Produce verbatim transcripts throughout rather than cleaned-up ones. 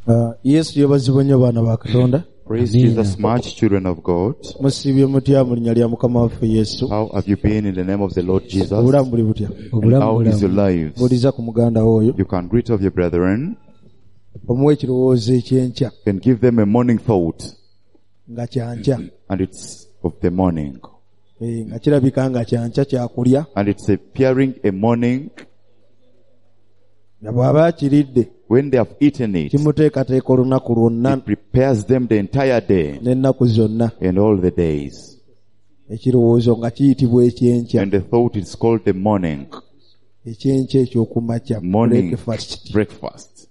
Uh, Yesu yebazibwa nnyo baana ba Katonda. Praise Jesus much, children of God. Musibye mutya mu linnya lya Mukama waffe Yesu. How have you been in the name of the Lord Jesus? Obulamu buli butya? And how is your lives? Buliza ku muganda oyo. You can greet of your brethren. Omuwe ekirowoozo ekyenkya. You can give them a morning thought. Nga kyankya. And it's of the morning. Eh, nga kirabika nga kyankya kyakulya. And it's appearing a morning. Nga bw'aba akiridde. When they have eaten it, kimuteekateeka olunaku lwonna. it prepares them the entire day. N'ennaku zonna. And all the days. Ekirowoozo nga kiyitibwa ekyenkya. And the thought is called the morning. Ekyenkya ekyokumakya. Morning breakfast. breakfast.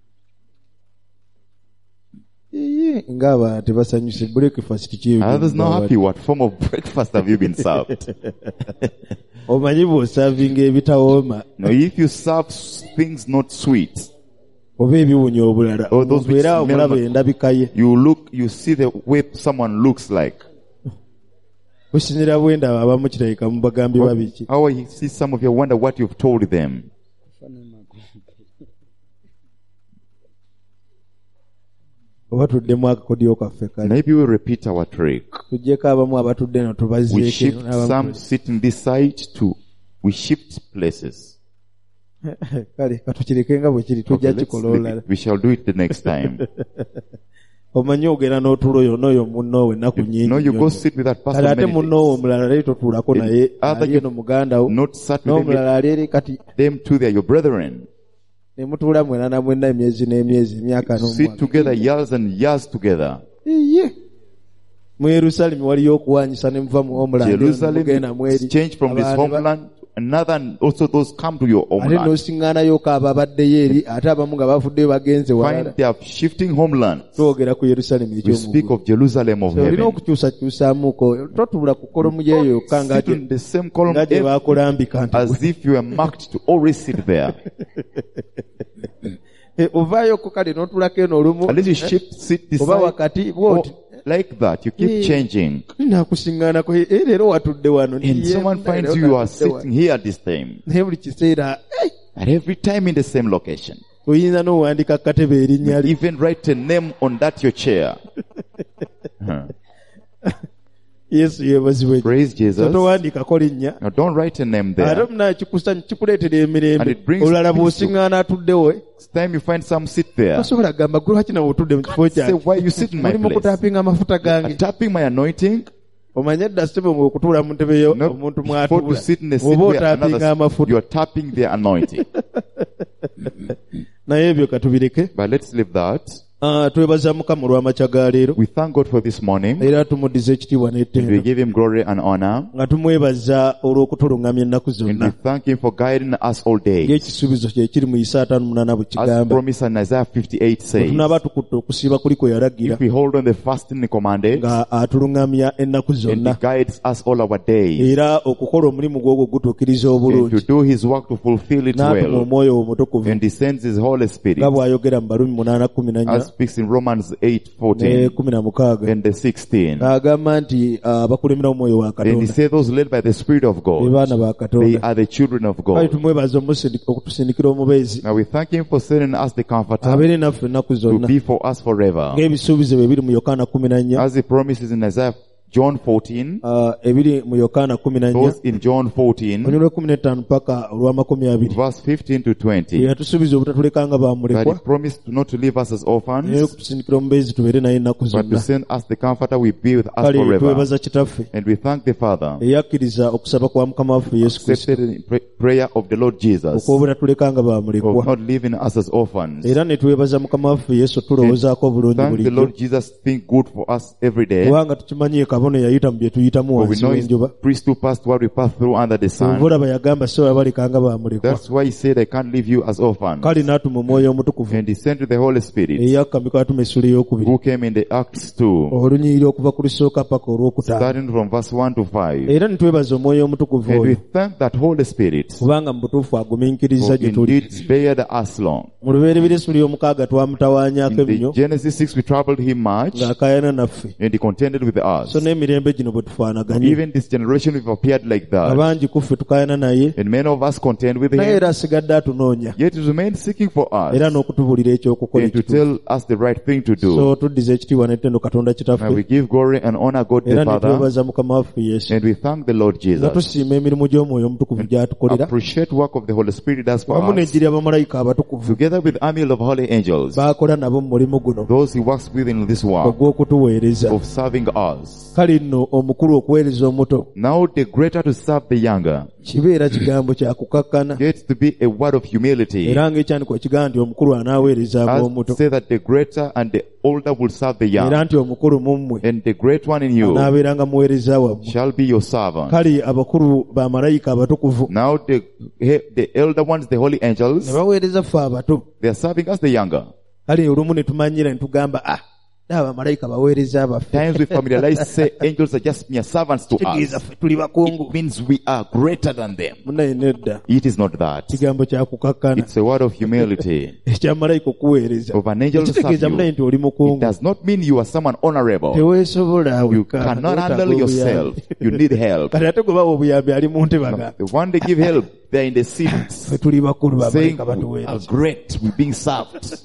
Iye, ngaba tebasanyuse breakfast kiyo. Others not happy. What form of breakfast have you been served? Omanyi bw'osavinga ebitawooma. Now, if you serve things not sweet, oba ebiwunya obulala, or those which era smell omulaba endabika ye. you look, you see the way someone looks like. Businira bwendaba abamu kirabika mu bagambi babiki. How you see some of you wonder what you've told them. Oba tuddemu akakodyo kaffe kale. Maybe we'll repeat our trick. Tujjeko abamu abatudde no We tubaziike. shift some sitting this side to, we shift places. Kale katukireke nga bwe kiri Okay, tujja let's kikola leave olulala. it. We shall do it the next time. Omanyi ogera n'otulo n'oyo munnoowe ennaku nnyingi. No, you go nnyo. sit with that person. Kale ate many munnoowe days. omulala leero totuulako The naye other ali you eno muganda wo. Not sat with them, N'omulala ali eri kati. them too, they are your brethren. Ne mutuula mwena na mwenna emyezi n'emyezi emyaka Sit n'omwaka. together years and years together. Iye. Mu Yerusalemu waliyo okuwanyisa ne muva mu homeland. Jerusalem mugenda mweri. is changed from this Abantu ba- homeland. Another, and also those come to your Ate homeland. n'osiŋŋaanayo kaaba abaddeyo eri ate abamu nga bavuddeyo bagenze walala. Find they are shifting homeland. Twogera ku Yerusalemu We speak eky'omuggulu. of Jerusalem of So, olina heaven. okukyusakyusaamuko totuula ku kolomu yeeyo yokka nga Sit gye- in the same column nga gye every- baakulambika nti as if you are marked to always sit there. Eh, ovaayoko kale n'otulako eno olumu At least you shift, sit this oba side. wakati Oh, bw'oti like that. You keep Eh. changing. naakusiŋŋaanako eh, leero watudde wano. And Ye, someone leero finds you, you are watudde wano. sitting here at this time. Naye buli kiseera eh, At every time in the same location. oyinza n'owandiika ku katebe erinnya lye. Even write a name on that your chair. Huh. Yesu yeebazibwe. Praise Jesus. So towandiikako linnya. Now don't write a name Ate there. munaa kikusa- kikuleetera And emirembe. it brings Olulala peace to- bw'osiŋŋaana atuddewo. Next time you find some sit there. Tosobola kugamba gwe lwaki nawe otudde mu kifo Say, kyange. why you sit in my Oli mu place? kutaapinga amafuta gange. Tapping my anointing. Omanye edda sitebe ng'okutuula mu ntebe yo No, omuntu before to mw'atuula. sit in a seat Oba where otaapinga another, amafuta. you are tapping their anointing. Naye ebyo katubireke. But let's leave that. Ah, twebaza Mukama olw'amakya ga leero. We thank God for this morning. Era tumuddiza ekitiibwa And we n'ettendo. give him glory and honor. Nga tumwebaza olw'okutuluŋŋamya ennaku And we zonna. thank him for guiding us all day. Ng'ekisuubizo kye kiri mu Isaaya ataano munaana bwe As kigamba. promised in Isaiah fifty-eight Bwe says, tunaaba tukutte okusiiba kuli kwe yalagira. if we hold on the fasting commanded, Nga atuluŋŋamya ennaku and zonna. he guides us all our days, Era okukola omulimu gw'ogwo gutuukiriza and to obulungi. do his work to fulfill it N'atuma well, omwoyo omutukuvu. and he sends his Holy Spirit, Nga bw'ayogera mu Barumi munaana kumi na nnya as speaks in Romans eight ne fourteen kumi na mukaaga. and the sixteen. Agamba nti ah, abakulemera omwoyo wa And he Katonda. said those led by the Spirit of Be God, baana ba they Katonda. are the children of Kale God. tumwebaza omusindi- okutusindikira omubeezi. Now we thank him for sending us the Comforter Abeere naffe ennaku to zonna. be for us forever. Ng'ebisuubizo bye biri mu Yokaana kumi na nnya. As he promises in Isaiah John fourteen, ah, ebiri mu Yokaana kumi na nnya. those in John fourteen, Olunyolo kumi n'ettaano paka olw'amakumi abiri. verse fifteen to twenty, Yatusuubiza obutatulekanga that bamulekwa. he promised not to leave us as Naye orphans, okutusindikira omubeezi tubeere naye ennaku but to zonna. send us the Comforter will be with us Kale forever. twebaza kitaffe And we thank the Father, eyakkiriza okusaba kwa Mukama waffe Yesu Kristo accepted the pra- prayer of the Lord Jesus, okw'obutatulekanga of bamulekwa. not leaving us as orphans. Era ne twebaza Mukama waffe Yesu tulowoozaako obulungi Thank the bulijjo. Lord Jesus, think good for us every day. Kubanga tukimanyi kabona yayita mu bye tuyitamu For we wansi know his w'enjuba. priest who passed what we passed through under the sun. Olaba yagamba so yabalekanga bamulekwa. That's why he said, I can't leave you as orphans. Kale n'atuma omwoyo omutukuvu And he sent to the Holy Spirit, eyakka mu Kwatuma essula ey'okubiri. who came in the Acts two, Olunyiriri okuva ku lusooka paka olwokutaano. starting from verse one to five. Era ne twebaza omwoyo omutukuvu And we oyo thank that Holy Spirit, kubanga mu butuufu agumiikiriza for gye tuli. indeed spared us long. Mu lubereberye essula y'omukaaga twamutawaanyaako In the ennyo Genesis six, we troubled him much, ng'akaayana naffe. and he contended with us. So n'emirembe gino bwe tufaanaganye Even this generation we've appeared like that. abangi ku ffe tukaayana naye And many of us contend with naye him. era asigadde atunoonya Yet he remains seeking for us. era n'okutubuulira ekyokukola And to ekituufu. tell us the right thing to do. So tuddiza ekitiibwa n'ettendo Katonda And we kitaffe give glory and honor God the era ne Father. twebaza Mukama waffe Yesu And we thank the Lord nga Jesus. tusiima emirimu gy'omwoyo omutukuvu gy'atukolera Appreciate work of the Holy Spirit does for wamu us. n'ejjiri abamalayika abatukuvu Together with army of holy angels. baakola nabo mu mulimu guno Those he works with in this work. ogw'okutuweereza. Of serving us. Kale nno omukulu okuweereza omuto Now the greater to serve the younger. kibeera kigambo kya kukakkana Gets to be a word of humility. era ng'ekyandikwa ekigaa nti omukulu anaaweereza As ab'omuto say that the greater and the older will serve the era young. nti omukulu mu mmwe And the great one in you anaabeeranga muweereza wammwe. shall be your servant. Kale abakulu bamalayika abatukuvu Now the, the elder ones, the holy ne angels, baweereza ffe abato. they are serving us the younger. Kale olumu ne tumanyira ne tugamba ah naye abamalayika baweereza baffe Times we familiarize, say angels are just mere servants to kitegeeza us. ffe tuli bakungu. It means we are greater than them. Munaye nedda It is not that. kigambo kya kukakkana It's a word of humility. ekyamalayika okuweereza Of an angel to serve kitegeeza munaye you. nti oli It mukungu does not mean you are someone honorable. teweesobola You wekka, cannot weetaaga handle obuyambi. yourself. You need help. kale ate gwe bawa obuyambi ali mu ntebe aga The one they give help, they are in the seats. ffe tuli bakulu Saying, bamalayika we are batuweereza. great. We're being served.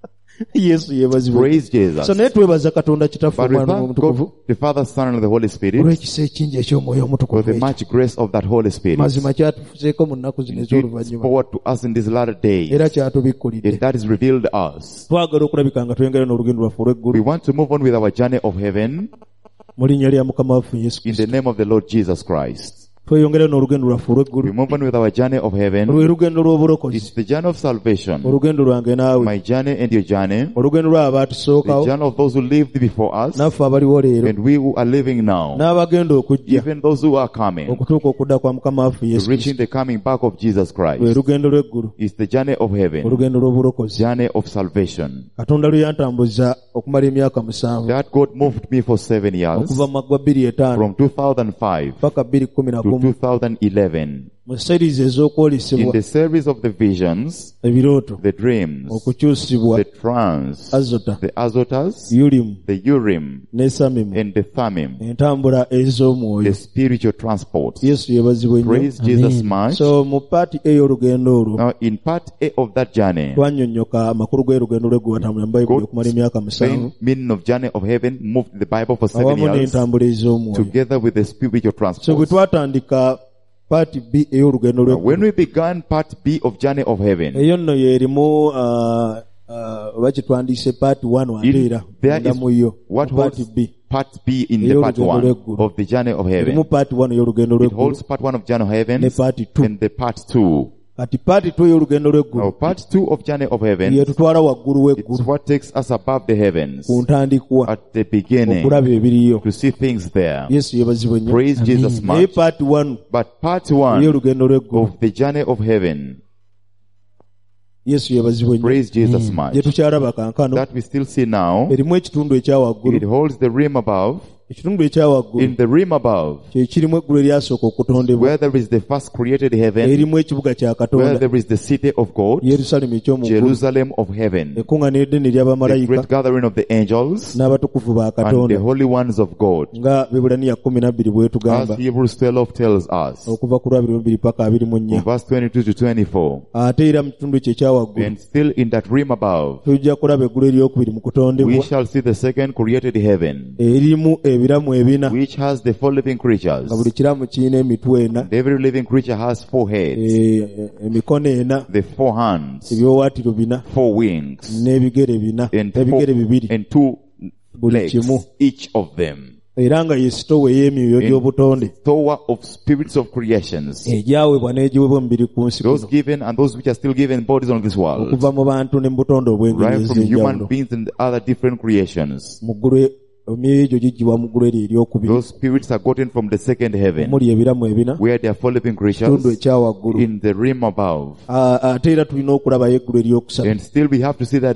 Yesu yeebazibwe. Praise Jesus. So naye twebaza Katonda kitaffe But we omwana thank omutukuvu God, the Father, Son, and the Holy Spirit olw'ekisa ekingi eky'omwoyo for omutukuvu the ekyo. much grace of that Holy Spirit. mazima kyatufuzeeko mu nnaku zino It ez'oluvannyuma forward to us in these latter days. era kyatubikkulidde. And that is revealed to us. twagala okulabika nga twengere n'olugendo lwaffe We olw'eggulu want to move on with our journey of heaven mu linnya lya Mukama waffe Yesu in the Kristo. name of the Lord Jesus Christ. tweyongere n'olugendo lwaffe We olw'eggulu move on with our journey of heaven. lwe lugendo lw'obulokozi, It's the journey of salvation. olugendo lwange naawe, My journey and your journey. olugendo lw'abo The abatusookawo journey of those who lived before us naffe abaliwo leero, and we who are living now. n'abagenda okujja Even those who are coming. okutuuka okudda kwa Mukama waffe Yesu Reaching Kristo. the coming back of Jesus lwe Christ. lugendo lw'eggulu, It's the journey of heaven. olugendo lw'obulokozi. Journey of salvation. Katonda lwe yantambuza okumala emyaka musanvu That God moved me for seven years. okuva mu maggwa bbiri etaano From two thousand five paka bbiri kumi na to gumu two thousand eleven. mu series In ez'okwolesebwa the series of the visions, ebirooto, the dreams, okukyusibwa the trance, azota, the azotas, yulimu the urim, ne samimu, and the thummim, entambula ez'omwoyo. the spiritual transport. Yesu yeebazibwe nnyo. Praise Jesus much. So mu paati A y'olugendo olwo Now in part A of that journey, twannyonnyoka amakulu g'erugendo lwe gwe watambula mu Bayibuli God okumala emyaka musanvu plain meaning of journey of heaven moved the Bible for seven awamu years n'entambula ez'omwoyo. together with the spiritual So bwe transport. twatandika paati B ey'olugendo Now, when lwe we began part B of journey of heaven, eyo nno y'erimu ah, ah, oba kitwandiise paati one ate in, era there munda is mu yo what mu holds paati B. part B in the part one of the journey of Erimu heaven. paati one ey'olugendo It lw'eggulu holds part one of journey of heaven ne paati two. and the part two. Kati paati two ey'olugendo Now lw'eggulu part two of journey of heaven, yetutwala waggulu it's w'eggulu what takes us above the heavens ku ntandikwa at the beginning okulaba ebiriyo. to see things there. Yesu yeebazibwe nnyo. Praise Jesus Naye much. paati one But part one ey'olugendo lw'eggulu of the journey of heaven, Yesu yeebazibwe nnyo. praise Jesus much, gye tukyalaba kankano that we still see now, erimu ekitundu ekya it waggulu. holds the rim above. Ekitundu ekya waggulu In the rim above, kye kirimu eggulu eryasooka okutondebwa, where there is the first created heaven, erimu ekibuga kya where Katonda, there is the city of God, Yerusaalemi eky'omu ggulu, Jerusalem of heaven, ekkuŋŋaaniro eddene the ly'abamalayika great gathering of the angels, n'abatukuvu ba and the Katonda, holy ones of God. nga Bebulaniya kumi na bbiri bwe As tugamba Hebrews twelve tells us, okuva ku lwabiri mu bbiri paka abiri mu nnya. from verse twenty-two to twenty-four, Ate era mu kitundu ekyo ekya waggulu and still in that rim above, tujja kulaba eggulu eryokubiri mu we kutondebwa, shall see the second created heaven, erimu ebiramu ebina, which has the four living creatures. nga buli kiramu kirina emitwe ena, And every living creature has four heads, eh, emikono ena, the four hands, ebiwawaatiro bina, four wings, n'ebigere bina, and, four, ebigere bibiri and two buli legs, kimu, each of them. era nga ye sitowa ey'emyoyo gy'obutonde Tower of spirits of creations. egyaweebwa n'egiweebwa omubiri ku nsi Those kuno, given and those which are still given bodies on this world. okuva mu bantu ne mu butonde obw'engeri Right from human ez'enjawulo. beings and other different creations. Mu ggulu e- emyoyo egyo giggyibwa mu ggulu eryo eryokubiri, Those spirits are gotten from the second heaven, omuli ebiramu ebina, where there are four living ekitundu creatures ekya waggulu. in the rim above. Ah, ate era tulina okulabayo eggulu eryokusatu, And still we have to see that the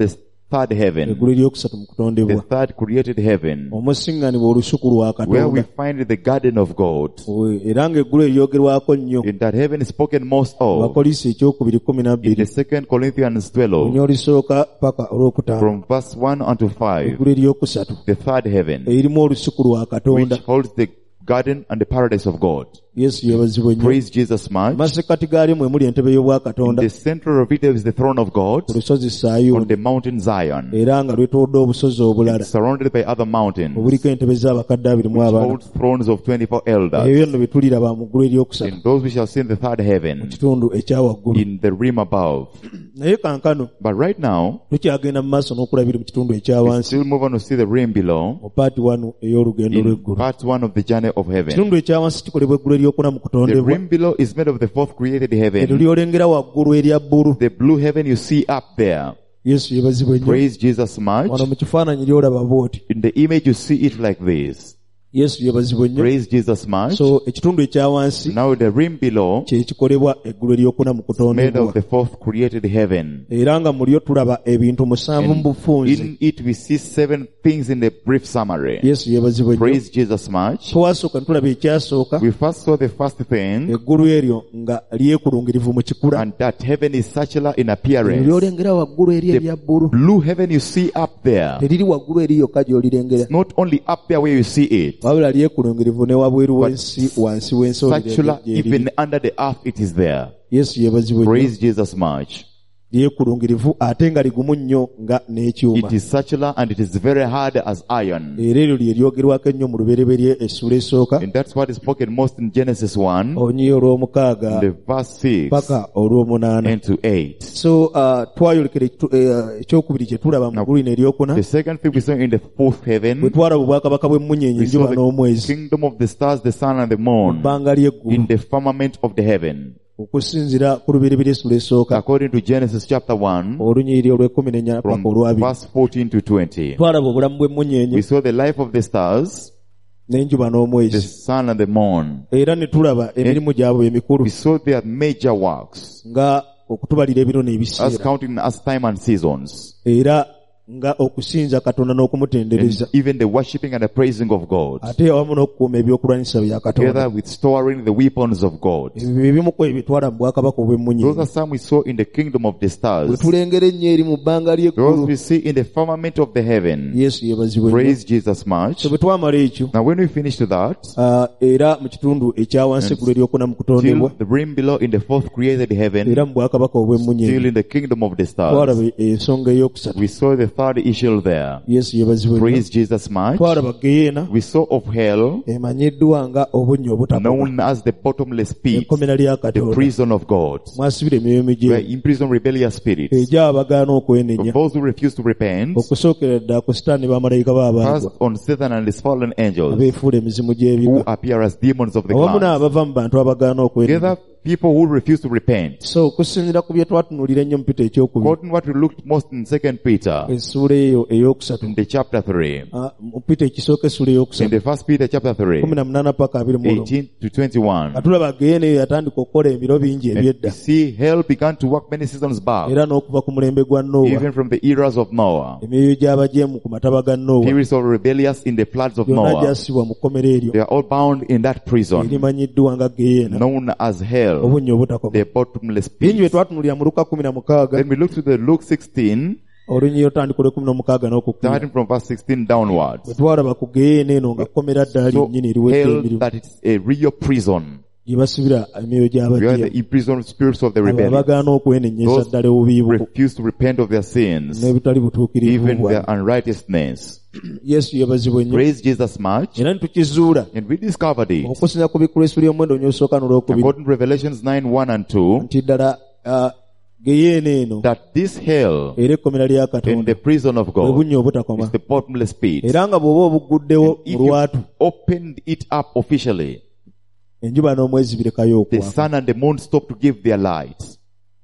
third heaven, eggulu eryokusatu mu the kutondebwa, third created heaven, omusiŋŋanibwa olusuku lwa where we Katonda. find the garden of God. We- era ng'eggulu eryogerwako nnyo In that heaven is spoken most of. Abakolisi ekyokubiri kumi na In the bbiri second Corinthians twelve, lunya olusooka paka olwokutaano. from verse one unto five, Eggulu eryokusatu the third heaven, erimu olusuku lwa which Katonda. holds the garden and the paradise of God. Yesu yeebazibwe nnyo. Praise Jesus much. Amasekkati gaalyo mwe muli entebe In y'obwakatonda the center of it is the throne of God ku lusozi on Sayuuni, the mountain Zion, era nga lwetoodde obusozi obulala surrounded by other mountains, obuliko entebe z'abakadde abiri mu which abana. holds thrones of twenty-four Ebyo elders. byenno bye tuliraba mu ggulu eryokusatu, And those we shall see in the third mu heaven, kitundu ekyawaggulu. in the rim above. Naye kankano But right now, tukyagenda mu maaso n'okulabira mu kitundu we ekyawansi still move on to see the rim below, mu paati wano ey'olugendo in lw'eggulu. part one of the journey of heaven. Ekitundu ekyawansi kikolebwa eggulu eryokuna mu The kutondebwa. rim below is made of the fourth created Eryo heaven. lyolengera waggulu erya bbulu. The blue heaven you see up there. Yesu yeebazibwe nnyo. Praise Jesus Wano much. mu kifaananyi lyolaba bw'oti. In the image you see it like this. Yesu yeebazibwe nnyo. Praise Jesus much. So ekitundu ekyawansi Now the rim below kye kikolebwa eggulu eryokuna mu is made kutondebwa. of the fourth created heaven. Era nga mu lyo tulaba ebintu musanvu mu And bufunze. in it we see seven things in the brief summary. Yesu yeebazibwe nnyo. Praise Jesus much. Twasooka ne tulaba ekyasooka, We first saw the first thing, eggulu eryo nga lyekulungirivu mu kikula. and that heaven is circular in Eryo appearance. lyolengera waggulu eri erya bbulu. Blue heaven you see up there. Teriri waggulu eri yokka gy'olirengera. Not only up there where you see it, Wabula lyekulungirivu ne wabweru w'ensi, wansi w'ensi circular olirengera. even under the earth it is there. Yesu yeebazibwe nnyo. Praise Jesus much. Lyekulungirivu ate nga ligumu nnyo nga n'ekyuma. It is circular and it is very hard as iron. Era eryo lye lyogerwako ennyo mu lubereberye essula esooka, And that's what is spoken most in Genesis one, onyi olw'omukaaga the verse six paka olw'omunaana. and to eight. So uh, twayolekera ekitu- eh, ekyokubiri kye tulaba mu ggulu lino eryokuna, The second thing we saw in the fourth bwe heaven, twalaba obwakabaka bw'emmunyeenye, we saw enjuba n'omwezi, the kingdom of the stars, the sun and the moon ebbanga ly'eggulu, in the firmament of the heaven. okusinziira ku lubereberye essula esooka, According to Genesis chapter one, olunyiriri olw'ekkumi n'ennya from paka olwabiri. verse fourteen to twenty. Twalaba obulamu bw'emmunyeenye We saw the life of the stars, n'enjuba the n'omwezi, sun and the moon. era ne tulaba emirimu gyabwe emikulu We saw their major works, nga okutubalira ebiro as n'ebiseera, counting as time and seasons, era nga okusinza Katonda and n'okumutendereza, even the worshipping and the praising of God, ate awamu n'okukuuma ebyokulwanyisa bya together Katonda. with storing the weapons of God. Ebyo bye bimu ku ebitwala mu bwakabaka Those obw'emmunyeenye. are some we saw in the kingdom of the Bwe stars. tulengera ennyo eri mu bbanga Those ly'eggulu, we see in the firmament of the heaven. Yesu yeebazibwe nnyo. Praise Jesus much. So bwe twamala ekyo, Now when we finish to that, ah, era mu kitundu ekyawansi eggulu eryokuna mu till kutondebwa, the rim below in the fourth created heaven, era mu bwakabaka still obw'emmunyeenye, in the kingdom of the stars, twalaba ensonga ey'okusatu. we saw the third issue there. Yesu yeebazibwe nnyo. Praise Jesus much. Twalaba geyeena, We saw of hell, emanyiddwa nga obunnya obutakoma, known as the bottomless pit, ekkomera lya the Katonda. prison of God, Mwasibira emyoyo where mijeemu imprisoned rebellious spirits, egya abagaana of okwenenya, those who refuse to repent, okusookera ddala ku Sitaani bamalayika first b'abantu on Satan and his fallen angels, abeefuula emizimu who gy'ebiga, appear as demons of the awamu clouds. n'abava mu bantu abagaana okwenenya. Together, people who refuse to repent. So okusinziira ku bye twatunuulira ennyo mu Peter ekyokubiri, According to what we looked most in Second Peter, essuula eyo ey'okusatu, in the chapter three, Ah, mu Peter ekisooka essuula in ey'okusatu, the First Peter chapter three, kumi na munaana paka abiri mu lumu. eighteen to twenty-one, Atulaba geyeena eyo yatandika okukola ebiro bingi and we ebyedda, see hell began to work many seasons back, era n'okuva ku mulembe gwa Noowa, even from the eras of Noah. emyoyo gy'abajeemu ku mataba ga Noowa Periods of rebellious in the floods of gyonna Noah. gy'assibwa mu kkomera eryo They are all bound in that prison, erimanyiddwa nga geyeena, known as hell, obunnya obutakoma. the bottomless Bingi bye pit. twatunuulira mu Luka kumi na mukaaga, Then we look to the Luke sixteen, olunyiri otandika olw'ekumi n'omukaaga n'okukumi, starting from verse sixteen downwards. bwe twalaba ku geyeena eno nga kkomera ddala So lyennyini eriwedde hell, emirimu that it's a real prison, gye basibira emyoyo where gy'abajeemu, the imprisoned spirits of the abo rebellion abagaana okwenenyeza Those ddala obubi bwo refuse to repent of their sins, n'ebitali butuukirivu even bwabwe. their unrighteousness. Yesu yeebazibwe nnyo, Praise Jesus much. era ne tukizuula And we discovered it. okusinziira ku bikulu essuula y'omuwendo n'osooka n'olwokubiri, According to Revelations nine, one and two, nti ddala ah, geyeena eno that this hell era ekkomera lya in Katonda the prison of bwe God bunnya obutakoma, is the bottomless pit. era nga bw'oba obuguddewo If mu you lwatu, opened it up officially, enjuba n'omwezi birekayo the okwaka, sun and the moon stop to give their light.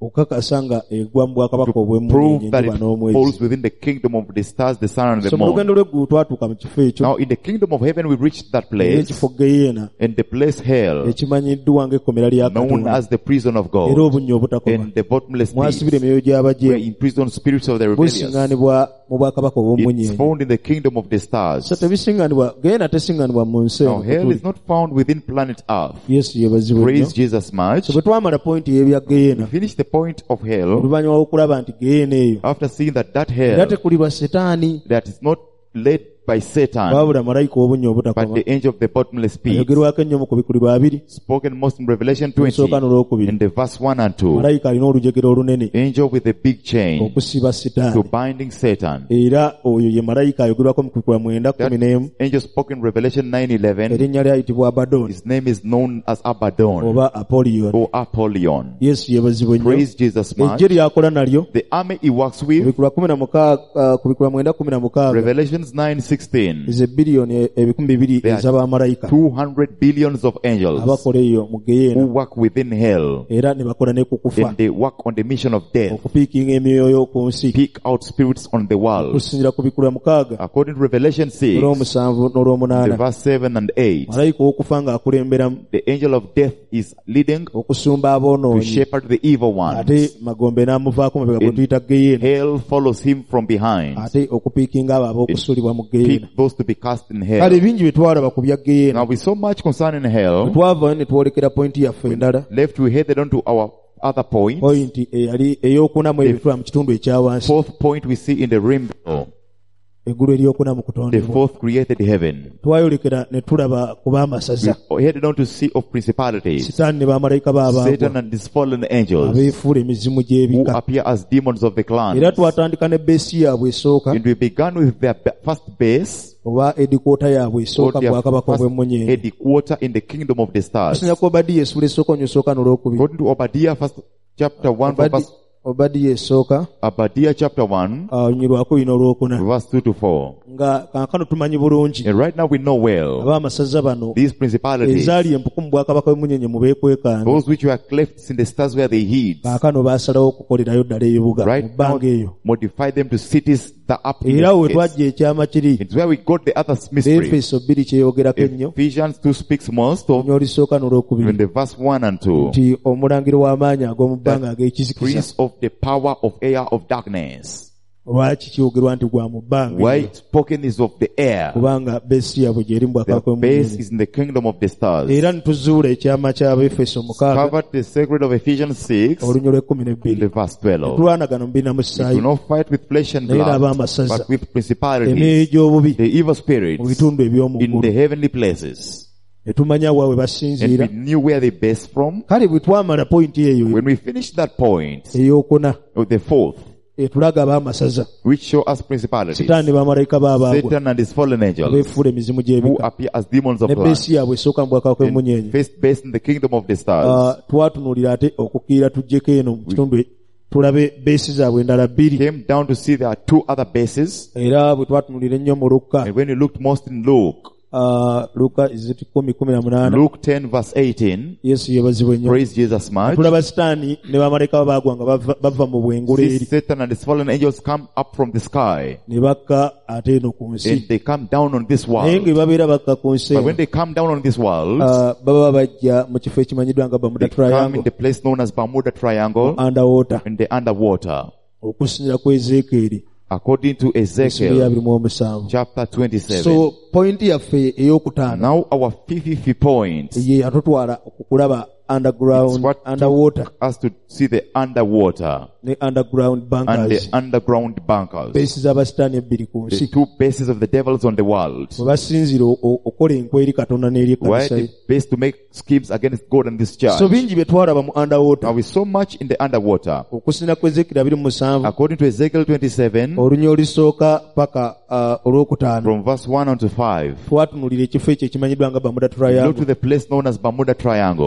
okakasa nga egwa mu bwakabaka to obw'emmunyenye prove that enjuba it n'omwezi. falls within the kingdom of the stars, the sun, and the So mu moon. lugendo lw'eggulu twatuuka mu kifo ekyo Now, in the kingdom of heaven, we reached that place, ekifo Geyeena and the place hell, ekimanyiddwa ng'ekkomera lya known Katonda as the prison of era God, obunnya obutakoma. and the bottomless Mwasibira deeps, emyoyo where gy'abajeemu imprisoned spirits of the rebellious. busiŋŋaanibwa mu bwakabaka It's obw'emmunyenye. found in the kingdom of the stars. So tebisiŋŋaanibwa, Geyeena tesiŋŋaanibwa mu nsi Now, eno hell kwetuli. is not found within planet Earth. Yesu yeebazibwe nnyo. Praise Jesus much. So bwe twamala pointi y'ebya We Geyeena, finish the point of hell oluvannyuma lw'okulaba nti Geyeena eyo after seeing that that era hell tekulibwa Setaani that is not led by Satan, wabula malayika w'obunnya but obutakoma. the angel of the bottomless pit, ayogerwako ennyo mu kubikulirwa abiri spoken most in Revelation twenty, ensooka n'olwokubiri. in the verse one and two. Malayika alina olujegere olunene Angel with a big chain okusiba to Setaani. binding Satan. Era oyo ye malayika ayogerwako mu kubikulirwa mwenda That kumi n'emu. angel spoke in Revelation nine eleven. Erinnya lyayitibwa Abaddoni His name is known as Abaddon oba Apollyon. or Apollyon. Yesu yeebazibwe nnyo. Praise Jesus much. Ejje lyakola nalyo The army he works with, kubikulirwa kumi na mukaaga, kubikulirwa mwenda kumi na mukaaga Revelations nine sixteen. ze biliyoni ebikumi bibiri There are ez'abamalayika two hundred billions of angels abakola eyo mu who Geyeena work within hell, era ne bakola ne ku kufa and they work on the mission of death, okupiikinga emyoyo ku nsi pick out spirits on the world. okusinziira ku bikulirwa mukaaga According to Revelation six, olw'omusanvu the n'olw'omunaana. verse seven and eight, Malayika w'okufa ng'akulemberamu the angel of death is leading okusumba to aboonoonyi shepherd the evil ones. ate magombe n'amuvaako mabega gwe In tuyita Geyeena hell follows him from behind, ate okupiikinga abo ab'okusuulibwa mu Geyeena. pick those to be cast in Kale hell. bingi bye twalaba ku bya Geyeena. Now with so much concerning hell, Twavayo ne twolekera pointi yaffe endala, left we headed on to our other point. pointi eyali ey'okuna mu ebitula mu kitundu ekyawansi, Fourth point we see in the rim below, eggulu eryokuna mu the kutondebwa. fourth created heaven. Twayolekera ne tulaba ku b'amasaza, We headed on to see of principalities, Sitaani ne bamalayika Satan baabagwa and his fallen angels, abeefuula emizimu who gy'ebika. appear as demons of the clans. Era twatandika ne beesi yaabwe esooka And we began with their ba- first base, oba edikoota yaabwe or esooka their bwakabaka first obw'emmunyenye. headquarter in the kingdom of the stars. Tusinya ku Obadiya essuula esooka nnyo esooka n'olwokubiri. According to Obadiah, first chapter one, Obadi- verse, Obadiya esooka Obadiah chapter one, onyirwako ino olwokuna. verse two to four. Nga kaakano tumanyi bulungi And right now we know well ab'amasaza bano these principalities, ezaali empuku mu bwakabaka bw'emmunyenye mu beekwekaana, those which were clefts in the stars where they hid, kaakano baasalawo okukolerayo ddala ebibuga mu right now bbanga eyo. modify them to cities that up in Era we the space. twajja ekyama kiri It's where we got the other mystery. Efeso bbiri kyeyogerako ennyo Ephesians two speaks most of nnyo olisooka in n'olwokubiri the verse one and two. nti omulangiro w'amaanyi ag'omu bbanga ag'ekizikiza. Prince of the power of air of darkness. Lwaki kyogerwa nti gwa mu bbanga Why eyo? spoken is of the air. Kubanga beesi yaabwe gyeri mu bwakabaka The base bw'emmunyenye. is in the kingdom of the stars. Era nituzuula ekyama ky'Abefeso mukaaga Covered the secret of Ephesians six olunywa lw'ekkumi in n'ebbiri. the verse twelve. Tulwanagana mu bbiri na We do musaayi not fight with flesh and naye blood, n'ab'amasaza, but with principalities, emyoyo gy'obubi the evil mu spirits bitundu eby'omu in the ggulu. heavenly places. Ne tumanya wa we And basinziira. we knew where they based from. Kale bwe twamala pointi eyo When we finished that point, ey'okuna, of the fourth, etulaga ab'amasaza, which show us principalities, Sitaani ne bamalayika baabagwa Satan and his fallen angels, abeefuula emizimu who gy'ebika, appear as demons of ne light, beesi yaabwe esooka mu bwakabaka and bw'emmunyenye. first based in the kingdom of the stars. Ah, twatunuulira ate okukkirira tujjeko eno mu kitundu e- tulabe beesi zaabwe endala bbiri. Came down to see there are two other bases. Era bwe twatunuulira ennyo mu Luka, And when you looked most in Luke, ah, Luka iziti kumi kumi na munaana, Luke ten verse eighteen, Yesu yeebazibwe nnyo. praise Jesus much. Tulaba Sitaani ne bamalayika baabagwa nga bava- bava mu bwengula See eri Satan and his fallen angels come up from the sky, ne bakka ate eno ku nsi. and they come down on this Naye world. nga babeera bakka ku nsi But eno, when they come down on this world, ah, baba bajja mu kifo ekimanyiddwa nga Bermuda they come in Triangle, the place known as Bermuda Triangle, underwater, and they're underwater. okusinziira ku Ezeekeri According to essuula Ezekiel ya abiri mu omusanvu. chapter twenty-seven. So pointi yaffe ey'okutaano Now our fifty point ye yatutwala okukulaba is underground, what underwater took us to see the underwater ne underground and bunkers, the underground bunkers. beesi z'abasitaani ebbiri ku The nsi, two bases of the devils on the world. bwe basinzira o- o- okukola enkwe eri Katonda n'eri Why ekkanisa the ye. base to make schemes against God and this church. So bingi bye twalaba mu underwater, Now with so much in the underwater. okusinziira ku Ezeekeri abiri mu musanvu According to Ezekiel twenty-seven, olunya olusooka paka ah, olwokutaano, from verse one on to five, twatunuulira ekifo ekyo ekimanyiddwa nga Bermuda look to Triangle. the place known as Bermuda Triangle. Era ne tulaba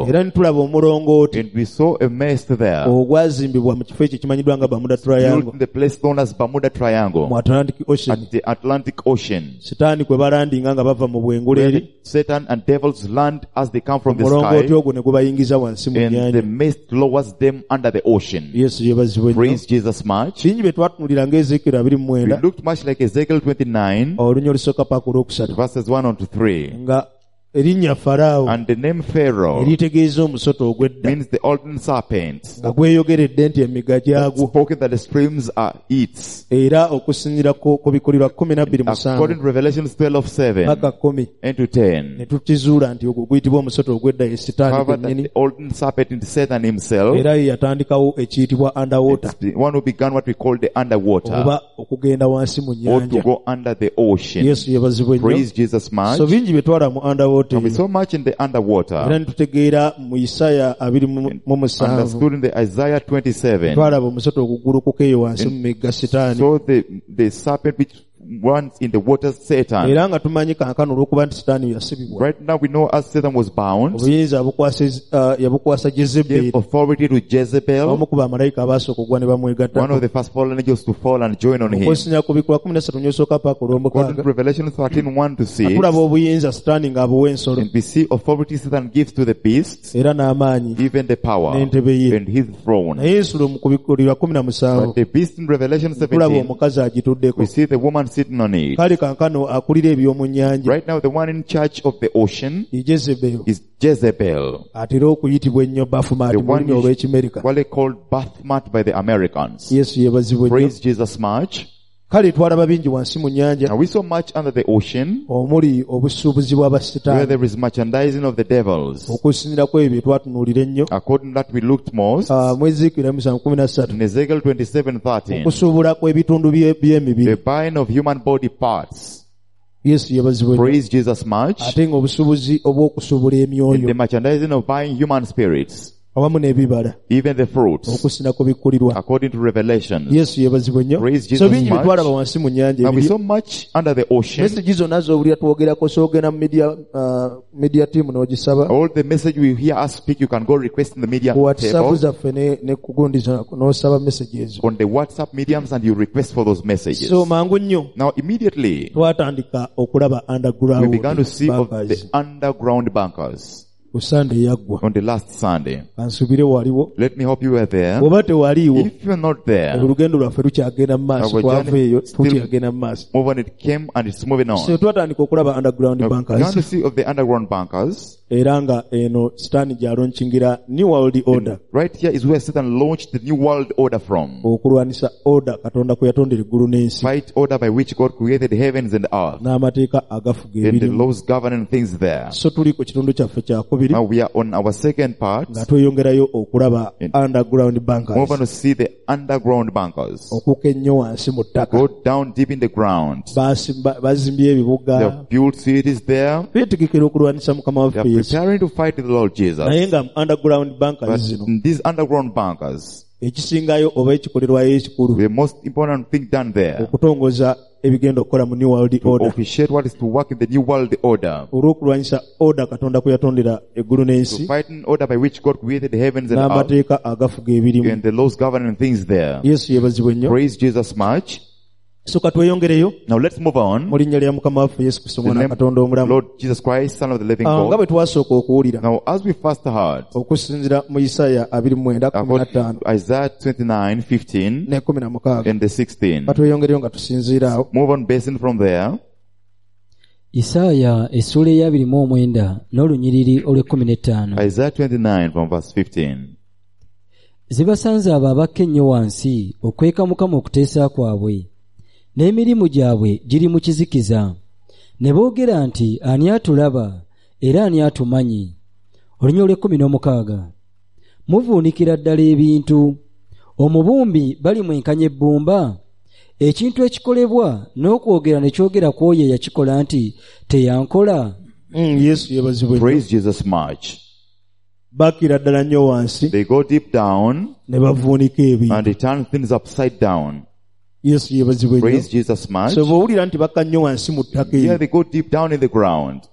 tulaba omulongooti and we saw a mast there. ogwazimbibwa mu kifo ekyo kimanyiddwa nga Bermuda Triangle Built in the place known as Bermuda Triangle mu Atlantic Ocean. at the Atlantic Ocean. Sitaani kwe balandinga nga bava mu bwengula Where eri, the Satan and devils land as they come from the omulongooti sky, ogwo ne gubayingiza wansi mu and the nnyanja. mist lowers them under the ocean. Yesu yeebazibwe nnyo. Praise Jesus much. Bingi bye twatunulira nga Ezekiel abiri mu We mwenda looked much like Ezekiel twenty-nine, olunya olusooka paaka olwokusatu verses one on to three. nga erinnya Falaawo And the name Pharaoh eritegeeza omusota ogw'edda means the olden serpent, nga gweyogeredde nti emiga gyagwo spoken that the streams are its. era okusinziira ku ku bikolirwa kumi na bbiri musanvu According to Revelation twelve seven paka kumi and to ten. ne tukizuula nti ogwo guyitibwa omusota ogw'edda ye Sitaani However, that gwennyini, the olden serpent is Satan himself, era ye yatandikawo ekiyitibwa underwater, the one who began what we call the underwater, oba okugenda wansi mu or to nnyanja. go under the ocean. Yesu yeebazibwe nnyo. Praise Jesus much. So bingi bye twala mu underwater And we eyo. so much in the Era underwater, ne tutegeera mu Isaya abiri mu mu musanvu understood in the Isaiah twenty-seven. twalaba omusota ogugulukuka eyo wansi mu migga Sitaani, So the, the serpent which runs in the waters, Satan. era nga tumanyi kankano olw'okuba nti Sitaani yasibibwa Right now we know as Satan was bound, obuyinza yabukwasa uh, yabukwasa gave Jezeberi, authority to Jezebel, omu ku bamalayika abasooka okugwa ne one bamwegattako. of the first fallen angels to fall and join on him. Okwesinziira ku bikula kumi na ssatu ny'osooka paaka According to olw'omukaaga Revelation thirteen one to six, tulaba obuyinza Sitaani ng'abuwa ensolo and we see authority Satan gives to the beast, era n'amaanyi even the power, n'entebe ye. and his throne. Naye ensolo mu kubikulirwa kumi na musanvu But the beast in Revelation tulaba seventeen, omukazi agituddeko. we see the woman sitting on it. Kale kankano akulira eby'omu nnyanja Right now the one in charge of the ocean ye Jezebeli, is Jezebel, atera okuyitibwa ennyo Baphomet the mu one lulimi olw'Ekimerika. what they called Bathmat by the Americans. Yesu yeebazibwe nnyo. Praise Jesus much. Kale twalaba bingi wansi mu nnyanja Now we saw much under the ocean, omuli obusuubuzi where bw'abasitaani, there is merchandising of the devils. okusinziira ku ebyo bye twatunuulira ennyo According to that we looked most Ah, mu Ezekiel musanvu kumi na ssatu in Ezekiel twenty-seven thirteen, okusuubula kw'ebitundu bye- by'emibiri. the buying of human body parts. Yesu yeebazibwe nnyo. Praise Jesus much. Ate ng'obusuubuzi obw'okusuubula And the emyoyo merchandising of buying human spirits, awamu n'ebibala even the fruits, okusinziira ku bikkulirwa. according to Revelation. Yesu yeebazibwe nnyo. Praise Jesus So bingi bye much. twalaba wansi mu nnyanja Now we ebiri. saw much under the ocean. Message zonna z'owulira twogerako soogenda mu media ah, media team n'ogisaba All the message we hear us speak, you can go request in the media ku WhatsApp table, zaffe ne ne ku gundi zo n'osaba message ezo. on the WhatsApp mediums, and you request for those messages. So mangu nnyo Now immediately twatandika okulaba we underground began to see of bunkers the underground bunkers ku Sunday yaggwa. on the last Sunday. Kansubire waliwo. Let me hope you were there. Bw'oba tewaliiwo If you're not there, olugendo lwaffe lukyagenda mu maaso, Our journey twaveeyo still- tukyagenda mu maaso. move on, it came and it's moving So on. twatandika okulaba underground Now, we bunkers began to see of the underground bunkers. era nga eno Sitaani gy'alonkingira New World Order Right here is where Satan launched the new world order from. okulwanisa order Katonda kwe yatondera eggulu n'ensi Fight order by which God created heavens and earth, n'amateeka agafuga and the ebirimu. laws governing things there. So tuli ku kitundu kyaffe kyakubiri Now we are on our second part. nga tweyongerayo okulaba In- underground Move bunkers, on to see the underground bunkers. okuka ennyo wansi mu ttaka. Go down deep in the ground. Basimba- bazimbye They ebibuga, have built cities there. beetegekera okulwanisa Mukama They waffe are Yesu. preparing to fight the Lord Jesus. Naye nga mu underground bunkers But zino in these underground bunkers, ekisingayo oba ekikolerwayo ekikulu the most important thing done there, okutongoza ebigenda okukola mu New World to Order officiate what is to work in the new world order, olw'okulwanyisa order Katonda kwe yatondera eggulu to n'ensi fight an order by which God created the heavens and earth, n'amateeka agafuga ebirimu. and the laws governing things there. Yesu yeebazibwe nnyo. Praise Jesus much. So katweyongereyo Now let's move on. mu linnya lya Mukama waffe Yesu Kristo The mwana name wa Katonda omulamu. Lord Jesus Christ, Son of the living Ah, nga God. bwe twasooka okuwulira Now as we first heard, okusinziira mu Isaya abiri mu mwenda kumi na according ttaano to Isaiah twenty-nine fifteen ne kumi na mukaaga and the sixteen. katweyongereyo nga tusinziira awo. Move on basing from there. Isaaya essula ey'abiri mu omwenda n'olunyiriri olw'ekkumi n'ettaano. Isaiah twenty-nine from verse fifteen. Zibasanze abo abakka ennyo wansi okweka Mukama okuteesa kwabwe, n'emirimu gyabwe giri mu kizikiza. Ne boogera nti ani atulaba era ani atumanyi? Olunya olw'ekkumi n'omukaaga. Muvuunikira ddala ebintu, omubumbi balimwenkanya ebbumba? Ekintu ekikolebwa n'okwogera ne kyogera ku oyo eyakikola nti teyankola? Mm, Yesu yeebazibwe nnyo. Praise Jesus much. Bakkira ddala nnyo wansi They go deep down ne bavuunika ebintu. and they turn things upside down. Yesu yeebazibwe nnyo. Praise Jesus much. So bw'owulira nti bakka nnyo wansi mu ttaka Here eyo they go deep down in the ground.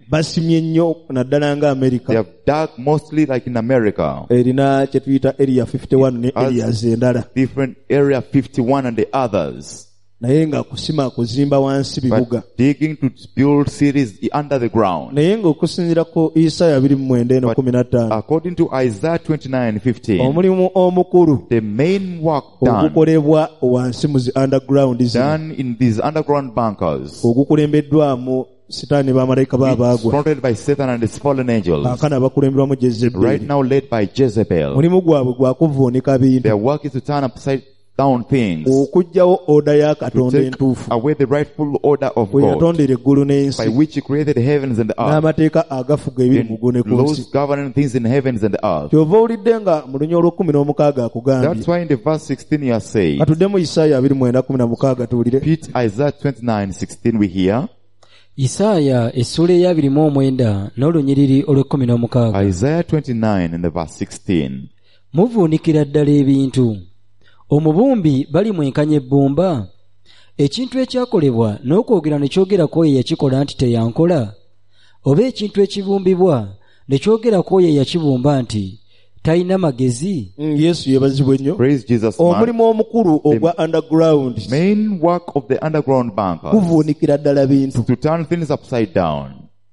basimye nnyo naddala nga America. They have dug mostly like in America. Erina kye tuyita area fifty-one ne areas endala. Different area fifty-one and the others. Naye nga kusima kuzimba wansi bibuga. But digging to build cities under the ground. Naye nga okusinziirako Isaya twenty nine eno kumi na ttaano. According to Isaiah twenty-nine fifteen. Omulimu omukulu. The main work done. Ogukolebwa wansi mu zi underground zino. Done in these underground bunkers. Ogukulembeddwamu Sitaani bamalayika baabagwa. Fronted by Satan and his fallen angels. Kaakano bakulemberwamu Jezebeli. Right now led by Jezebel. Mulimu gwabwe gwa kuvuunika bintu. Their work is to turn upside down things. Okuggyawo oda ya Katonda entuufu. Away the rightful order of bwe God. yatondera eggulu n'ensi. By which he created the heavens and the earth. N'amateeka agafuga ebiri mu ggulu ne ku nsi. Laws governing things in heavens and the earth. Kyova owulidde nga mu lunya olw'ekkumi n'omukaaga akugambye. That's why in the verse sixteen he has said. Katuddemu Isaaya twenty nine kumi na mukaaga tuwulire. Repeat Isaiah twenty-nine sixteen we hear. Isaaya essula eya abiri mu omwenda n'olunyiriri olw'ekkumi n'omukaaga. Isaiah twenty-nine and the verse sixteen. Muvuunikira ddala ebintu. Omubumbi bali mwenkanya ebbumba. Ekintu ekyakolebwa n'okwogera ne kyogerako oyo yakikola nti teyankola. Oba ekintu ekibumbibwa ne kyogerako oyo yakibumba nti talina magezi. Yesu yeebazibwe nnyo. Praise Jesus. Omulimu omukulu ogwa underground. Main work of the underground bunkers. Kuvuunikira ddala bintu. To turn things upside down.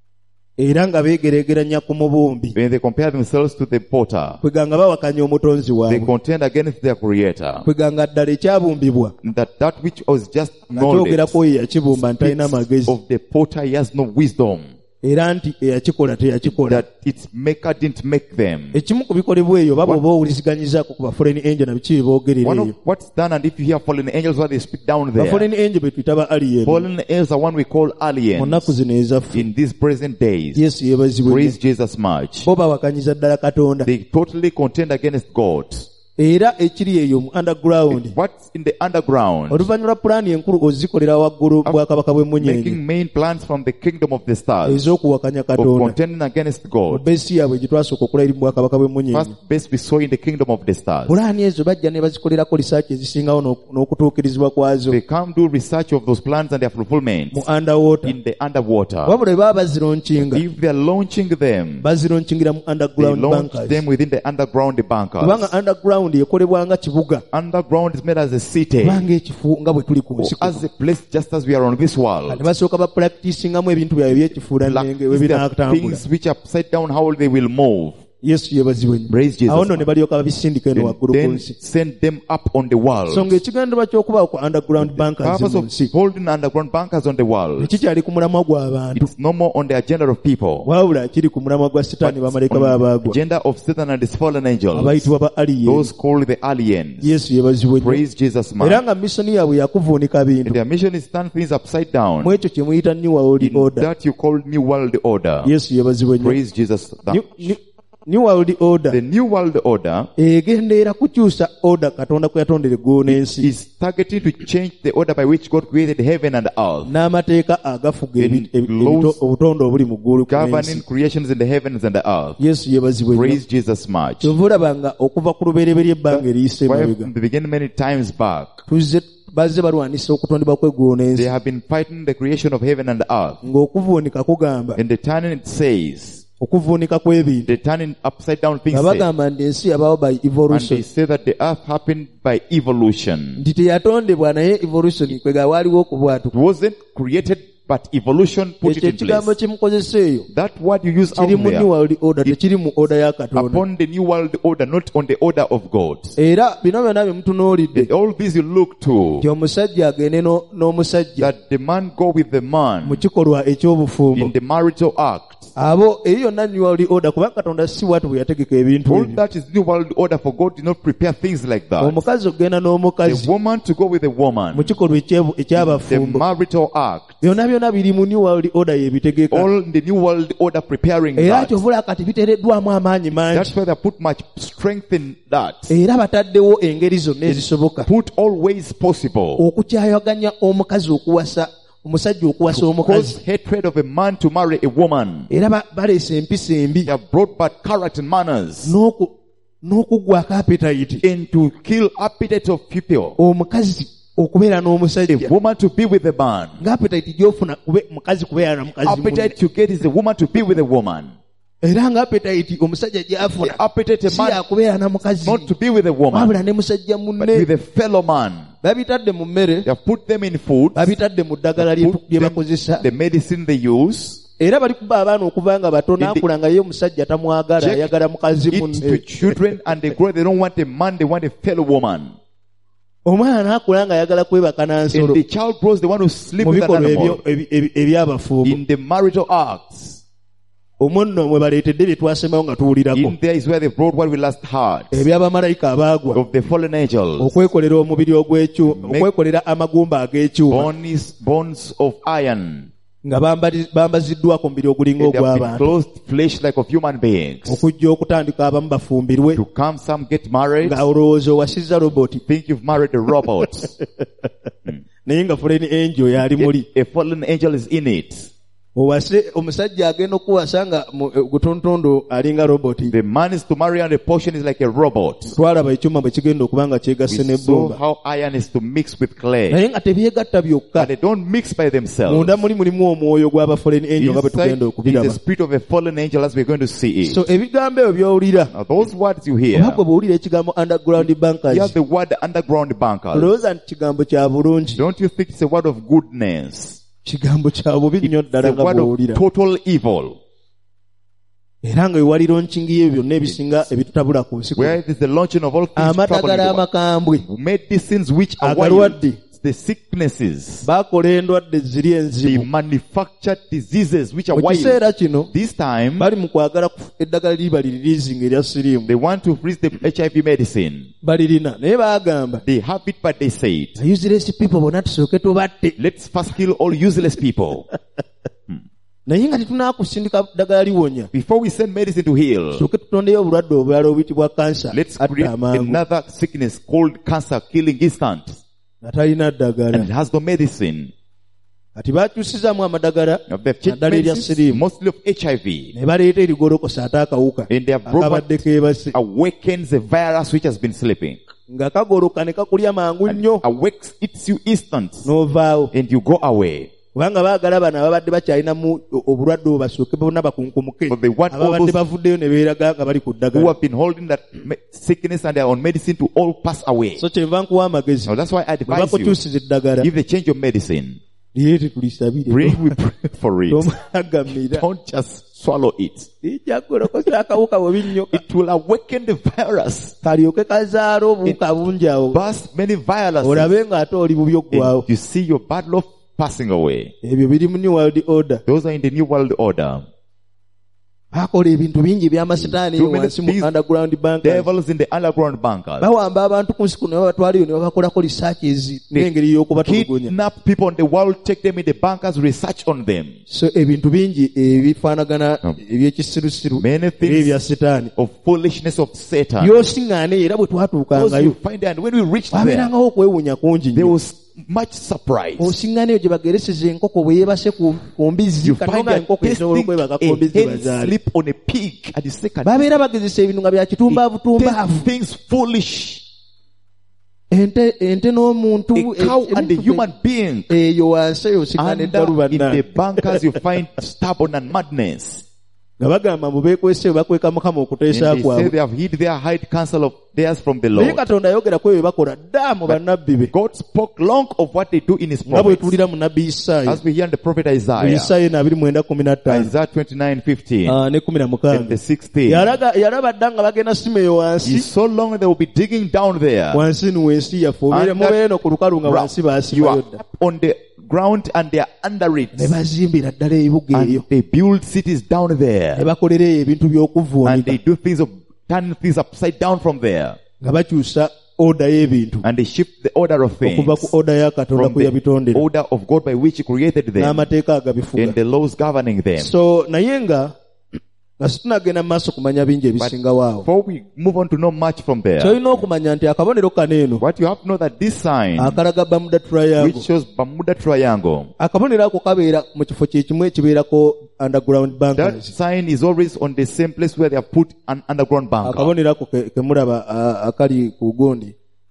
Era nga beegeregeranya ku mubumbi. When they compare themselves to the potter. Kweganga bawakanya omutonzi waabwe. They contend against their creator. Kweganga ddala ekyabumbibwa. That that which was just knowledge. Kyogerako oyo yakibumba nti talina magezi. Of the potter he has no wisdom. Era nti eyakikola teyakikola. That its maker didn't make them. Ekimu ku bikolebwa eyo baba oba owuliziganyizaako ku ba foreign angel na biki boogerera One eyo. of what's done, and if you hear fallen angels what they speak down there. Ba foreign angel be tuyita ba alien. Fallen angels are one we call aliens. Mu nnaku zino ezaffe. In these present days. Yesu yeebazibwe. Praise Jesus much. Bo bawakanyiza ddala Katonda. They totally contend against God. Era ekiri eyo mu underground. What's in the underground? Oluvannyuma pulaani enkulu ozikolera waggulu bwakabaka bw'emmunyeenye. Making main plans from the kingdom of the stars. Ez'okuwakanya Katonda. Of contending against God. Besi yaabwe gye twasooka okola eri mu bwakabaka bw'emmunyeenye. First base we saw in the kingdom of the stars. Pulaani ezo bajja ne bazikolerako research ezisingawo n'okutuukirizibwa kwazo. They come do research of those plans and their fulfillment. Mu underwater. In the underwater. Wabula bwe baba bazironkinga. If they are launching them. Bazironkingira mu underground bunkers. They launch them within the underground bunkers. Kubanga underground ekolebwanga kibuga. Underground is made as a city. Kubanga ekifu nga bwe tuli ku nsi. As a place just as we are on this world. Kati basooka ba practicingamu ebintu byabwe by'ekifuulannenge we binaatambula. Things which are upside down how they will move. Yesu yeebazibwe nnyo. Awo nno ne balyoka babisindika eno waggulu ku nsi. Send them up on the world. So ng'ekigendebwa ky'okubaawo ku underground bunkers mu nsi. Holding underground bunkers on the world. Tekikyali ku mulamwa gw'abantu. It's no more on the agenda of people. Wabula kiri ku mulamwa gwa Sitaani bamalayika baabagwa. Agenda of Satan and his fallen angels. Abayitibwa ba aliens. Those called the aliens. Yesu yeebazibwe nnyo. Praise Jesus man. Era nga missoni yaabwe yakuvuunika bintu. Their mission is turn things upside down. Mu ekyo kye muyita new world order. That you call new world order. Yesu yeebazibwe nnyo. Praise Jesus. New world order. The new world order egendeera kukyusa order Katonda kwe yatondera eggulu n'ensi. Is targeting to change the order by which God created heaven and earth. N'amateeka agafuga obutonde obuli mu ggulu ku n'ensi. Governing creations in the heavens and the earth. Yesu yeebazibwe nnyo. Praise Jesus much. Kyova olabanga okuva ku lubereberye ebbanga eriyise emabega. From the beginning many times back. Tuzze bazze balwanisa okutondebwa kw'eggulu n'ensi. They have been fighting the creation of heaven and earth. Ng'okuvuunika kugamba. And the turning it says. Okuvuunika kw'ebintu. They turning upside down things. Bagamba nti ensi yabaawo by evolution. And they say that the earth happened by evolution. Nti teyatondebwa naye evolution kwega waaliwo okubwatuka. It wasn't created but evolution put it in place. That word you use out there. New world order, tekiri mu order ya Katonda. Upon the new world order, not on the order of God. Era bino byonna bye mutunuulidde. All these you look to. Nti omusajja agende n'omusajja. That the man go with the man. Mu kikolwa eky'obufumbo. In the marital act. Abo eyo yonna new world order kubanga Katonda si watu bwe yategeka ebintu ebyo. All that is new world order for God did not prepare things like that. Omukazi ogenda n'omukazi. The woman to go with a woman. Mu kikolwa eky'abafumbo. The marital act. Byonna byonna biri mu new world order yebitegeka. All the new world order preparing that. Era kyovula kati biteereddwamu amaanyi mangi. That's why they put much strength in that. Era bataddewo engeri zonna ezisoboka. Put all ways possible. Okukyayaganya omukazi okuwasa omusajja okuwasa omukazi. Hatred of a man to marry a woman. Era baleese empisa embi. They have brought bad character and manners. N'okugwako appetite. And to kill appetite of people. Omukazi okubeera A n'omusajja woman to be with a man. ng'appetite gy'ofuna kube- mukazi kubeera na mukazi munne. Appetite to get is a woman to be with a woman. era ng'appetite omusajja gy'afuna The appetite a si man yakubeera na mukazi not to be with a woman, wabula ne musajja but munne. with a fellow man. babitadde mu mmere, They have put them in food, babitadde mu ddagala lye put lye them, bakozesa, the medicine they use, era bali kuba abaana okuva nga bato In the- n'akula nga ye omusajja tamwagala, Check ayagala mukazi eat to munne. children, and they grow. They don't want a man, they want a fellow woman. omwana n'akula nga ayagala kwebaka And n'ansolo the child grows, they want to sleep mu with an bikolwa ebyo- animal. ebi- ebi- ebyabafuubo. In the marital acts, omwo nno mwe baleetedde bye twasemayo nga tuwulirako in there is where they brought what we last heard eby'abamalayika abaagwa, of the fallen angels. okwekolera omubiri ogw'ekyuma, Make- okwekolera amagumba ag'ekyuma Bones, bones of iron. nga bambali- bambaziddwako omubiri ogulinga They have been ogw'abantu, clothed flesh like of human beings. okujja okutandika abamu bafumbirwe To come, some get married. nga olowooza owasizza roboti Think you've married a robot. naye nga fuleni angel yali muli. A fallen angel is in it. owase omusajja agenda okuwasa nga mu- eh, gutontondo alinga roboti. The man is to marry and a portion is like a robot. twalaba ekyuma bwe kigenda okuba nga kyegasse We saw n'ebbumba, how iron is to mix with clay. naye nga tebyegatta byokka. And they don't mix by themselves. munda muli mulimu omwoyo gw'abafuleni angel nga bwe Inside tugenda is okubiraba. the spirit of a fallen angel as we're going to see it. So ebigambo ebyo by'owulira, Now those words you hear, oba gwe bw'owulira ekigambo underground you bankers, have the word underground bankers. olowooza nti kigambo kya bulungi, Don't you think it's a word of goodness? kigambo kya bubi nnyo It's ddala a nga word bw'owulira. of total evil. era nga wewali lonkingi y'ebyo byonna ebisinga ebitutabula ku nsi kuno. Where it is the launching of all things troubling amadagala the world. amakambwe, Medicines which are agalwadde, wild, the sicknesses, bakola endwadde ziri the enzibu. manufactured diseases which are mu wild. kiseera kino This time, bali mu kwagala kufu- eddagala liba liririizinga erya siriimu, they want to freeze the H I V medicine. balirina naye bagamba They have it, but they say it. useless people bonna tusooke tubatte, Let's first kill all useless people. naye nga tetunaakusindika ddagala liwonya, Before we send medicine to heal, tusooke tutondeyo obulwadde obulala obuyitibwa kansa let's atta create amangu another sickness called cancer, killing instant. nga talina And it ddagala. has no medicine. kati bakyusizaamu amadagala Now they've changed naddala erya medicines, siriimu, mostly of H I V. ne baleeta erigolokosa ate akawuka And they have brought akabadde keebase, awakens a virus which has been sleeping. nga kagoloka ne kakulya mangu nnyo Awakes, eats you instant. n'ovaawo. And you go away. kubanga baagala bano ababadde bakyalinamu obulwadde obwo basooke bonna bakunkumuke, But they want all ababadde those- bavuddeyo ne beeraga nga bali ku Who ddagala. have been holding that me- sickness and they are on medicine to all pass away. So kyenva nkuwa amagezi, Now that's why I bwe advise you, bakukyusiza eddagala if they change your medicine, lireete tulisabire, bring we pray for it. tomwagamira, Don't just swallow it. lijja kugolokosa akawuka bubi nnyo, It will awaken the virus. kalyoke kazaala obuwuka bungi awo, Burst many viruses. olabe ng'ate oli bubi oggwawo. And you see your bad luck passing away. Ebyo biri mu New World Order. Those are in the New World Order. Bakola ebintu bingi ebyamasitaani Too eyo many wansi mu things- underground bankers. Devils in the underground bunkers. Bawamba abantu ku nsi kuno ne babatwalayo ne babakolako researches n'engeri y'okubatulugunya. Kidnap people on the world, take them in the bunkers, research on them. So ebintu bingi ebifaanagana No. ebyekisirusiru Many era things ebya sitaani of foolishness of Satan. byosiŋŋaane era bwe Those twatuukangayo you find there, and when we reach there, wabeerangawo okwewuunya kungi there nnyo. was much surprise. osiŋŋaane eyo gye bagereseza enkoko bwe yeebase ku ku mbizzi You kati find nga that enkoko esobola tasting okwebaka ku a mbizzi hen bazaale. sleep on a pig, and you say, "Can babeera bagezesa ebintu nga bya kitumbabutumbaavu. taste things foolish." ente ente n'omuntu A cow e- and a ebintu human being. eyo wansi eyo osiŋŋaane Under eddalu in the bannaani. bunkers you find stubborn and madness. nga bagamba mbu beekwese bakweka mukama And okuteesa they say kwabwe. they have hid their hide counsel of theirs from the naye Lord. katonda ayogera ku ebyo bye bakola dda mu bannabbi be God spoke long of what they do in His nga bwe prophets. tuwulira mu nabbi Isaaya. As we hear in the prophet Isaiah, Isaaya eno abiri mwenda kumi na ttaano Isaiah twenty-nine fifteen Ah, ne kumi na and mukaaga. the sixteen. Yalaga- yalaba dda nga bagenda simeyo wansi It's so long they will be digging down there. wansi nuwensi yaffe obeere And mubeere no ku lukalu nga wansi You baasibayo are dda up on the ground and they are under it. ne bazimbira ddala ebibuga And eyo they build cities down ne there. bakolera eyo ebintu And by'okuvuunika they do things of turn things upside down from there. nga bakyusa oda y'ebintu And they shift the order of things okuva ku oda ya katonda from kwe the yabitondera order of God by which He created them n'amateeka agabifuga. and the laws governing them. So naye nga nga situnagenda mu maaso kumanya bingi ebisingawo awo. Before we move on to know much from there, kyolina okumanya nti akabonero kano eno what you have to know that this sign, akalaga Bermuda Triangle, which shows Bermuda Triangle, akabonero ako kabeera mu kifo kye kimu ekibeerako underground that bunkers. sign is always on the same place where they have put an underground bunker. Akabonero ako ke ke mulaba ah, akali ku gundi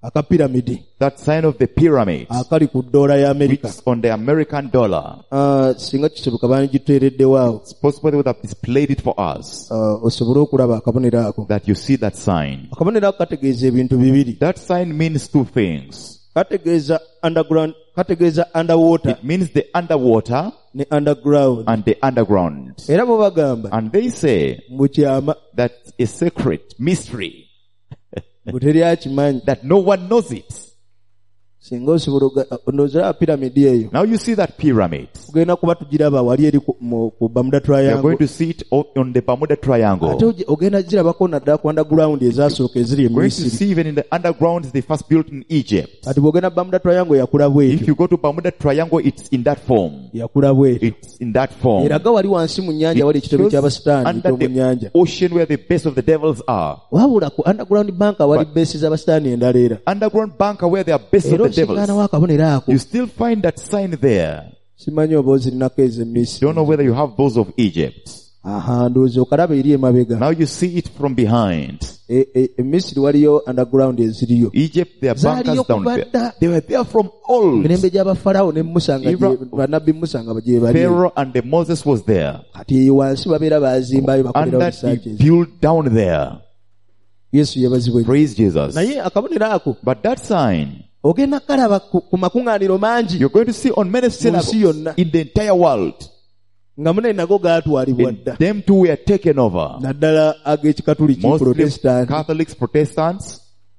aka piramidi That sign of the pyramid, akali ku ddoola ya which Amerika. is on the American dollar. Ah, singa kisoboka bandagiteereddewo awo It's possible they would have displayed it for us, ah, osobole okulaba akabonero ako. that you see that sign. Akabonero ako kategeeza ebintu bibiri. That sign means two things. Kategeeza underground, kategeeza underwater It means the underwater ne underground. and the underground. Era bo bagamba And they say mu kyama that a secret mystery bwe teri akimanyi. that no one knows it. Singa osobola oga- onozera piramidi eyo Now you see that pyramid. tugenda kuba tugiraba wali eri ku- mu- ku Bermuda You are going Triangle. to see it o- on the Bermuda Triangle. Ate ogi- ogenda girabako naddala ku underground ezasooka eziri e You're going to Misiri. see even in the underground they first built in Egypt. Kati bw'ogenda Bermuda Triangle yakula If bwetyo. you go to Bermuda Triangle, it's in that form. Yakula bwetyo. It's in that form. Eraga wali wansi mu nnyanja wali ekitebe It shows ky'abasitaani under ky'omu the nnyanja. ocean where the base of the devils are. Wabula ku underground bank wali beesi z'abasitaani endala era. Underground bunker where there are base Era of the osingaana devils. w'akabonero ako. You still find that sign there. Simanyi oba ozirinako ez'e Misiri. Don't know whether you have those of Egypt. Aha, ndowooza okalaba eri emabega. Now you see it from behind. E- e- e Misiri waliyo underground eziriyo. Egypt, there are Zaaliyo bunkers down kuva there. dda. They were there from old. Emirembe gy'abafalawo ne Musa nga Ibra- gye- bannabbi Musa nga gye bali. Pharaoh and the Moses was there. Kati eyo wansi babeera baazimbayo bakolerawo Under research he ezo. built down there. Yesu yebazibwe. Praise Jesus. Naye akabonero ako But that sign, ogenda kalaba ku, ku makuŋŋaaniro mangi you're going to see on many synagogues yonna. in the entire world. nga munene nago gaatwalibwa And dda. them two were taken over. Naddala ag'ekikatuliki Mostly Protestant, Catholics, Protestants,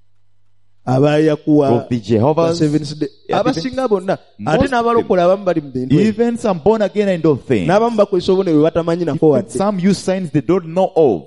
abayakuwa of the Jehovah's, Seventh Day, Yeah, abasinga bonna most ate n'abalokola abamu bali mu bintu ebyo. even some born again and of things. n'abamu bakozesa obubonero bwe batamanyi nako wadde. Some use signs they don't know of.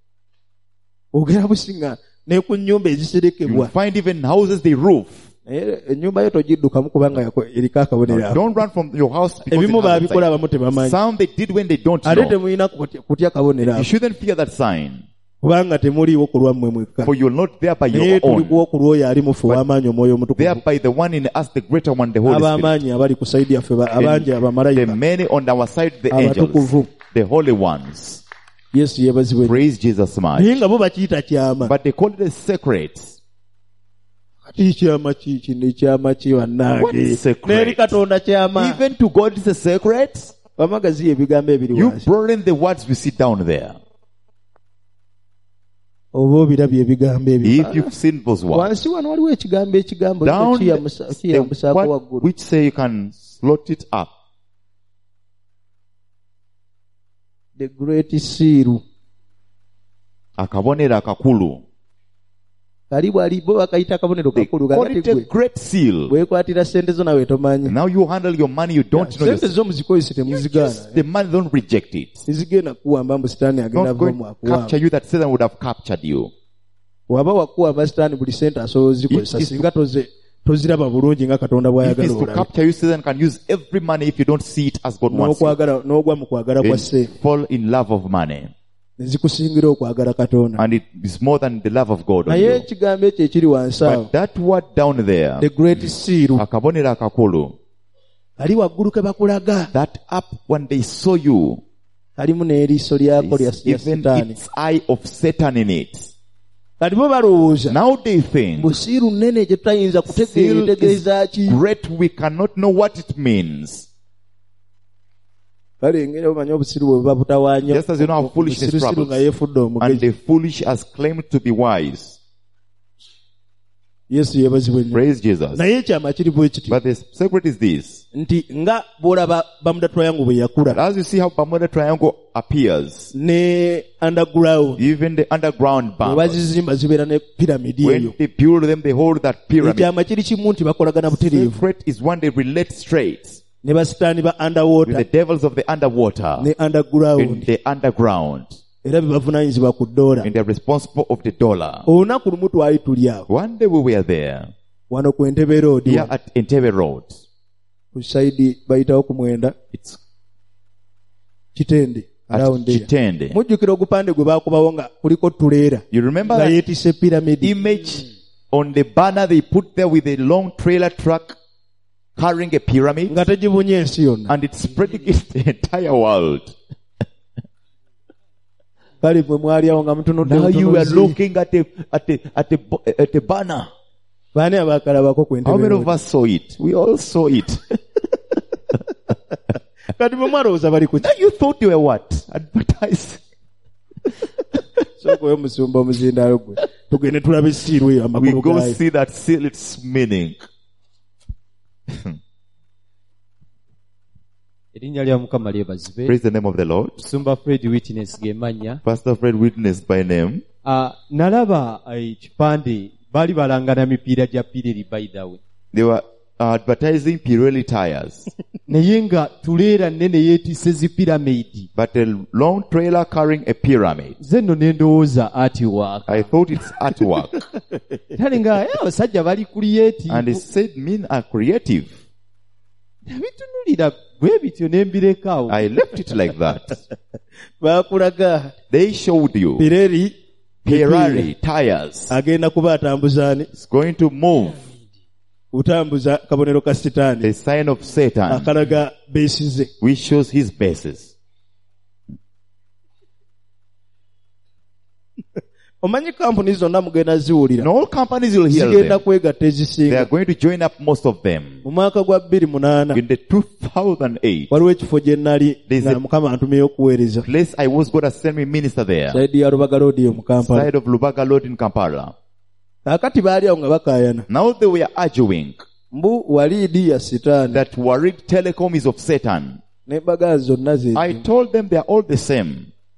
ogera businga ne ku nnyumba You eziserekebwa find even houses they roof. naye ennyumba yo togiddukamu kubanga yako- eriko akabonero ako. Don't run from your house because ebimu it has a baabikola sign. abamu tebamanyi. Some they did when they don't ate know. temulina kutya kutya kabonero You ako shouldn't fear that sign, kubanga temuliiwo ku lwammwe mwekka. for you're not there by naye your tuli own. kuwo ku lwoyo ali mufe ow'amaanyi omwoyo There omutukuvu. by the one in us, the greater one, the Holy Spirit. ab'amaanyi abali ku sayidi yaffe ba- abangi The abamalayika many on our side, the angels, abatukuvu. the holy ones. yesu yebazibwe. Praise Jesus much. naye nga bo bakiyita kyama. But they call it a secret. kati kyama kiki nekyama ki What bannange secret? n'eri katonda kyama. Even to God it's a secret. bamagazi ebigambo ebiri You wansi brought in the words we see down there. oba obirabye ebigambo ebyo. If you've seen those words. wansi wano waliwo ekigambo ekigambo Down the, kiyambusaako what, waggulu. which say you can slot it up. the great seal. Akabonero akakulu. kali bwali bo bakayita akabonero They kakulu call kakati it a gwe great seal. weekwatira sente zo nawe tomanyi. Now you handle your money, you don't know sente yourself. zo muzikozese You temuzigaana. just, the money, don't reject it. tizigenda kuwamba mbu sitaani agenda Not going vamu to capture akuwamba. you that Satan would have captured you. waba wakuwamba sitaani buli sente asobola ozikozesa If- if- singa toze toziraba bulungi nga katonda If bw'ayagala it's to olabe. capture you, Satan can use every money if you don't see it as God wants you. N'okwagala- n'ogwa mu kwagala kwa And ssente fall in love of money. ne zikusingira okwagala katonda. And it is more than the love of God on naye you. ekigambo ekyo ekiri wansi awo But that word down there, the great seal akabonero akakulu, kali waggulu ke bakulaga that up when they saw you, kalimu n'eriiso lyako lya is lya even sitaani. its eye of Satan in it. kati bo balowooza Now they think, busiiru nnene gye tutayinza kutegeera seal is etegeeza ki. great, we cannot know what it means. kale engeri omanyi obusiru bwe buba butawaanya Just as you know how foolishness obusirusiru nga travels. yeefudde And omugezi. the foolish has claimed to be wise. yesu yeebazibwe nnyo. Praise Jesus. naye ekyama kiri bwe kiti But the secret is this. nti nga bw'olaba Bermuda Triangle bwe yakula As you see how Bermuda Triangle appears, ne underground even the underground bwe bank, bazizimba zibeera ne piramidi eyo. when they build them, they hold that pyramid. ekyama kiri kimu nti bakolagana butereevu Secret is one they relate straight ne basitaani ba with underwater the devils of the underwater ne in underground the underground, era bebavunaanyizibwa ku ddoola. and they're responsible of the dollar. olunaku lumu twali tuli awo One day we were there, wano ku Entebbe Road here wano, at Entebbe Road. ku sayidi bayitawo ku mwenda It's kitende at around there. Chitende. mujjukira ogupande gwe baakubawo nga kuliko tuleera You remember nga that yeetisse piramidi. image on the banner they put there with a long trailer truck carrying a pyramid, nga tegibunye ensi yonna. and it's spreading it the entire world. kale mwe mwali awo nga mutunudde Now you are butunuzi. looking at a at a at a at a banner Baani abakalabako ku How many of ntebe. us saw it? We all saw it. Kati mwe mwalowooza bali ku Now you thought you were what? Advertising. sooka oyo musumba omuzindaalo gwe. Tugende tulabe essiiru eyo We amakulu go gaayo. see that seal, its meaning. erinnya lya mukama lyebazibwe. Praise the name of the Lord. Musumba Fred Witness ge mannya. Pastor Fred witnessed by name. Ah, nalaba ekipande baali balangana mipiira gya Pirelli by the way. They were advertising Pirelli tires. Naye nga tuleera nnene yeetisse zi piramidi. But a long trailer carrying a pyramid. Nze nno ne ndowooza artwork. I thought it's artwork. Tali nga eh, abasajja bali creative. And it said men are creative. Nabitunulira bwe bityo ne mbirekawo. I left it like that. Baakulaga They showed you Pirelli Ferrari tires. agenda kuba atambuzaani It's going to move. kutambuza kabonero ka sitaani The sign of Satan, akalaga beesi ze. which shows his bases. Omanyi kampuni zonna mugenda In ziwulira all companies you'll hear zigenda them. kwegatta They are ezisinga. going to join up most of them. Mu mwaka gwa bbiri munaana In the two thousand eight, waliwo ekifo gye nnali There's nga a- mukama antumyeyo okuweereza place I was going to send me minister there. saidi ya Lubaga Road eyo mu Kampala. Side of Lubaga Road in Kampala. Kaakati baali awo nga bakaayana Now they were arguing mbu waliidi ya sitaani that Warid Telecom is of Satan. n'embaga zonna ze. I told them they are all the same.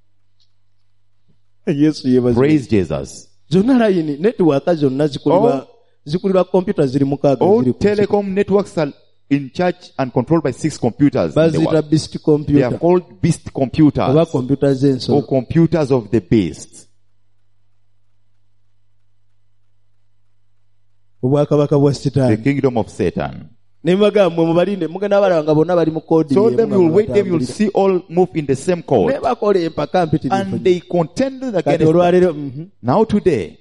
Yesu yeebazibwe. Praise Jesus. Zonna layini netiwaaka zonna zikulirwa All- zikulirwa kompyuta ziri mukaaga All ziri ku telecom networks are in charge and controlled by six computers. in the baziyita world. beast They are computer called beast oba computers kompyuta or z'ensolo. computers of the beast. Obwakabaka bwa The sitaani. kingdom of Satan. Ne mbaga mmwe mubalinde mugenda balaba nga bonna bali mu koodi So y'emu them nga you'll wait them, you'll batambulira. see all move in the same Ne code. bakola empaka mpitirivu. And they contended Kati against them. olwaleero mhm. Now today,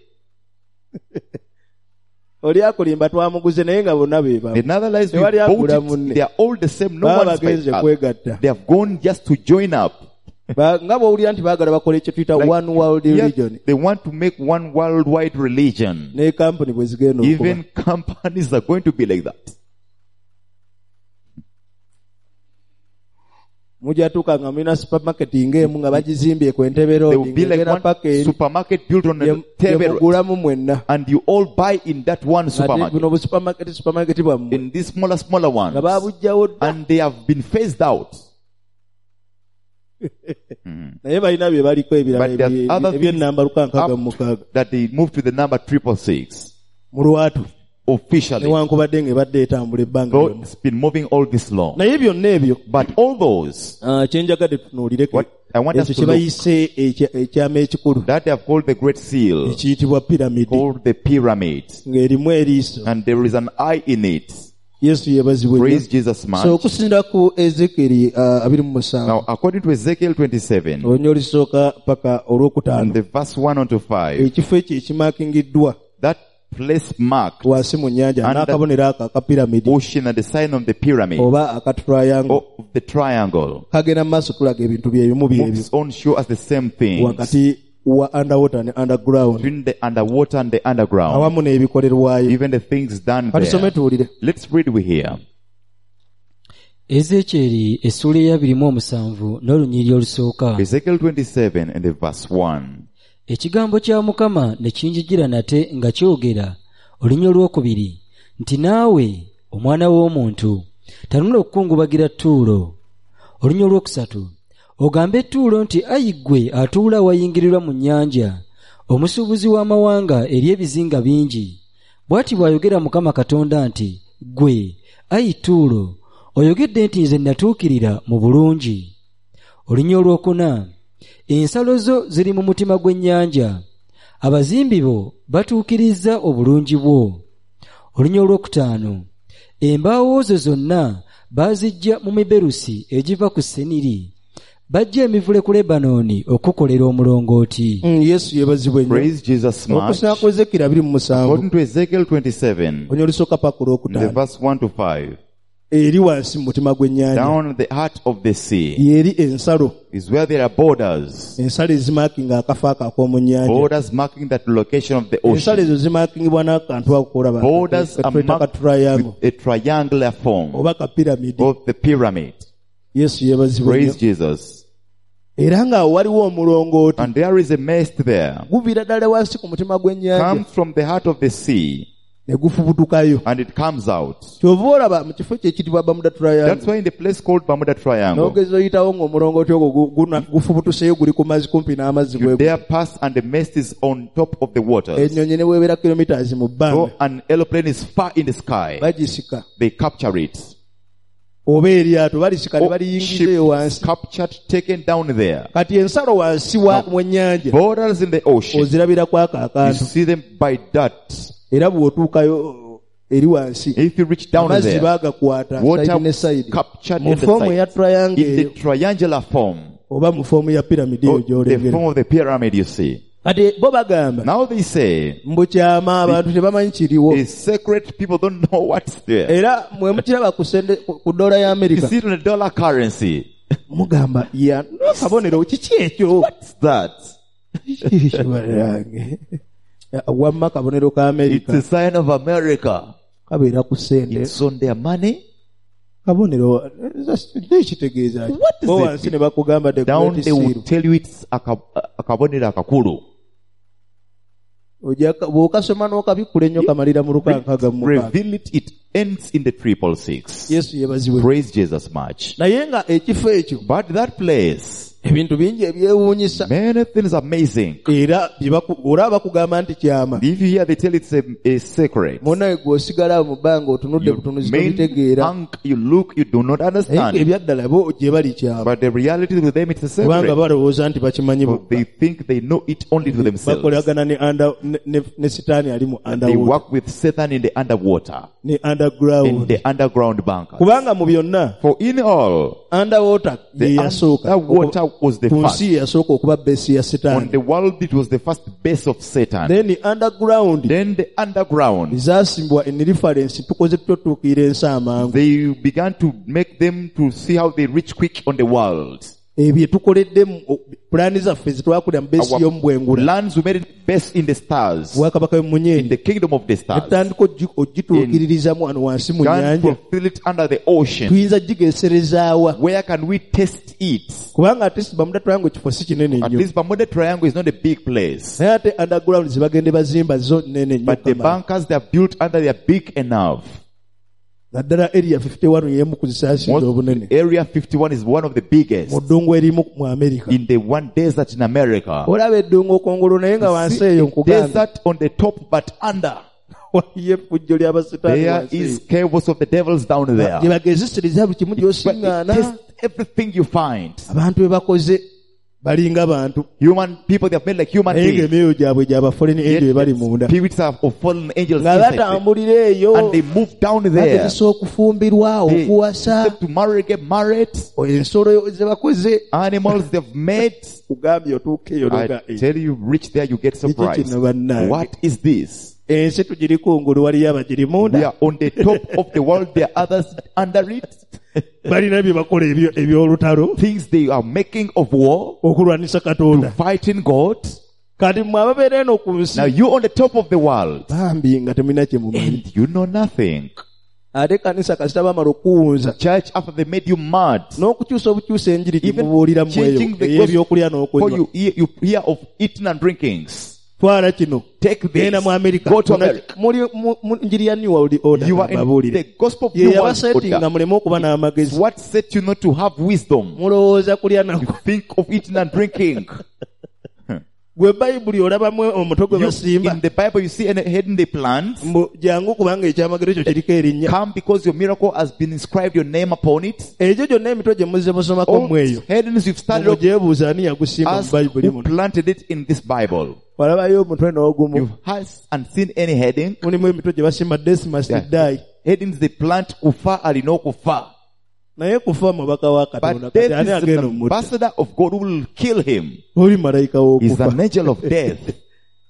oli akulimba twamuguze naye nga bonna be bamu. the Netherlands, we Tewali agula bought munne. it. They are all the same. No Baba one is bagenze by us. kwegatta. They have gone just to join up. Ba- nga bw'owulira nti baagala bakola ekyo tuyita Like, one world yes, religion. they want to make one worldwide religion. Ne kampuni bwe zigenda okuba. Even companies are going to be like that. Mujja tuuka nga mulina supermarket ng'emu nga bagizimbye ku Entebbe They Road will be like ng'egenda one paka eri supermarket built on a gye- gye table, mugulamu mwenna. and you all buy in that one Ate supermarket. buno bu supermarket supermarket bwammwe In these smaller, smaller nga ones. baabugjawo dda. And they have been phased out. Naye balina bye baliko ebirala But there's ebye- other eby'ennamba luka nkaaga mu Up mukaaga that they moved to the number triple six. mu lwatu Officially. newankubadde ng'ebadde etambula ebbanga Though lyonna. it's been moving all this long. Naye byonna ebyo But all those ah, kye njagade tutunuulireko What I want us ekyo to kye bayise ekya- ekyama ekikulu that they have called the Great Seal, ekiyitibwa piramidi called the pyramid, ng'erimu eriiso. and there is an eye in it. Yesu yeebazibwe nnyo. Praise Jesus So much. okusinziira ku Ezekieri uh, abiri mu musanvu Now, according to Ezekiel twenty-seven, olunya olusooka paka and olwokutaano the verse one unto five, ekifo ekyo ekimakingiddwa that place marked wansi mu nnyanja And n'akabonero ako aka piramidi ocean and the sign of the pyramid, oba akatriangle of the triangle, kagenda mu maaso tulaga ebintu byebimu byebyo moves on show us the same thing wakati wa underwater ne underground between the underwater and the underground, awamu n'ebikolerwayo. even the things done katusome there. tuwulire. Let's read we here. Ezekyeri essula ey'abiri mu omusanvu n'olunyiriri olusooka. Ezekiel twenty-seven and the verse one. Ekigambo kya Mukama ne kinjijira nate nga kyogera olunya olwokubiri nti naawe omwana w'omuntu tanula okukungubagira Ttuulo. Olunya olwokusatu ogambe Ttuulo nti ayi ggwe atuula awayingirirwa mu nnyanja, omusuubuzi w'amawanga eri ebizinga bingi. Bw'ati bw'ayogera Mukama Katonda nti ggwe ayi Ttuulo oyogedde nti nze natuukirira mu bulungi. Olunya olwokuna ensalo zo ziri mu mutima gw'ennyanja, abazimbi bo batuukirizza obulungi bwo. Olunya olwokutaano embaawo zo zonna baazijja mu miberusi egiva ku Seniri, bajja emivule ku Lebanooni okukolera omulongooti. Mm, Yesu yeebazibwe nnyo. Praise Jesus much. Okusinziira ku Ezekieri abiri mu musanvu According to Ezekiel twenty-seven, olunya olusooka paka in the olwokutaano verse one to five, eri wansi mu mutima gw'ennyanja Down at the heart of the sea yeri ensalo is where there are borders. ensalo ezimakinga akafo ako ak'omu nnyanja Borders marking that location of the ensalo ocean. ezo zimakingibwa n'akantu ako kolaba Borders are katweta ka marked triangle with a triangular form oba ka piramidi. of the pyramid. Yesu yeebazibwe nnyo. Praise Jesus. Era ng'awo waliwo omulongooti And there is a mist there. guvira ddala wansi ku mutima gw'ennyanja Comes from the heart of the sea ne gufubutukayo. and it comes out. Kyova olaba mu kifo kyekitibwa Bermuda That's Triangle why in the place called Bermuda Triangle, n'ogeza oyitawo ng'omulongooti ogwo gu- guna- gufubutuseyo guli ku mazzi kumpi n'amazzi you bwe dare pass and the mist is on top of the waters. ennyonyi ne bw'ebeera kilometers mu So bbanga an aeroplane is far in the sky. bagisika They capture it. oba eryato balisika ne Or baliyingizeeyo ship wansi. captured, taken down there. Kati ensalo wansi wa mu nnyanja Borders in the ocean. ozirabirako ako You akantu see them by that. era bw'otuukayo eri wansi If you reach down amazzi there, baagakwata water side ne side captured mu in the foomu ya side. triangle In the eyo triangular form. oba mu foomu ya piramidi Or eyo the gy'olengera. form of the pyramid you see. Kati bo bagamba Now they say, mbu kyama abantu tebamanyi kiriwo it's secret, people don't know what's there. era mwe mukiraba ku sente ku ku dola ya You Amerika see it on a dollar currency. mugamba ya kabonero kiki ekyo What's that? Kibalange. wamma kabonero ka It's Amerika a sign of America. kabeera ku sente It's on their money. kabonero nekitegeeza ki? What is bo it? wansi ne bakugamba the Down great they will seal. tell you it's aka- akabonero akakulu. Ojja ka- bw'okasoma n'okabikula ennyo kamalira mu lukankaaga mu mukaaga. Reveal it, it ends in the triple six. Yesu yeebazibwe. Praise Jesus much. naye nga ekifo ekyo But that place, ebintu bingi ebyewuunyisa many things amazing. era bye baku- olaba bakugamba nti kyama If you hear they tell it's a, a secret, munaye gweosigala mu bbanga otunudde you butunuzi main tobitegeera hunk, you look, you do not naye understand. ebyaddala bo gye bali kyama But the reality with them, it's a kubanga secret. balowooza nti bakimanyi So they bokka think they know it only to themselves. bakolagana ne under- ne- ne- ne sitaani ali mu They underwood work with Satan in the underwater, ne in underground the underground bunkers. kubanga mu byonna For in all, underwater ye the yasooka underwater was the ku first. nsi ye yasooka okuba beesi ya On sitaani the world, it was the first base of Satan. then underground Then the underground, zaasimbwa in reference tukoze tutotuukira ensi amangu they began to make them to see how they reach quick on the world. ebyo tukoledde mu pulaani zaffe zetwakulira mu beesi y'omu bwengula Lands we made it best in the stars, bwakabaka in bwemunyeeni the kingdom of the stars. netutandika ogi- ogituukiririzamu wano wansi mu Can nyanja fulfill it under the ocean. tuyinza gigeeserezaawa Where can we test it? kubanga ate Bermuda Triangle ekifo si kinene At nnyo least Bermuda Triangle is not a big place. naye ate underground zebagende bazimba zo nnene nnyo But the kamala. bunkers they are built under, they are big enough. naddala area fifty-one y'emu ku zisaasinze Most- obunene Area fifty-one is one of the biggest mu ddungu erimu mu Amerika in the one desert in America. olaba eddungu okongolo naye nga wansi eyo nkugamba Desert on the top but under. waliyo effujjo ly'abasitaani There wansi is eyo. caves of the devils down gye there. bagezesereza buli kimu But you gy'osiŋŋaana test everything you find. abantu be bakoze balinga bantu Human people, they are made like human naye beings. ng'emyoyo gyabwe gyaba foreign angel be bali munda Spirits are of fallen angels nga inside them. batambulira eyo And they move down there. bagezesa okufumbirwa They okuwasa step to marry, get married. ensolo ze bakoze Animals they've made. kugambye otuuka eyo I noga tell you, reach there, you get surprised. kino bannange. What is this? ensi tugiriko ngulu waliyo abagiri We munda are on the top of the world. There are others under it. balina bye bakola ebyo- eby'olutalo Things they are making of war, okulwanisa katonda fighting God. kati mmwe ababeera eno ku nsi Now you on the top of the world, bambi nga temulina kye mumanyi and you know nothing. ate kanisa kasita bamala okuwunza Church, after they made you mad, n'okukyusa obukyusa enjiri even gimubuulira mmweyo changing the ey'ebyokulya gospel, n'okunywa you hear, you hear of eating and drinkings. twala kino Take genda mu this. Amerika Go to Muna- America. muli mu mu njiri ya new world order You are in babuulire the gospel of ye New World yabasetinga Order. muleme okuba n'amagezi What set you not to have wisdom? mulowooza kulya nako Think of eating and drinking. gwe bayibuli olabamu omutwe gwe You, basimba in the Bible, you see any hidden the plans. mbu jangu kubanga ekyamagero ekyo kiriko erinnya Come because your miracle has been inscribed your name upon it. egyo gyonna emitwe gye muzze musomako All mu eyo headings you've started off, mugyebuuza ani yagusimba mu ask bayibuli who muno planted it in this Bible. walabayo omutwe n'ogumu You has and seen any heading. mulimu emitwe gye basimba Decimus Yeah. Dai Headings they plant kufa alino kufa. naye kufa mubaka wa katonda But kati death ani is agenda an omutta ambassador of God who will kill him. oli malayika He's w'okufa an angel of death.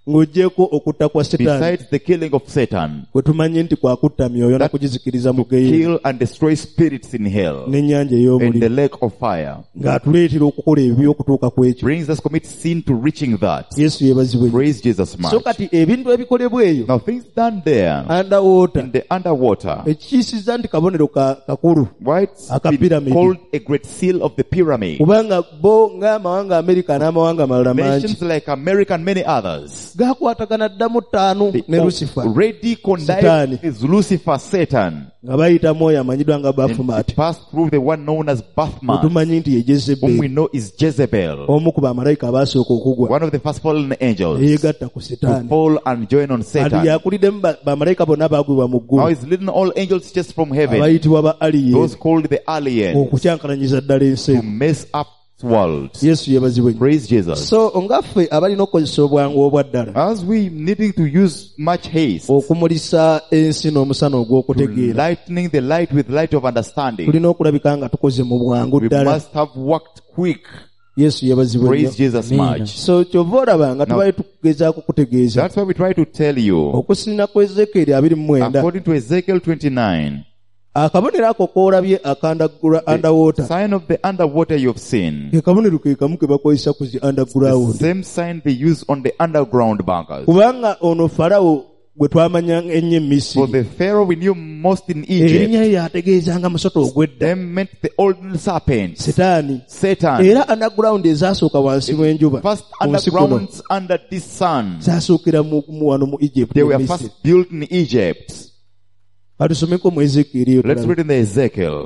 ng'oggyeko okutta kwa setaani besides the killing of Satan, kwe tumanyi nti kwakutta myoyo na kugizikiriza mu geyeena kill and destroy spirits in hell n'ennyanja and the ey'omuliro lake of fire, ng'atuleetera okukola ebyo okutuuka ku ekyo. brings us commit sin to reaching that. Yesu yeebazibwe nnyo. Praise Jesus So much. kati ebintu ebikolebwa eyo Now things done there underwater in the underwater, ekiyisizza nti kabonero ka- kakulu why it's Aka been pyramid. called a great seal of the pyramid. kubanga bo ng'amawanga Amerika n'amawanga amalala mangi Nations like America and many others, gakwatagana ddamu ttaanu they ne Lucifer already condemned Satan. is Lucifer, Satan. nga bayitamu oyo amanyiddwa nga And Baphomet it passed through the one known as Baphomet, tumanyi nti ye whom we Jezebeli know is Jezebel, omu ku bamalayika abaasooka okugwa one of the first fallen angels, eyegatta ku to setaani fall and join on ati Satan. yakuliddemu ba- bamalayika bonna baagwibwa mu Now ggulu he's leading all angels just from heaven, abayitibwa ba aliyeni those called the aliens, okukyankalanyiza ddala ensi to eno. mess up world. Yesu yeebazibwe nnyo. Praise Jesus. So ngaffe abalina okukozesa obwangu obwa ddala As we needing to use much haste, okumulisa ensi n'omusana to ogw'okutegeera lightening the light with light of understanding, tulina okulabika nga tukoze mu bwangu we ddala. must have worked quick. Yesu yeebazibwe nnyo. Praise Jesus Amen. much. So kyova olaba nga tubaye tugezaako kutegeeza That's why we try to tell you, okusinina ku Ezekieri abiri mu mwenda according to Ezekiel twenty-nine, akabonero ako koolabye akandagula underwater sign of the underwater you have seen, ke kabonero ke kamu ke bakozesa ku zi the underground same sign they use on the underground bunkers. kubanga ono falawo gwe twamanya ennyo e For Misiri the Pharaoh we knew most in Egypt, erinnya lye yategeezanga musota ogw'edda them meant the old serpent, setaani Satan. era underground ezasooka wansi w'enjuba First ku nsi kuno undergrounds under this sun, zasookera mu mu- wano mu Egypt they mu were Misiri. first built in Egypt. Katusomeko mu Ezekieri eyo Let's tulabe. read in the Ezekiel.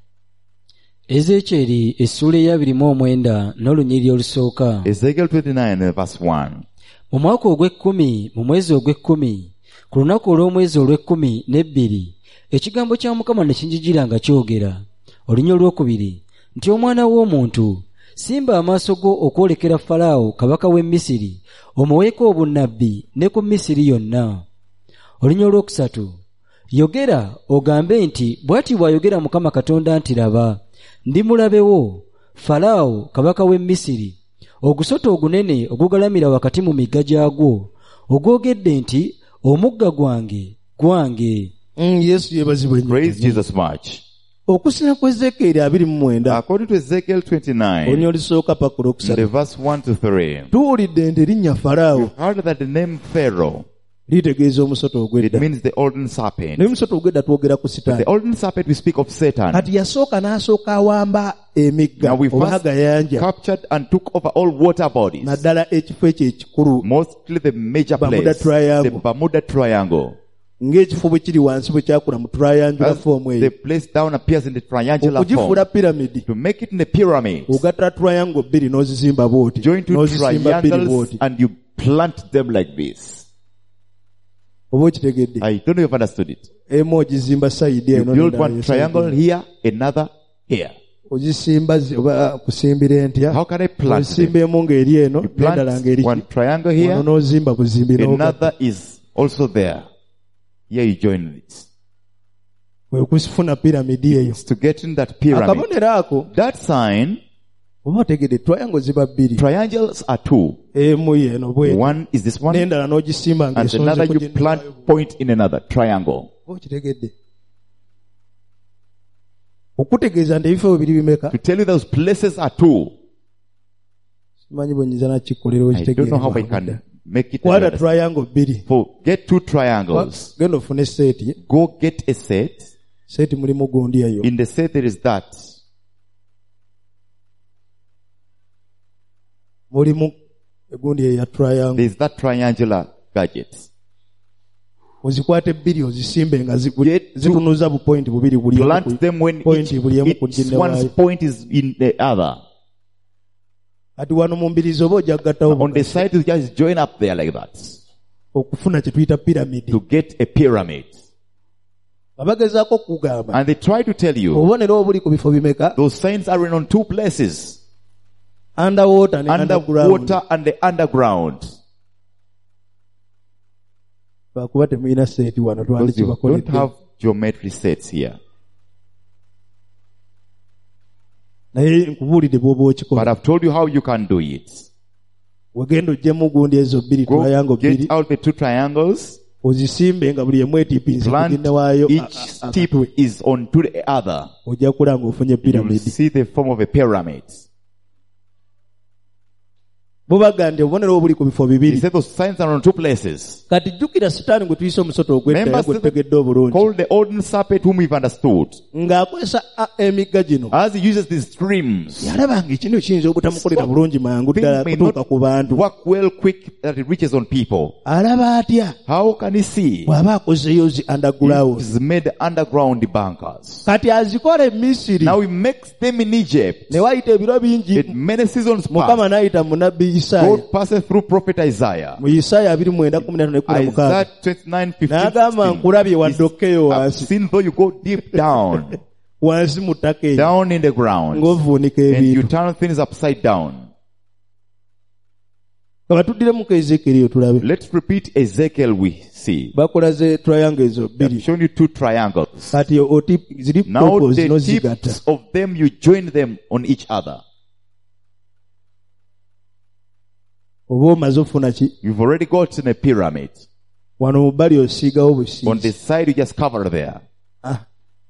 ezekyeri essuula ey'abiri mu omwenda n'olunyiriri olusooka. Ezekiel twenty-nine verse one. Mu mwaka ogw'ekkumi mu mwezi ogw'ekkumi ku lunaku olw'omwezi olw'ekkumi n'ebbiri ekigambo kya Mukama ne kinjijira nga kyogera olunya olwokubiri nti omwana w'omuntu simba amaaso go okwolekera Falaawo kabaka w'e Misiri omuweeko obunnabbi ne ku Misiri yonna. Olunya olwokusatu yogera ogambe nti bw'ati bw'ayogera Mukama Katonda nti laba ndi mulabewo Falaawo kabaka w'e Misiri ogusota ogunene ogugalamira wakati mu migga gyagwo ogwogedde nti omugga gwange gwange. Mm, Yesu yeebazibwe nnyo. Praise Jesus much. Okusina ku Ezekieri abiri mu mwenda According to Ezekiel twenty-nine, olunya olusooka paka in the olwokusatu verse one to three, tuwulidde nti erinnya Falaawo you heard that the name Pharaoh, litegeeza omusota it ogw'edda means the olden serpent. naye omusota ogw'edda twogera ku sitaani The olden serpent we speak of Satan, kati yasooka n'asooka awamba emigga Now we oba first agayanja captured and took over all water bodies, naddala ekifo ekyo ekikulu mostly the major Bermuda place, Triangle. the Bermuda Triangle. ng'ekifo bwe kiri wansi bwe kyakula mu triangular As form the eyo place down appears in the triangular okugifuula form. piramidi To make it in the pyramids, ogatta triangle bbiri n'ozizimba bwoti join two n'ozisimba bbiri triangles bwoti and you plant them like this. oba okitegedde I don't know if you've understood it. emu ogizimba sayidi You eno build n'endala one yo triangle sayidi. here, another here. ozisimba zi- oba kusimbira entya How can I plant ozisimba them? emu ng'eri eno You n'endala plant ng'eri one triangle wano here, n'ozimba buzimbi n'ogatta. another is also there. Here you join it. kwe kufuna piramidi eyo It's to get in that pyramid. akabonero ako That sign, oba otegedde triangle ziba bbiri triangles are two. emu yeno bwe One is this one, n'endala n'ogisimba and ng'esonze another ku you gye- plant point in another triangle. oba okitegedde okutegeeza nti ebifo bibiri bimeka To tell you those places are two. simanyi bwe nyiza nakikolera I don't know how I okitegeera can make it. kwata understand. triangle bbiri For get two triangles. genda ofune seeti Go get a set. seeti mulimu gundi eyo In the set there is that. mulimu egundi eyo ya triangle There is that triangular gadget. ozikwate bbiri ozisimbe nga zi- Get to zitunuza bupointi bubiri buli emu ku- Plant them when point each, buli emu ku each ginne one's waayo. point is in the other. kati wano mu mbirizi oba ojja kugattawo On the side you just join up there like that. okufuna kye tuyita piramidi To get a pyramid. nga bagezaako okugamba And they try to tell you obubonero obuli ku bifo bimeka those signs are in on two places. underwater ne underground Underwater and the underground. lwakuba temulina seeti wano Because you don't twandikibakoledde have geometry sets here. naye nkubuulidde bw'oba But okikola I've told you how you can do it. wegenda ojjemu gundi ezo bbiri Go twayango bbiri get out the two triangles. ozisimbe nga buli emu etipinze Plant kuginne waayo each tip is onto the other. ojja kulanga ofunye You will piramidi. see the form of a pyramid. bubagambye obubonero obuli ku bifo He bibiri. said those signs are on two places. kati jjukira sitaani gwe tuyise omusoto ogw'edda Remember gwe tutegedde obulungi called the olden serpent whom we've understood. ng'akozesa a- emigga gino As he uses these streams, yalaba nga ekino kiyinza obutamukolera bulungi mangu things ddala may kutuuka not ku bantu. work well quick that it reaches on people. alaba atya How can he see? bw'aba akozeyo zi underground. He's made underground bunkers. kati azikola e Misiri Now he makes them in Egypt. ne wayita ebiro bingi. In many seasons mukama past, n'ayita munabbi Isaaya God passes through prophet Isaiah. mu Isaaya abiri mwenda kumi na ttaano ne kumi na mukaaga Isaiah twenty-nine fifteen. n'agamba nkulabye wadde okkeyo I've wansi seen though you go deep down, wansi mu ttaka eryo down in the ground, ng'ovuunika and you ebintu. turn things upside down. kaba tuddiremu ku Ezeekeriyo tulabe. Let's repeat Ezekiel we see. bakolaze triangle ezo I've bbiri. shown you two triangles. kati oti ziri Now purpose the n'ozigatta. tips of them, you join them on each other. oba omaze ofuna ki You've already gotten a pyramid. wano mu bbali osiigawo On busiizi. the side, you just cover there. Ah.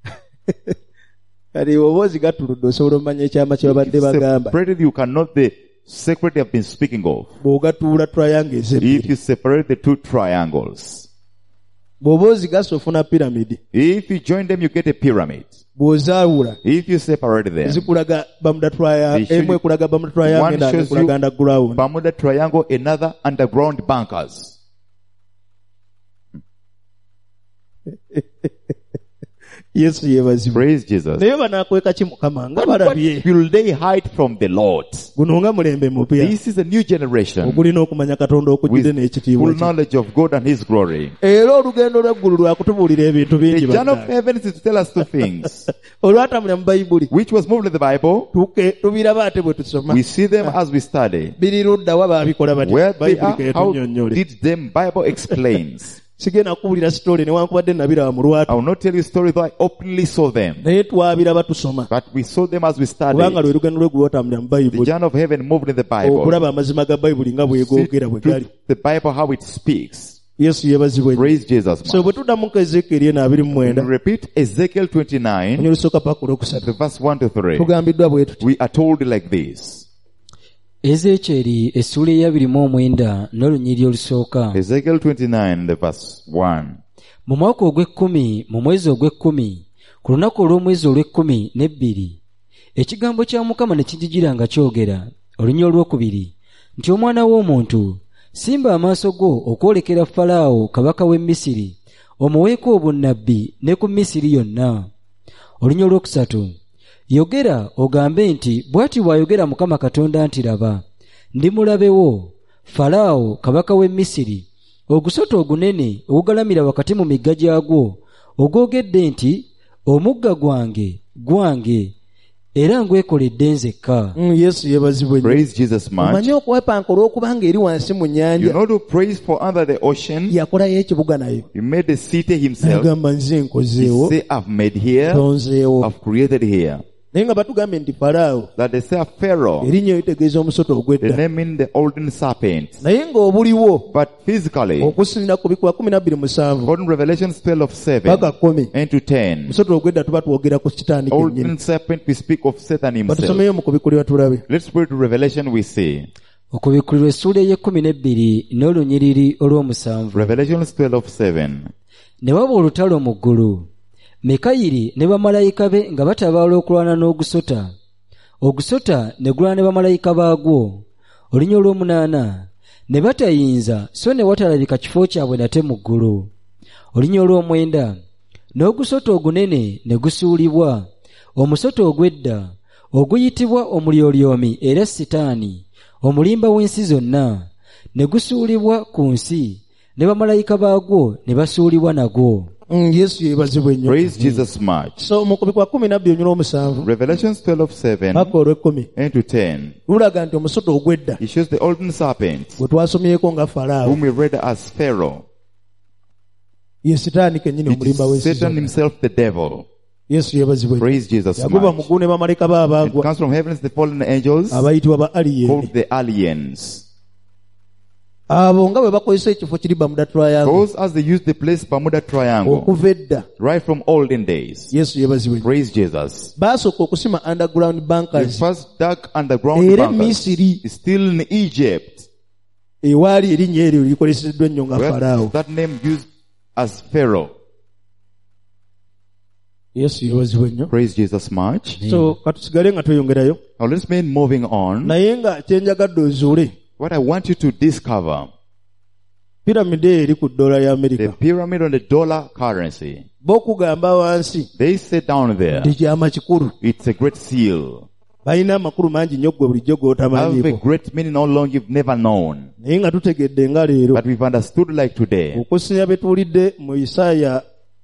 kati oba ozigattuludde osobola omanya ekyama kye babadde If bagamba separated, you cannot the secret they have been speaking of. bw'ogatuula triangle If ezebbiri. you separate the two triangles, bw'oba ozigasa ofuna piramidi. if you join them, you get a pyramid. bw'ozaawula If you separate them, zikulaga Bermuda triangle, They show emu you- ekulaga Bermuda triangle one endala shows ekulaga you underground. Bermuda Triangle, another underground bunkers. yesu yeebazibwe. Praise Jesus. naye banaakweka ki mukama nga But what balabye will they hide from the Lord? guno nga mulembe mupya This is a new generation ogulina okumanya katonda with okujjudde n'ekitiibwa full kye. knowledge of God and His glory. era olugendo lw'eggulu lwakutubuulira ebintu bingi The journey of bannange. heaven is to tell us two things, olwatambulira mu bayibuli which was moved in the Bible. tuke tubiraba ate bwe tusoma We see them as we study. biri luddawa baabikola Where batya they bayibuli are, how keyetunnyonnyole. did them Bible explains. sigenda kuwulira sitole newankubadde nabiraba mu I lwatu will not tell you a story though I openly saw them. naye twabiraba tusoma But we saw them as we kubanga studied. lwe lugendo lw'eggulu lwatambulira mu The bayibuli journey of heaven moved in the Bible. okulaba amazima ga bayibuli nga See bwegoogera bwe gali. the Bible, how it speaks. yesu yeebazibwe nnyo. Praise Jesus. so bwe tuddamu ku ezeekeri eno abiri mu mwenda Repeat Ezekiel twenty-nine, onyolusoka paka olwokusatu the verse one to three. tugambiddwa bwe tuti We are told like this. ezekyeri essuula eyabiri mu omwenda n'olunyiriri olusooka. Ezekiel twenty-nine, the verse one. mu mwaka ogw'ekkumi mu mwezi ogw'ekkumi ku lunaku olw'omwezi olw'ekkumi n'ebbiri ekigambo kya mukama ne kijijira nga kyogera olunya olwokubiri nti omwana w'omuntu simba amaaso go okwolekera falaawo kabaka w'e misiri omuweeko obunnabbi ne ku misiri yonna. olunya olwokusatu yogera ogambe nti bw'ati bw'ayogera mukama katonda nti laba ndi mulabe wo falaawo kabaka w'e misiri ogusota ogunene ogugalamira wakati mu migga gyagwo ogwogedde nti omugga gwange gwange era ngwekoledde nzekka. Mm, yesu yeebazibwe nnyo. Praise Jesus much. omanye okuwepanka olw'okubanga eri wansi mu You nnyanja know to praise for under the ocean. yakolayo ekibuga nayo He made a city himself. n'agamba nze He nkozeewo say, I've made here, tonzeewo I've created here. naye nga batugambye nti falaawo That they say Pharaoh, erinnya litegeeza omusota the ogw'edda name in the olden serpent. naye ng'obuliwo But physically, okusinira ku bikuba kumi nabbiri musanvu according to Revelation twelve of seven paka kumi and to ten, omusota ogw'edda tuba twogera ku kitaani kennyini. olden serpent, we speak of Satan himself. batusomeyo mu kubikulirwa tulabe. Let's go to Revelation, we see. okubikulirwa essuula ey'ekkumi n'ebbiri n'olunyiriri olw'omusanvu. Revelation twelve of seven. ne waba olutalo mu ggulu mikayiri ne bamalayika be nga batabaala okulwana n'ogusota ogusota ne gulwana ne bamalayika baagwo. olunya olw'omunaana ne batayinza so ne watalabika kifo kyabwe nate mu ggulu. olunya olw'omwenda n'ogusota ogunene ne gusuulibwa omusota ogw'edda oguyitibwa omulyolyomi era sitaani omulimba w'ensi zonna ne gusuulibwa ku nsi ne bamalayika baagwo ne basuulibwa nagwo. Mm, yesu yeebazibwe nnyo. Praise Jesus much. so mu kubikwa kumi nabbiri onyula omusanvu Revelation twelve of seven paka olw'ekkumi and to ten. lulaga nti omusota ogw'edda He shows the olden serpent, gwe twasomyeko nga falaawo whom we read as Pharaoh. ye sitaani kennyini It omulimba is w'ensi Satan zonna. himself, the devil. yesu yeebazibwe nnyo. Praise Jesus yagoba mu much. ggulu ne bamalayika It baabagwa comes from heavens, the fallen angels, abayitibwa ba aliyeni called the aliens. abo nga bwe bakozesa ekifo kiri Bermuda Triangle Those as they use the place Bermuda Triangle, okuva edda. right from olden days. Yesu yebazibwe. Praise Jesus. Baasooka okusima underground The bunkers first dark underground era bunkers Misiri is still in Egypt. ewaali erinnya eryo likoleseddwa ennyo nga Where Faraawo. that name used as Pharaoh. Yesu yebazibwe nnyo. Praise Jesus much. So katusigale nga tweyongerayo Now let's mean moving on. naye nga kyenjagadde ozuule What I want you to discover, piramide eri ku ddoola ya the Amerika pyramid on the dollar currency. b'okugamba wansi They say down there, nti kyama kikulu it's a great seal. balina amakulu mangi nnyo gwe bulijjo Have a g'otamanyiiko great meaning how long you've never known. naye nga tutegedde nga leero But we've understood like today. okusinga bye tuwulidde mu Isaaya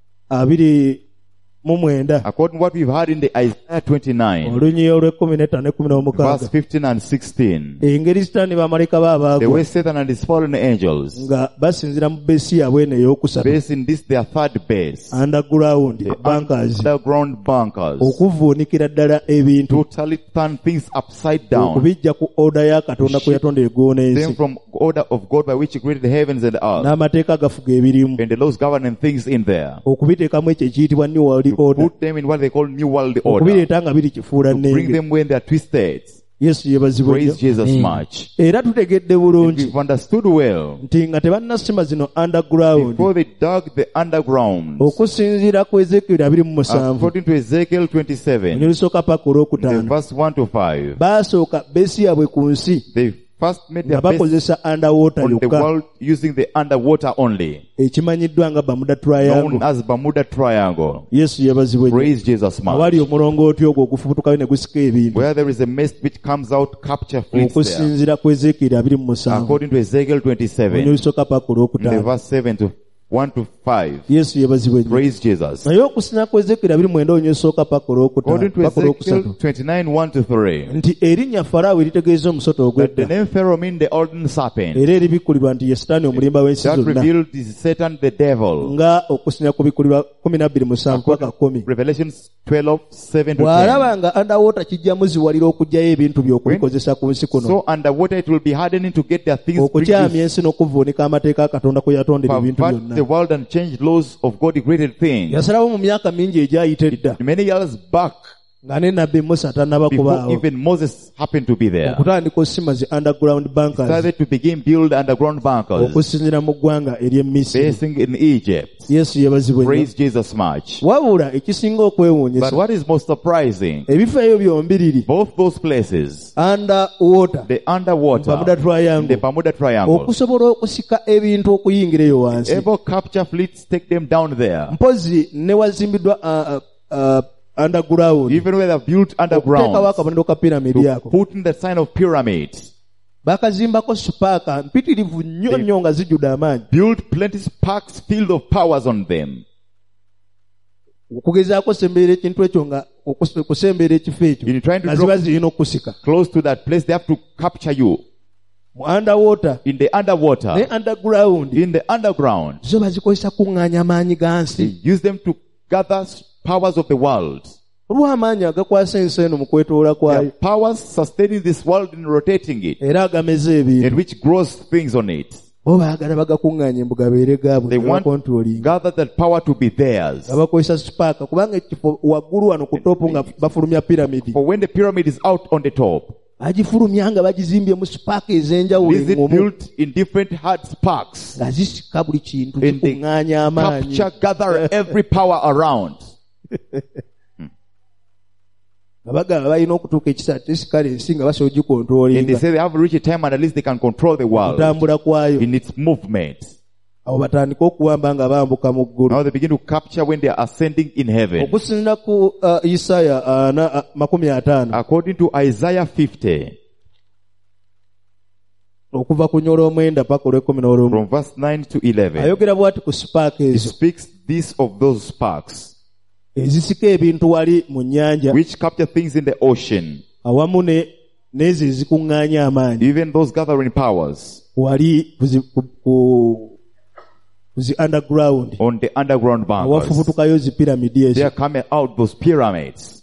abiri mu mwenda According to what we've heard in the Isaiah twenty-nine, olunyi olw'ekkumi n'ettaano n'ekkumi verse n'omukaaga fifteen and sixteen, engeri sitaani bamalayika the baabaagwa way Satan and his fallen angels, nga basinzira mu beesi yaabwe eno ey'okusatu based in this their third base, underground the bunkers underground bunkers, okuvuunikira ddala ebintu totally turn things upside down, okubijja ku oda ya Katonda kwe yatonda eggulu them n'ensi from order of God by which He created the heavens and the earth, n'amateeka agafuga ebirimu and the laws governing things in there, okubiteekamu ekyo ekiyitibwa new world to order put them in what they call New World Order, okubireeta nga biri kifuula to bring nnenge. them when they are twisted. Yesu yebazibwe Praise nnyo Jesus Amen. much. era tutegedde And bulungi we've understood well, nti nga tebannasima zino underground before they dug the underground, okusinziira ku Ezekiel abiri mu musanvu according to Ezekiel twenty-seven, olusoka paka in the olwokutaano verse one to five, baasooka beesi yaabwe ku nsi they first made nga their base bakozesa underwater on the yokka world using the underwater only, ekimanyiddwa nga Bermuda known Triangle. as Bermuda Triangle. Yesu yebazibwe nnyo. Praise Jesus much. awali omulongooti ogwo ogufubutukayo ne gusika ebintu Where there is a mist which comes out, capture fleets there. okusinziira ku Ezekiel abiri mu musanvu According to Ezekiel twenty-seven, olusoka paka in the olwokutaano. verse seven to one to five. Yesu yebazibwe nnyo. Praise Jesus. naye okusinziira ku Ezekiel abiri mu mwenda olusoka paka According to olwokusatu Ezekiel twenty-nine, one to three, nti erinnya Faraawo eritegeeza omusota that the ogw'edda name Pharaoh means the olden serpent. era eribikkulirwa nti ye Sitaani omulimba w'ensi That zonna revealed is Satan the devil. nga okusinziira ku bikkulirwa kumi na bbiri musanvu paka kumi. Revelation twelve, seven to ten. bw'alaba nga underwater kijjamu ziwalira okuggyayo ebintu by'okubikozesa ku nsi kuno So underwater it will be hardening to get their things okukyamya bring ensi n'okuvuunika amateeka Katonda kwe yatondera to ebintu pervert byonna. the world and change laws of God created things. yasalawo mu myaka mingi egyayita edda Many years back, nga ne nabbi Musa tannaba before kubaawo even Moses happened to be there, okutandika osima zi underground bunkers started to begin build underground bunkers okusinziira mu ggwanga ery'e Misiri. basing in Egypt. Yesu yebazibwe nnyo. Praise Jesus much. wabula ekisinga But okwewuunyisa what is most surprising, ebifo ebyo byombiriri both those places, under water the underwater, Bermuda the Triangle Bermuda Triangle, okusobola okusika ebintu okuyingira eyo wansi able capture fleets, take them down there. mpozi ne wazimbiddwa uh, uh, underground Even where they're built okuteekawo underground, akabonero ka piramidi to ako put in the sign of pyramids, bakazimbako supaaka mpitirivu nnyo nnyo nga zijjudde amaanyi build plenty sparks filled of powers on them. okugezaako osemberera ekintu ekyo nga okus- okusemberera ekifo ekyo In trying to nga draw ziba zirina okusika close to that place, they have to capture you. mu underwater In the ne underwater, underground in the underground, zo bazikozesa kuŋŋaanya amaanyi ga they nsi use them to gather powers of the world. olw'amaanyi agakwasa ensi eno mu kwetoola There are kwayo powers sustaining this world and rotating it, era agameza ebintu and which grows things on it. bo baagala bagakuŋŋaanya embu gabeere gaabwe They ne want bakontrolinga gather that power to be theirs. nga bakozesa supaaka kubanga ekifo waggulu wano ku topu nga bafulumya piramidi For when the pyramid is out on the top, bagifulumya nga bagizimbye mu supaaka ez'enjawulo is it engumu built in different hard sparks? nga zisika buli kintu And they zikuŋŋaanya amaanyi capture, gather every power around. nga bagamba balina okutuuka ekisaati esikala ensi nga basobola And they ogikontrolinga say they have reached a time and at least they can control the world okutambula kwayo in its movement. awo batandika okuwamba nga bambuka mu ggulu Now they begin to capture when they are ascending in heaven. okusinziira ku uh, Isaaya uh, na, uh, makumi ataano According to Isaiah fifty, okuva ku nyola omwenda paka olw'ekkumi n'olumu from verse nine to eleven, ayogera bw'ati ku supaaka it ezo speaks this of those sparks ezisika ebintu wali mu nnyanja which capture things in the ocean, awamu ne n'ezo ezikuŋŋaanya amaanyi even those gathering powers wali ku zi- ku- ku- ku zi underground on the underground bunkers. awafubutukayo zi piramidi They ezo are coming out those pyramids.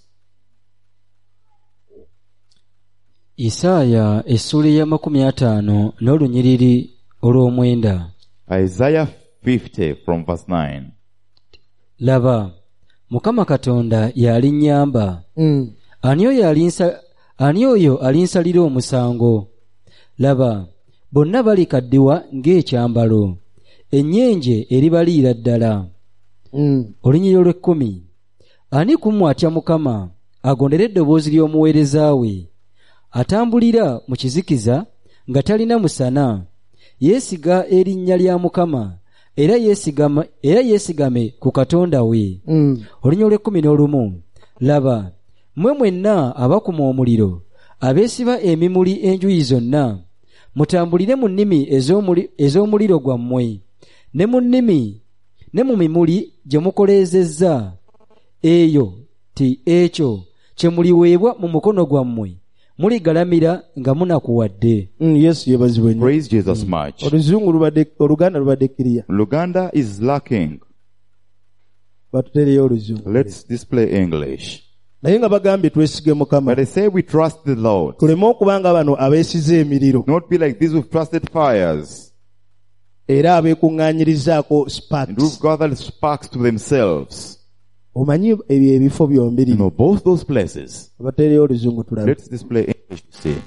Isaaya essula ya makumi ataano n'olunyiriri olw'omwenda. Isaiah fifty from verse nine. Laba, Mukama Katonda y'alinnyamba. Mm. Ani oyo alinsa ani oyo alinsalira omusango? Laba, bonna balikaddiwa ng'ekyambalo, ennyenje eribaliira ddala. Mm. Olunyiriro olw'ekkumi. Ani ku mmwe atya Mukama, agondera eddoboozi ly'omuweereza we, atambulira mu kizikiza nga talina musana, yeesiga erinnya lya Mukama, era yeesigama era yeesigame ku Katonda we. Mm. Olunyiriro olw'ekkumi n'olumu. Laba, mmwe mwenna abakuma omuliro, abeesiba emimuli enjuuyi zonna, mutambulire mu nnimi ez'omuli- ez'omuliro gwammwe, ne mu nnimi ne mu mimuli gye mukoleezezza, eyo ti ekyo kye muliweebwa mu mukono gwammwe, muligalamira nga munakuwadde. Mm. Yesu yebazibwe nnyo. Praise Jesus much. Oluzungu lubadde Oluganda lubadde kiriya. Luganda is lacking. Batutereyo oluzungu. Let's display English. Naye nga bagambye twesige Mukama. But they say we trust the Lord. Tuleme okubanga bano abeesize emiriro Not be like these who've trusted fires era abeekuŋŋaanyirizaako and sparks. who've gathered sparks to themselves. Omanyi ebyo ebifo byombi You know, both those places. batereyo oluzungu tulabe. Let's display English to see.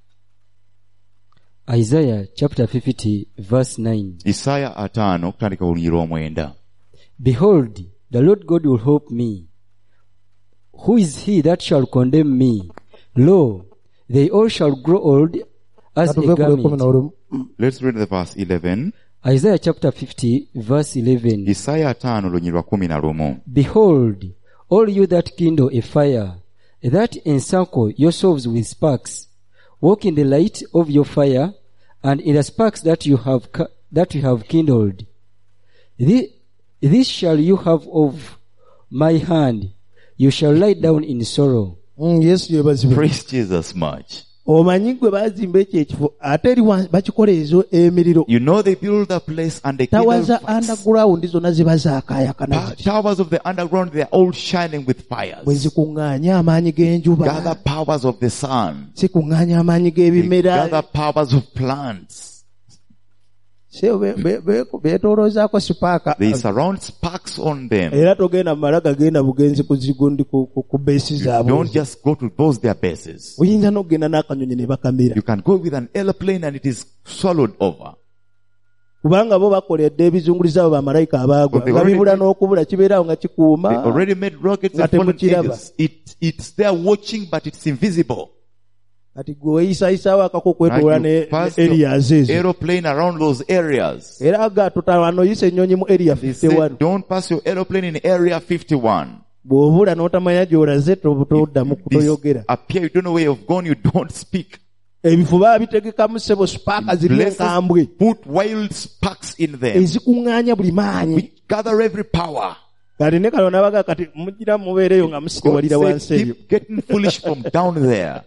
Isaiah chapter fifty verse nine. Isaiah atano kutandika olunyiriro omwenda. Behold, the Lord God will help me. Who is he that shall condemn me? Lo, they all shall grow old as Katuve a ku lw'ekkumi garment. n'olumu. Let's read the verse eleven. Isaiah chapter fifty verse eleven. Isaiah atano olunyiriro kumi na lumu. Behold, all you that kindle a fire, that encircle yourselves with sparks, walk in the light of your fire, and in the sparks that you have ca- that you have kindled. This, this shall you have of my hand. You shall lie down in sorrow. Mm. Yesu yebazibwe. Praise Jesus much. Omanyi gwe baazimba ekyo ekifo ate eri wa- bakikola ezo emiriro. You know they build a place and they Tawa kindle za fires. underground zonna ziba zaakaayakana Pa- ziti. Towers of the underground, they are all shining with Bwe fires. zikuŋŋaanya amaanyi Gather g'enjuba, powers of the sun. zikuŋŋaanya amaanyi They g'ebimera, gather powers of plants. so be- be- be- beetooloozaako sipaaka. They surround sparks on them. Era togenda mu mala gagenda bugenzi ku zigundi ku ku- ku beesi zaabwe. Don't just go to those their bases. Oyinza n'okugenda n'akanyonyi ne bakamira. You can go with an airplane and it is swallowed over. Kubanga bo bakoledde ebizunguliza abo bamalayika abaagwa. But they Nga already bibula made- n'okubula kibeerawo nga They kikuuma. already made rockets and Nga fallen temukiraba. angels. It, it's there watching, but it's invisible. Kati gwe weeyisaayisaawo akako okwetoola And ne you pass ne areas your ezo. aeroplane around those areas. Era ga totawano yise ennyonyi mu area They fifty-one. said, don't pass your aeroplane in area fifty-one. Bw'obula n'otamanya gy'olaze to- toddamu kutoyogera. Appear, you don't know where you've gone, you don't speak. Ebifo baba bitegekamu ssebo sipaaka ziri Places enkambwe put wild sparks in them. ezikuŋŋaanya buli maanyi. We gather every power. Kati ne Katonda baga kati mugira mubeereyo nga God musikiwalira wansi said, ebyo. keep getting foolish from down there.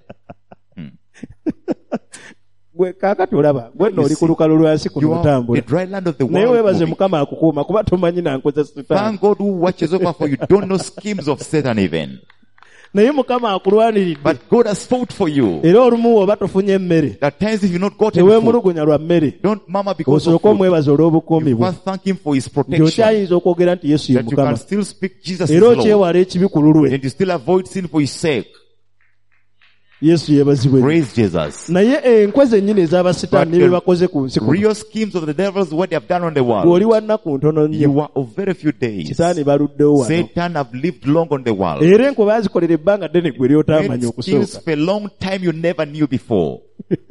Gwe kaakati olaba gwe nno oli ku lukalu lwansi kuno You are the otambula. dry land of the Naye world. weebaze moving. Mukama akukuuma kuba tomanyi nankoza sitaani. Thank God who watches over for you. Don't know schemes of Satan even. Naye Mukama akulwaniridde. But God has fought for you. Era olumu oba tofunye emmere. At times if you've not gotten food, Teweemulugunya lwa mmere. don't murmur because of Osooke food. omwebaza olw'obukuumi You bwe. must thank Him for His Nti protection. okyayinza okwogera nti Yesu ye That you can Mukama. still speak Jesus is Era Lord. okyewala ekibi ku lulwe. And you still avoid sin for His sake. Yesu yeebazibwe. Praise Jesus. Naye enkwe zennyini ez'abasitaani ne bye bakoze ku nsi kuno. Real schemes of the devils, what they have done on the Gw'oli world. wa nnaku ntono nnyo. You are of very few days. Sitaani baluddewo wano. Satan have lived long on the world. Era enkwe baazikolera ebbanga ddene ggwe ly'otaamanya Made okusooka. schemes for a long time you never knew before.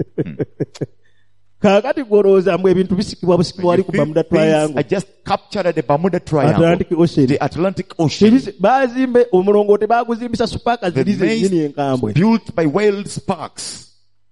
Kaakati gw'olowooza mbu ebintu bisikibwa busikibwa wali You ku think Bermuda things Triangle. are just captured at the Bermuda Triangle. Atlantic Ocean. The Atlantic Ocean. Tebisi- baazimbe omulongooti baaguzimbisa supaaka The ziri zennyini maze enkambwe. built by wild sparks.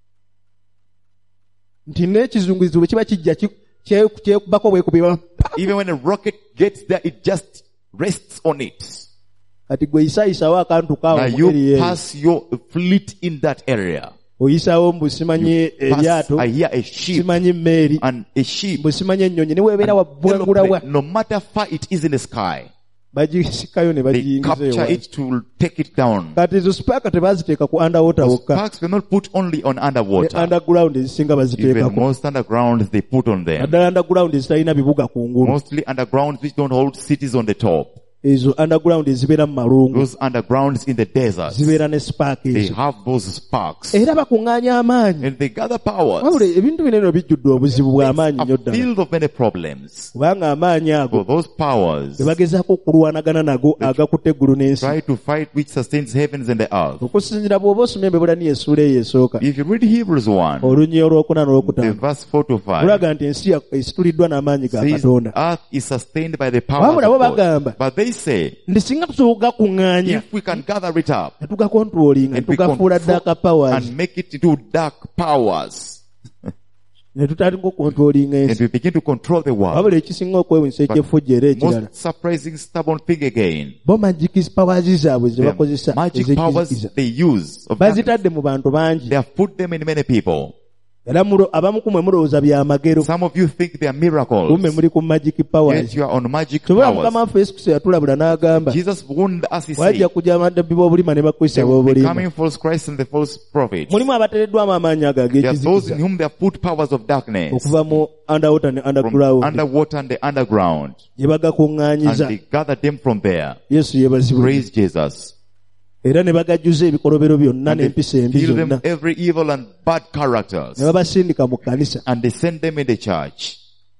Nti n'ekizungulizo bwe kiba kijja ki- kye- kyekubako bwekubiba. Even when a rocket gets there, it just rests on it. Kati gwe yisaayisaawo akantu kaawo Now mu you eri eyo. pass your fleet in that area. Oyisaawo mbu simanyi Pass, eryato, I hear a ship simanyi mmeeri, and a ship. mbu simanyi ennyonyi, ne weebeera wabbwangula wa. No matter far it is in the sky. bagisikayo ne They bagiyingiza capture ewansi. it to take it down. Kati ezo spark tebaziteeka ku underwater Those wokka, sparks were not put only on ne underwater. underground ezisinga Even baziteekako. most undergrounds they put on them. Naddala underground ezitalina bibuga ku ngulu. Mostly undergrounds which don't hold cities on the top. Ezo underground ezibeera mu malungu Those undergrounds in the desert, zibeera ne spark they ezo. have those sparks. Era bakuŋŋaanya amaanyi. And they gather powers. Wabula ebintu bino eno bijjudde obuzibu bw'amaanyi A nnyo ddala. field of many problems. Kubanga amaanyi ago For those powers, ge bagezaako okulwanagana nago agakutte eggulu n'ensi. try to fight which sustains heavens and the earth. Okusinziira bw'oba osomye Ebulaniya essuula eyo esooka, If you read Hebrews one, olunyi olwokuna the n'olwokutaano, verse four to five, kulaga nti ensi ya- esituliddwa n'amaanyi ga says Katonda. earth is sustained by the powers Wabula bo of God. bagamba But they say, nti singa tusobola kuŋŋaanya if we can gather it up ne tugakontrolinga ne and we tugafuula dark control powers and make it into dark powers, ne tutandika okukontrolinga and ensi. we begin to control the world. Wabula ekisinga okwewunyisa ekyefujja era ekirala, Most surprising stubborn thing again, bo magic powers zaabwe ze the bakozesa magic powers ez'ekizikiza they use, of darkness, bazitadde mu bantu bangi. they have put them in many people. Era mulo- abamu ku mwe mulowooza bya magero, Some of you think they are miracles, kumbe muli ku magic yet powers. you are on magic Kyobula powers. Mukama waffe Yesu Kristo yatulabula n'agamba Jesus warned us, he wajja said, kujja abaddabi b'obulima ne bakrista there will be b'obulima. coming false Christ and the false prophets. Mulimu abateereddwamu amaanyi ago There are those in ag'ekizikiza whom they have put powers of darkness okuva mu underwater ne from underground, underwater and the underground, gye and bagakuŋŋaanyiza. they gathered them from there. Yesu yeebazibwe. Praise Jesus. Era ne bagajjuza ebikolobero byonna And they n'empisa embi fill them zonna, every evil and bad characters, ne babasindika mu kkanisa. and they send them in the church.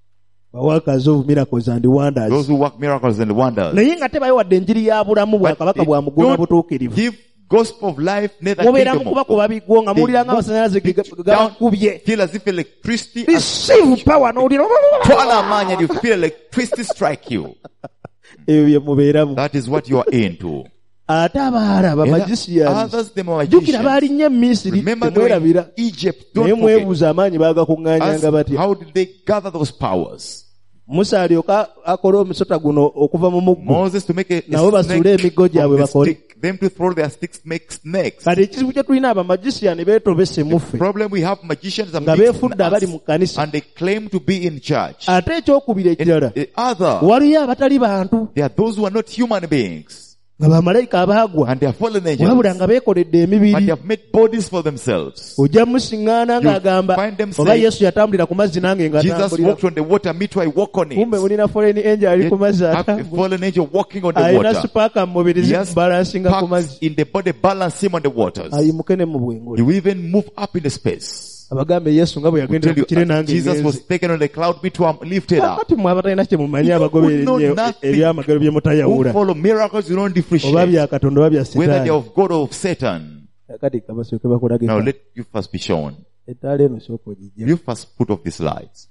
Workers of miracles and wonders. Those who work miracles and wonders. Naye nga tebayiwadde enjiri ya bulamu But bwakabaka they bwa mugonga don't butuukirivu. give gospel of life, neither Mubeeramu kingdom kuba of kuba God. bigwo nga They muwulira nga move amasannyalaze ge- it ge- down, gabakubye. feel as if electricity has Receive power n'owulira twala amaanyi and you feel electricity strike you. ebyo bye mubeeramu. That is what you are into. Ate abaala And abamagicians others, the jjukira baali magicians. nnyo e Misiri Remember they were temwerabira, in Egypt. naye Don't forget. mwebuuza amaanyi baagakuŋŋaanyanga Ask, batya. how did they gather those powers? Musa alyoka akola omusota guno okuva mu muggo, Moses to make a, nabo a basuule snake emiggo gyabwe from the bakole. stick. Them to throw their sticks make snakes. kati ekizibu kye tulina abamagician beetobese muffe Problem we have magicians are nga mixed in beefudde abali mu us, kkanisa. and they claim to be in church. Ate ekyokubiri ekirala, The other, waliyo abatali bantu they are those who are not human beings, nga bamalayika abaagwa, and they are fallen wabula angels, nga beekoledde but they emibiri. have made bodies for themselves. Ojja musiŋŋaana ng'agamba find them oba saying, Yesu yatambulira ku mazzi nange Jesus ng'atambulira. walked on the water, me too, I walk on Kumbe it. mulina foreign angel ali Yet ku mazzi have a atambula. fallen angel walking on the Alina water. sipaaka mu mubiri He has zibalansinga ku sparks mazzi. in the body, balance him on the waters. Ayimuke ne mu bwengula. He will even move up in the space. Abagambe Yesu nga bwe Tell yagendera you, ku kire as nange Jesus was ngenze. taken on the cloud, me too, I'm lifted up. Kakati mmwe abatalina kye mumanyi abagoberera You know ennyo nothing. ebyamagero bye Who mutayawula, follow miracles, you don't oba differentiate bya Katonda oba bya whether they are Setaani. of God or of Satan. Kakati kabasooke bakulage Now ka- let you first be shown. ettaala eno sooka ogijja. You first put off these lights.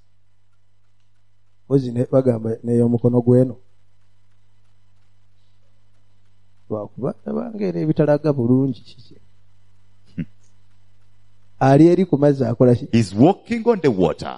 Mpozi ne bagamba n'ey'omukono gw'eno. Lwakuba abangeera ebitalaga bulungi kiki. Ali eri ku mazzi akola ki? He's walking on the water.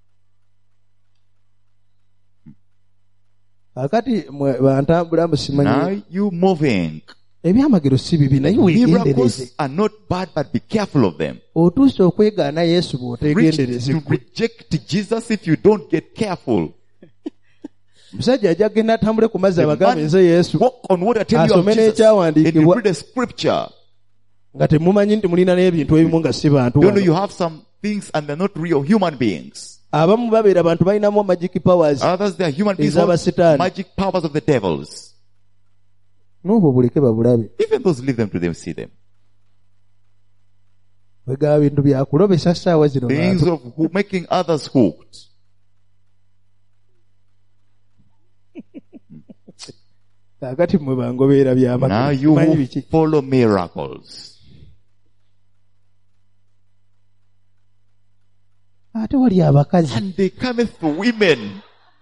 Kakati mwe bantambula musimanyi. Now you moving. Ebyamagero si bibi naye weegendereze. Miracles are not bad, but be careful of them. Otuuse okwegaana Yesu Reach bw'otegendereze. to reject Jesus if you don't get careful. Musajja ajja kugenda atambule ku mazzi The abagambe man nze Yesu walk on water, tell you of asome Jesus. And you n'ekyawandiikibwa read a scripture. nga temumanyi nti mulina n'ebintu ebimu nga si bantu Don't know wano. you have some things and they're not real human beings. Abamu babeera bantu balinamu magic powers. Others, they are human beings, Ez'aba with Setaani. magic powers of the devils. N'obwo buleke babulabe. Even those leave them to them, see them. Wegaba bintu byakulobesa ssaawa zino Things bantu. of who, making others hooked. Kaakati mmwe bangoberera Now byamagero. you Simanyi who biki. follow miracles. Ate wali abakazi. And they cometh for women.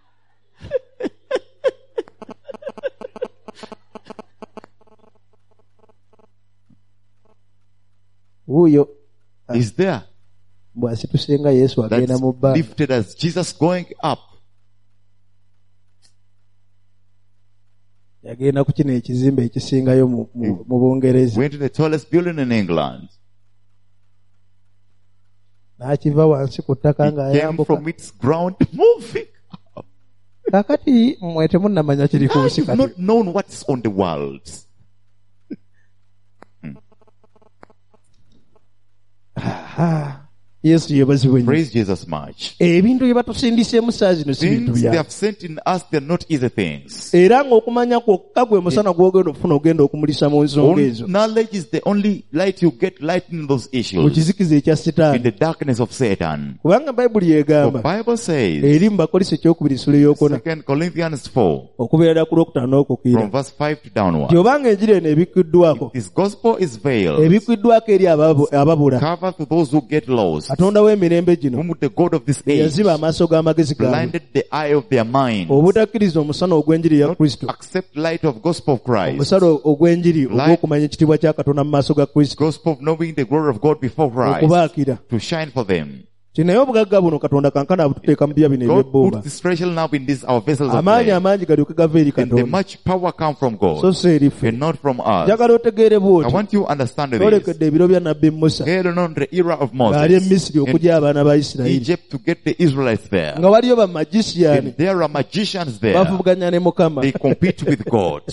Wuuyo Is there bw'asitusenga Yesu agenda that's mu bbanga. lifted as Jesus going up? Yagenda ku kino ekizimbe ekisingayo mu- mu mu Bungereza. Went to the tallest building in England. N'akiva wansi ku ttaka He came ng'ayambuka. from its ground moving up. kakati mmwe temunnamanya kiri ku nsi You've kati. not known what's on the world. Aha. Yesu yebazibwe nnyo. Praise Jesus much. Ebintu bye batusindiseemu saa zino si bintu Things they bya. have sent in us, they're not easy things. Era ng'okumanya kwokka gwe musana gw'ogenda okufuna ogenda okumulisa mu nsonga Only ezo. knowledge is the only light you get, light in those Mu issues. kizikiza ekya In Setaani. the darkness of Satan. Kubanga Bayibuli The egamba Bible says, eri mu Bakolisi ekyokubiri ssula ey'okuna Second Corinthians four, okubeera ku lwokutaano n'okukiira. from verse five to downward. Nti obanga enjiri eno ebikkiddwako, This gospel is veiled, ebikkiddwako eri ababu- ababula. covered to those who get lost, Katonda w'emirembe gino whom the God of this age yaziba amaaso g'amagezi gaabwe blinded the eye of their mind, obutakkiriza omusana ogw'enjiri ya not Kristo. accept light of gospel of Christ, Omusana ogw'enjiri ogw'okumanya ekitiibwa kya Katonda mu maaso ga Kristo. gospel of knowing the glory of God before Christ, Okubaakira. to shine for them. Ti naye obugagga buno Katonda kankana abututeeka mu bya bino God eby'ebbumba. puts this treasure now in these our vessels of Amaanyi clay, amangi galyoke gava eri and the Katonda. much power come from So God si erife. and not from us. Njagala otegeere I bw'oti. want you to understand this. Twolekedde ebiro bya Nabbi Musa. Get on the era of Ng'ali e Moses Misiri in okugya abaana ba Isirayiri. Egypt to get the Israelites there. Nga waliyo bamagiciani And there are magicians there. bavuganya ne Mukama. They compete with God.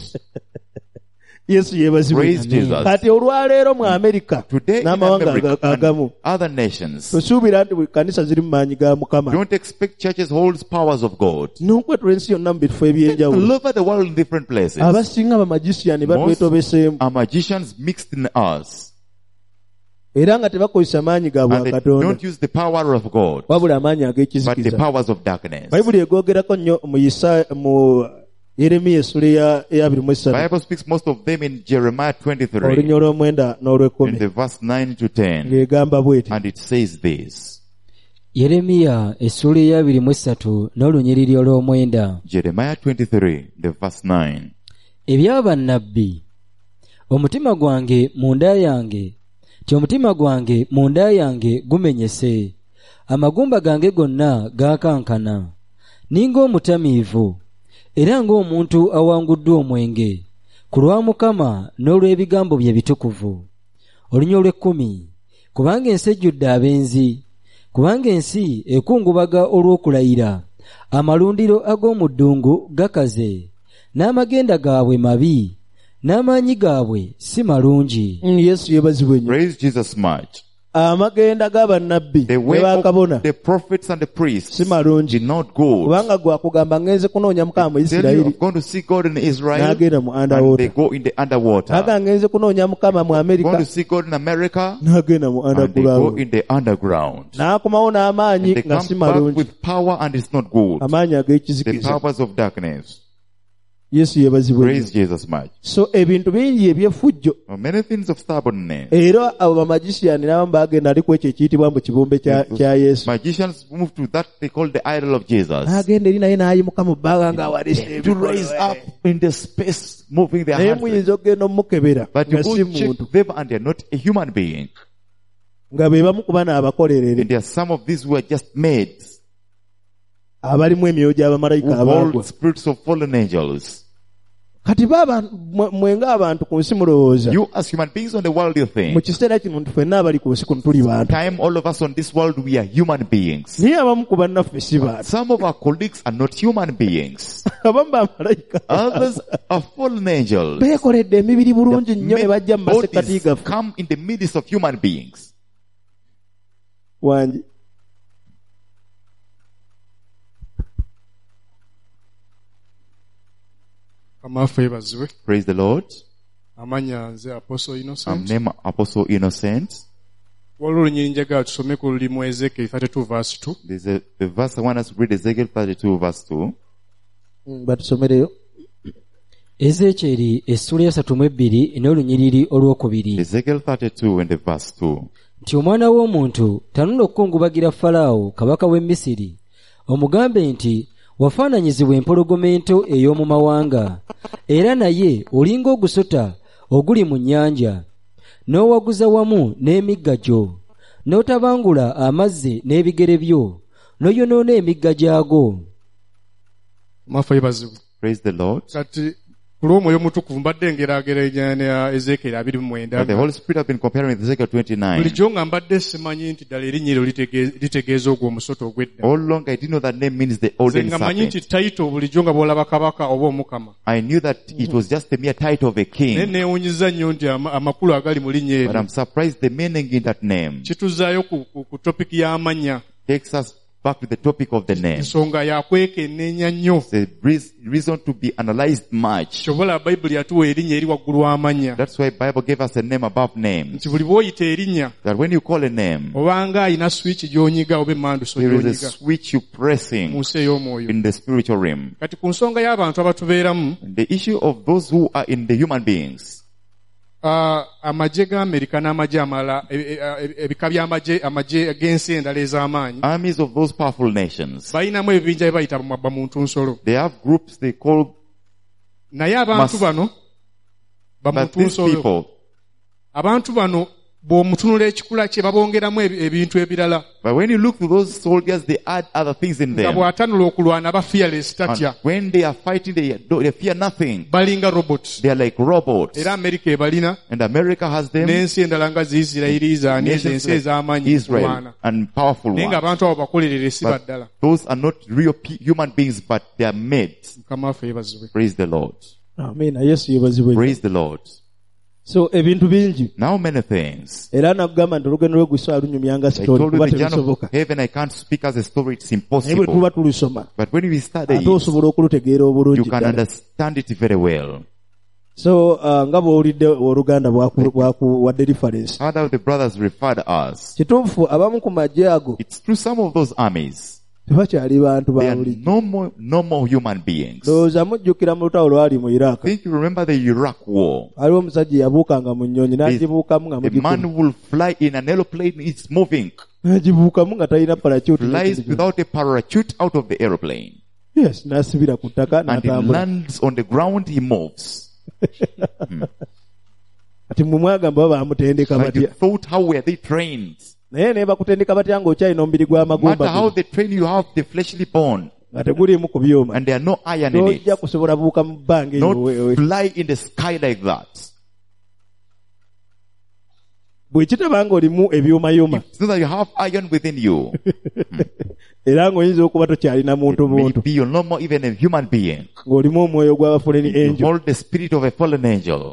Yesu yeebazibwe. Praise Jesus. Kati olwaleero mu Amerika Today in n'amawanga America aga- agamu and other nations, tosuubira nti buli kanisa ziri mu maanyi ga Mukama. don't expect churches holds powers of God. N'okwetula ensi yonna mu bifo eby'enjawulo. All over the world in different places. Abasinga bamagiciani batwetobeseemu Are magicians mixed in us. era nga tebakozesa maanyi gaabwe And they Katonda don't use the power of God, wabula amaanyi but the ag'ekizikiza. powers of darkness. Bayibuli egoogerako nnyo mu Isa mu Yeremiya essula eya eya abiri mu esatu Bible speaks most of them in Jeremiah twenty-three, olunya olw'omwenda in n'olw'ekkumi the verse nine to ten. ng'egamba bw'eti. And it says this. yeremiya essula eyabiri mu essatu n'olunyiriri olw'omwenda. Jeremiah twenty-three, the verse nine. ebyaba nnabbi omutima gwange munda yange ti omutima gwange munda yange gumenyese, amagumba gange gonna gaakankana ninga omutamiivu era ng'omuntu awanguddwa omwenge ku lwa Mukama n'olw'ebigambo bye bitukuvu. olunya olw'ekkumi. kubanga ensi ejjudde abenzi, kubanga ensi ekungubaga olw'okulayira, amalundiro ag'omu ddungu gakaze, n'amagenda gaabwe mabi, n'amaanyi gaabwe si malungi. Mm, Yesu yeebazibwe nnyo. Praise Jesus much. Amagenda g'abannabbi The ne way bakabona of the prophets and the priests si malungi did not go. kubanga gwakugamba ngenze kunoonya Mukama mu Tell you Isirayiri of going to see God in Israel, n'agenda mu and they underwater. go in the underwater. Aga ngenze kunoonya Mukama mu Going Amerika to see God in America, n'agenda mu and they go underground. in the underground. N'akomawo n'amaanyi They nga si come back malungi, with power and it's not good. amaanyi The ag'ekizikiza. powers of darkness. Yesu yeebazibwe nnyo. Praise Jesus much. So ebintu bingi eby'effujjo Many things of stubbornness. era abo bamagiciani n'abamu bagenda ali ku ekyo ekiyitibwa mu kibumbe kya kya Yesu Magicians move to that they call the idol of Jesus. n'agenda eri naye n'ayimuka mu bbanga ng'awalisa To ebikola. raise up in the space, moving their naye hands. muyinza okugenda omukebera But you nga go si check muntu them and they're not a human being. nga be bamu ku bana abakolerere And there are some of these who are just maids, abalimu emyoyo gy'abamalayika who abaagwa. hold spirits of fallen angels. Kati baba mwe- mwenga abantu ku nsi mulowooza You as human beings on the world, you mu think. kiseera kino nti ffenna abali ku nsi kuno tuli bantu Time all of us on this world, we are human beings. naye abamu ku bannaffe si bantu Some of our colleagues are not human beings. abamu bamalayika Others are fallen angels. beekoledde emibiri bulungi nnyo ne Many bajja mu masekkati bodies gaffe come in the midst of human beings. wangi amaafa ebazibwe. Praise the Lord. Amanya nze Apostle I'm Innocent. named Apostle Innocent. Waliwo olunyiri njagala tusome ku lulimu Ezekiel thirty-two verse two. There's a, the verse I want us to read, Ezekiel thirty-two verse two. Mm, batusomereyo Ezekyeri essula esatu mu ebbiri n'olunyiriri olwokubiri. Ezekiel thirty-two and the verse two. nti omwana w'omuntu tanula okukungubagira Falaawo kabaka w'e Misiri omugambe nti wafaananyizibwa empologoma ento ey'omu mawanga era naye olinga ogusota oguli mu nnyanja n'owaguza wamu n'emigga gyo n'otabangula amazzi n'ebigere byo n'oyonoona emigga gyago. Amaafa ebazibwe. Praise the Lord. Kati ku lw'omwoyo omutukuvu mbadde ngeraageranya ne Ezekiel abiri mu mwenda But the Holy Spirit have been comparing with Ezekiel twenty-nine. bulijjo nga mbadde simanyi nti ddala erinnya eryo litege- litegeeza ogwo omusota ogw'edda All along I didn't know that name means the nze olden nga manyi nti serpent. tayito bulijjo nga bw'olaba kabaka oba omukama I knew that it was just the mere title of a naye king. neewunyiza nnyo nti ama- amakulu agali mu linnya But eryo I'm surprised the meaning in that name kituzaayo ku, ku, ku topiki y'amannya takes us back to the topic of the name. ensonga yakwekenneenya nnyo The reas- reason to be analyzed much. kyobola bayibuli yatuwa erinnya eri waggulu w'amannya That's why Bible gave us a name above names. nti buli bw'oyita erinnya That when you call a name, obanga alina swiki gy'onyiga oba emmanduso there is a gy'onyiga switch you mu pressing nsi ey'omwoyo in the spiritual realm. kati ku nsonga y'abantu abatubeeramu And the issue of those who are in the human beings, ah, amagye g'amerika n'amagye amalala e- e- e- ebika by'amagye amagye g'ensi endala ez'amaanyi armies of those powerful nations, balinamu ebibinja bye bayita ba muntu nsolo they have groups they call, naye abantu Mas- bano ba but muntu these nsolo people, abantu bano bw'omutunula ekikula kye babongeramu ebi- ebintu ebirala but when you look to those soldiers, they add other things in nga them. bw'atanula okulwana ba fearless And tatya when they are fighting, they, don't- they fear nothing. balinga robots They are like robots. era amerika ebalina And America has them, n'ensi endala nga zisirayiri zaani ezo nations ensi ez'amaanyi like mu Israel, kulwana and powerful naye nga ones. abantu abo bakolerere si But baddala those are not real pe- human beings, but they are made. mukama waffe yeebazibwe Praise the Lord. Amiina, Yesu yeebazibwe. Praise the Lord. So ebintu bingi Now many things. era nakugamba nti olugendo lw'egwiso alunyumyanga I sitori told you kuba the journey of tebisoboka heaven, I can't speak as a story, it's naye bwe impossible. tuba tulusoma But when we study ate it, osobola okulutegeera you obulungi can ddala. understand it very well. So uh, nga bw'owulidde oluganda bwaku- bwakuwadde reference How have the brothers referred us? kituufu abamu ku magye ago It's through some of those armies. tebakyali bantu They ba are bulijjo. normal, normal human beings. ndowooza mujjukira mu lutalo lwali mu I iraq think you remember the Iraq war. waliwo omusajja yabuukanga mu nnyonyi n'agibuukamu nga A mugikuba man will fly in an aeroplane, it's moving. n'agibuukamu nga talina parachute Flies without a parachute out of the aeroplane. yes n'asibira ku ttaka And he n'atambula lands on the ground, he moves. ati mwe mwagamba baba bamutendeka Like you batya thought, how were they trained? naye naye bakutendeka batya ng'okyalina omubiri No matter gw'amagumba how they train you, have the fleshly bone. nga teguliimu ku byuma And there are no iron in it. tojja kusobola buuka mu bbanga eyo Not we- we- fly in the sky like that. bwe kitaba ng'olimu ebyumayuma It's not that you have iron within you. era ng'oyinza okuba tokyalina muntu buntu Maybe you're no more even a human being. ng'olimu omwoyo gw'abafuleni You angel hold the spirit of a fallen angel.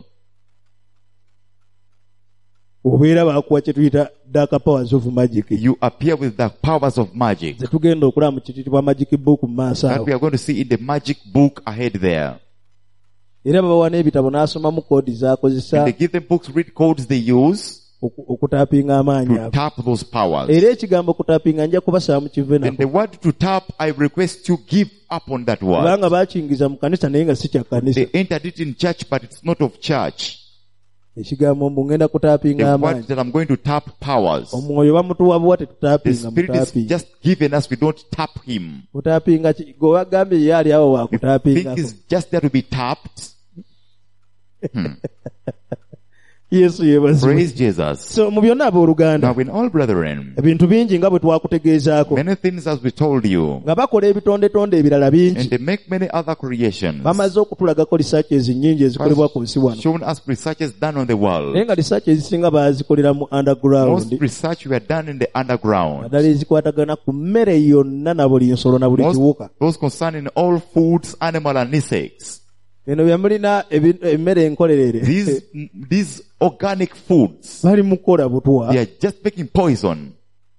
obeera baakuwa kye tuyita dark powers of magic You appear with the powers of magic. ze tugenda okulaba mu kititibwa magic book mu maaso That awo we are going to see in the magic book ahead there. era babawa n'ebitabo n'asomamu koodi And z'akozesa they give them books, read codes they use oku- okutaapinga amaanyi to ago tap those powers. era ekigambo okutaapinga nja kubasaba kive And nako the word to tap, I request you give up on that word. kubanga baakiyingiza mu kanisa naye nga si kya kanisa They entered it in church, but it's not of church. ekigambo mbu ngenda kutaapinga The amaanyi word that I'm going to tap powers. omwoyo bamutuwa buwa The tetutaapinga Spirit is mutaapinga just given us, we don't tap Him. kutaapinga ki- gwe wagambye ye ali awo You think wakutaapingako He's just there to be tapped? yesu yeebazibwe Praise Jesus. so mu byonna abooluganda Now in all brethren, ebintu bingi nga bwe twakutegeezaako many things as we told you, nga bakola ebitondetonde ebirala and bingi they make many other creations. bamaze okutulagako researches nnyingi ezikolebwa ku nsi wano Shown us researches done on the world. naye nga research ezisinga baazikolera mu Most underground research were done in the underground. naddala ezikwatagana ku mmere yonna na buli nsolo na buli kiwuka Most, those concerning all foods, animal and insects. bino bye mulina ebi- emmere enkolerere These, these organic foods, bali mu kukola butwa they are just making poison.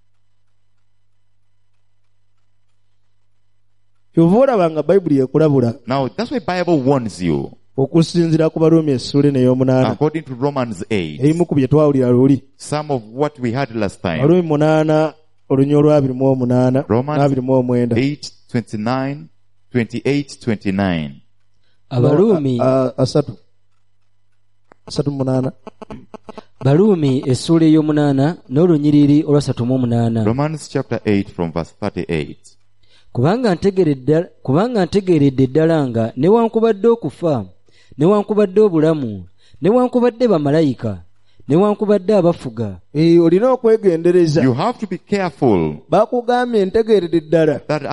kyova olaba nga bayibuli ekulabula Now, that's why Bible warns you, okusinziira ku baruumi essula n'ey'omunaana according to Romans eight, ebimu ku bye twawulira luli some of what we had last time. baruumi munaana olunya olwabiri mu omunaana Romans n'abiri mu omwenda eight, twenty-nine, twenty-eight, twenty-nine. abaluumi A- a- asatu asatu mu munaana baluumi essuula ey'omunaana n'olunyiriri olwasatu mu omunaana Romans chapter eight from verse thirty-eight. kubanga ntegeredde kubanga ntegeeredde ddala nga newankubadde okufa newankubadde obulamu newankubadde bamalayika newankubadde abafuga Eh, olina okwegendereza You have to be careful bakugambye ntegeerere ddala that I have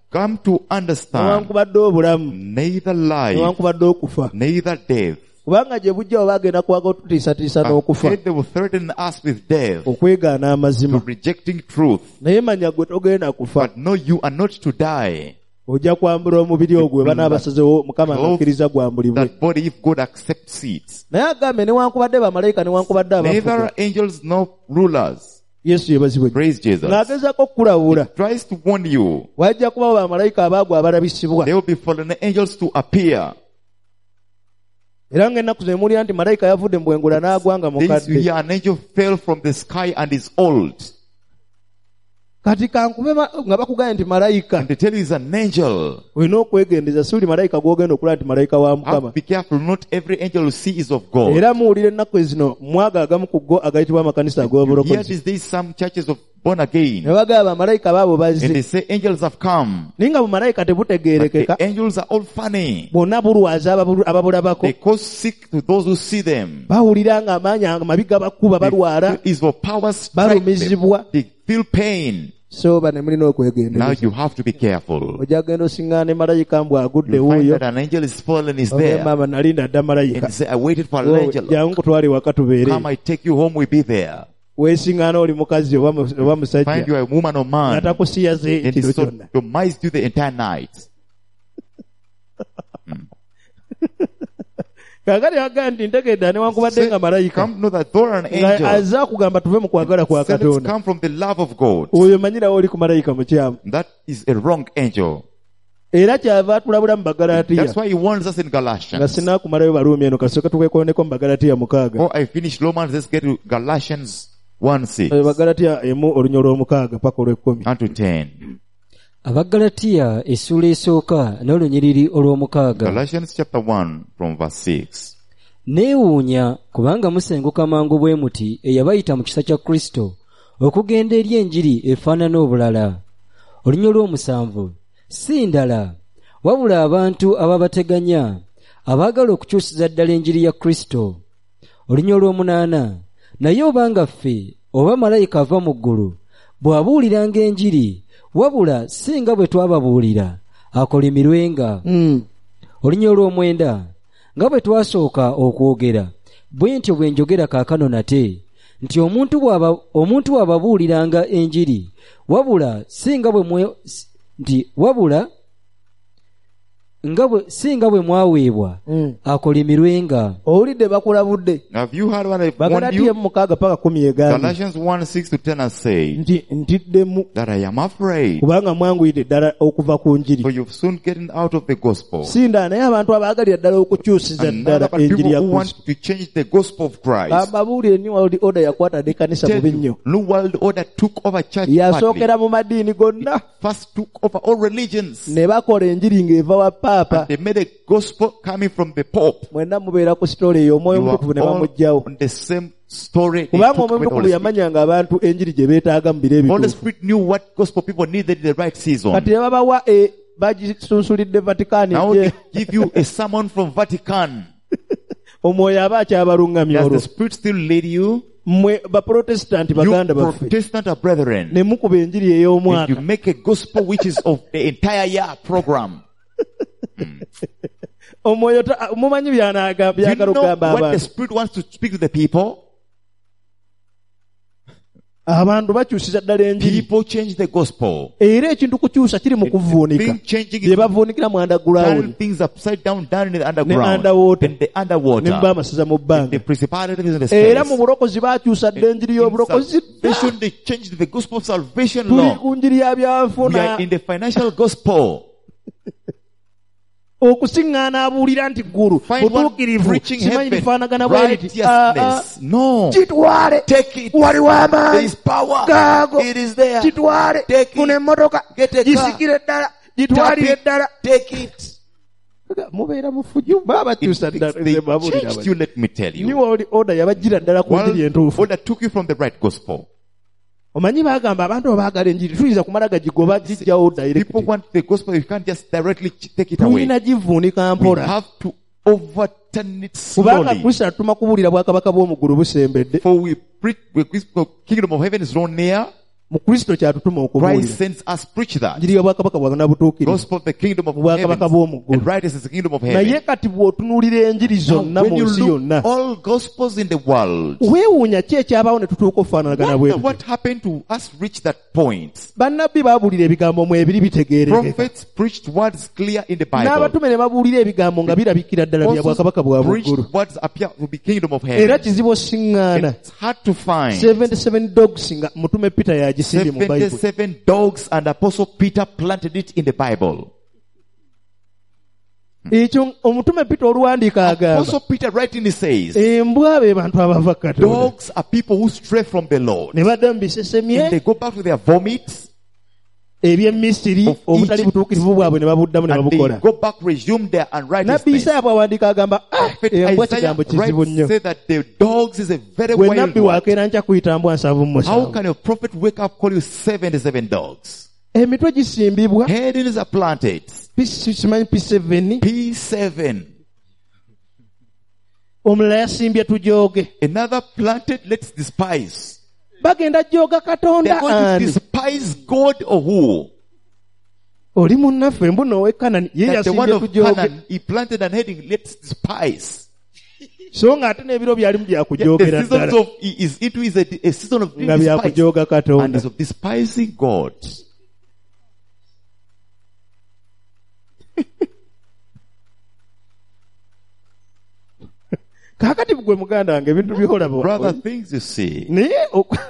come to understand newankubadde obulamu neither life, newankubadde okufa neither death. kubanga gye bujjawo bagenda kwaga otutiisatiisa n'okufa Ahead they will threaten us with death, okwegaana to amazima rejecting truth. naye manya gwe togenda kufa But no, you are not to die. ojja kwambula omubiri ogwo banaabasazewo mukama amakkiriza gwambulibwe That body, if God accepts it. naye agambe newankubadde bamalayika newankubadde abafuga Neither angels nor rulers. yesu yebazibwe Praise Jesus. ng'agezaako okukulabula Tries to warn you. wajja kubawo bamalayika abaagwa abalabisibwa There will be fallen angels to appear. era ng'ennaku ze mulya nti malayika yavudde mu bwengula n'agwanga This you mukadde hear an angel fell from the sky and is old. kati kankube ma- nga bakugambye nti malayika And they tell you he's an angel. olina okwegendeza si buli malayika gw'ogenda okulaba nti malayika wa Have mukama to be careful. Not every angel you see is of God. era muwulire ennaku zino mwaga agamu ku go agayitibwa amakanisa Here ag'obulokozi these days some churches of born again. ne bagamba bamalayika baabo And they bazze say angels have come. naye nga bumalayika But tebutegeerekeka the angels are all funny. bonna bulwaza ababu- ababulabako They cause sick to those who see them. bawulira nga amaanyi amabi gabakuba They balwara feel evil powers strike them. balumizibwa They feel pain. soba ne mulina Now okwegendereza you have to be careful. ojja genda osiŋŋaana ne malayika mbw agudde You find wuuyo that an angel is fallen, is there. maama nalinda dda malayika And say, I waited for an Oh, angel. jangu kutwale waka tubeere Come, I take you home, we be there. weesiŋŋaana oli mukazi oba mu- oba musajja Find you a woman or man. natakusiyaze And ekiro so kyonna sodomized you the entire night. kaakati aga nti ntegedde newankubadde nga malayika Come know that though an nga angel, azze akugamba tuve mu kwagala kwa said it's katonda come from the love of God. oyo manyirawo oli ku malayika mukyamu That is a wrong angel. era kyava atulabula mu bagalatiya That's why he warns us in nga Galatians. sinaakumalayo baluumi eno kasooke tukwekoneko mu bagalatiya mukaaga Before I finish Romans, let's get to Galatians one six Eh, bagalatiya emu olunya olw'omukaaga paka olw'ekkumi and to ten. abagalatiya essuula esooka n'olunyiriri olw'omukaaga. Galatians chapter one from verse six. neewuunya kubanga musenguka mangu bwe muti eyabayita mu kisa kya kristo okugenda eri enjiri efaanana obulala. olunya olw'omusanvu si ndala wabula abantu ababateganya abaagala okukyusiza ddala enjiri ya kristo. olunya olw'omunaana naye obanga ffe oba malayika ava mu ggulu bw'abuuliranga enjiri wabula si nga bwe twababuulira akolimirwenga. Mm. olunya olw'omwenda nga bwe twasooka okwogera bwe ntyo bwe njogera kaakano nate nti omuntu bw'aba omuntu bw'ababuuliranga enjiri wabula si nga bwe mwe nti wabula nga bwe si nga bwe mwaweebwa Mm. akolimirwenga. owulidde bakulabudde Have you heard what I've warned bagalatiya you? emu mukaaga paka kumi egambye Galatians one six to ten has said nti ntiddemu that I am afraid, kubanga mwanguyidde ddala okuva ku njiri for you've soon getting out of the gospel. sinda naye abantu abaagalira ddala okukyusiza And ddala other enjiri people ya who want kristo to change the gospel of Christ. ababuulire new world order yakwatadde ekkanisa Tell bubi you, nnyo New World Order took over church partly. yasookera mu madiini gonna First took over all religions. ne bakola enjiri ng'eva wa paapa They made a gospel coming from the Pope. mwenna mubeera ku sitole eyo omwoyo You are omutukuvu ne all bamuggyawo on the same story. They kubanga took omwoyo away the omutukuvu Holy Spirit. yamanyanga abantu enjiri gye beetaaga mu biro Holy ebituufu Spirit knew what gospel people needed in the right season. kati ne babawa e bagisunsulidde vatikaani Now gye they give you a sermon from Vatican. omwoyo aba akyabalungamya Does olwo the Spirit still lead you? mmwe baprotestanti baganda You baffe Protestant are brethren. ne mukuba enjiri If you ey'omwaka make a gospel which is of the entire year program, omwoyo ta- mumanyi byanaga- do you byagala know okugamba what the abantu Spirit wants to speak to the people? abantu bakyusiza ddala enjiri People change the gospel. era ekintu kukyusa kiri mu kuvuunika Thing changing bye it, bavuunikira mu turning underground things upside down, down in the underground, underwater. in the ne underwater, muba amasaza mu the bbanga principalities in the era mu space. bulokozi bakyusa dda enjiri In y'obulokozi salvation, they changed the gospel of salvation tuli law. ku njiri ya We byanfuna are in the financial gospel. okusiŋŋaana abuulira nti ggulu Find one butuukirivu preaching simanyi heaven, lifaanagana bwe liti Ah, ah. righteousness. No. kitwale Take it. waliwo There amaanyi is power. gaago It is there. kitwale Take it. funa emmotoka Get a car. gisikire ddala Tap gitwalire it. ddala Take it. mubeera mufuju baba It- bakyusa They ddala they babuulira changed abantu. you, let me tell New you. World Order yabagira ddala ku njiri One entuufu order took you from the right gospel. omanyi bagamba abantu abaagala enjiri tuyinza kumala gagigoba gijjawo direct People want the gospel, you can't just directly ch- take it away. tulina givuunika We mpola have to overturn it kubanga slowly. kristo atuma kubuulira bwakabaka bw'omu ggulu busembedde For we preach, we preach the kingdom of heaven is drawn near. mu kristo kyatutuma Christ okubuulira sends us preach that. njiri ya bwakabaka bwa nabutuukirivu Gospel of the kingdom of bwakabaka heaven. bw'omu ggulu And righteousness is the kingdom of naye heaven. kati bw'otunuulira enjiri Now, zonna when mu you nsi look yonna all gospels in the world, weewuunya ki ekyabaawo ne tutuuka okufaanagana bwe wonder tutyo. what happened to us reach that point. bannabbi baabuulira ebigambo mu ebiri bitegeerekeka Prophets preached words clear in the Bible. n'abatume ne babuulira ebigambo nga birabikira ddala bya Also bwakabaka bwa buggulu preached words appear to be kingdom of era heaven. kizibu osiŋŋaana It's hard to find seventy-seven dogs nga mutume peter yagisimbye mu bayibuli seventy-seven dogs and Apostle Peter planted it in the Bible. ekyo omutume peter oluwandiika agamba Apostle Peter writing he says, embwa be bantu abava katonda dogs are people who stray from the Lord. ne badda mu And they bisesemye go back to their vomit eby'emisiri Of obutali Egypt. butuukirivu bwabwe ne babuddamu ne and they babukola go back, resume their nabbi unrighteousness. isaaya bwawandiika agamba "Ah, Prophet embwa Isaiah kigambo kizibu writes, nnyo say that the dogs is a very gwe wild nabbi one. waakeera nkya kuyita mbwa nsavu mu How musanvu can a prophet wake up call you seventy-seven dogs? emitwe gisimbibwa Headings are planted. simanyi p seven P seven. omulala yasimbye tujooge Another planted, let's despise. bagenda jooga They're katonda going to ani despise God or who? oli munnaffe mbu nowe kanani ye That the one yasimbye of tujooge Canaan, he planted an heading, let's despise. so ng'ate n'ebiro byalimu Yet byakujoogera the season ddala of he is into is a, a season of nga despise byakujooga and katonda is of despising God. kaakati gwe muganda wange ebintu byolaba Brother, things you see. naye ok-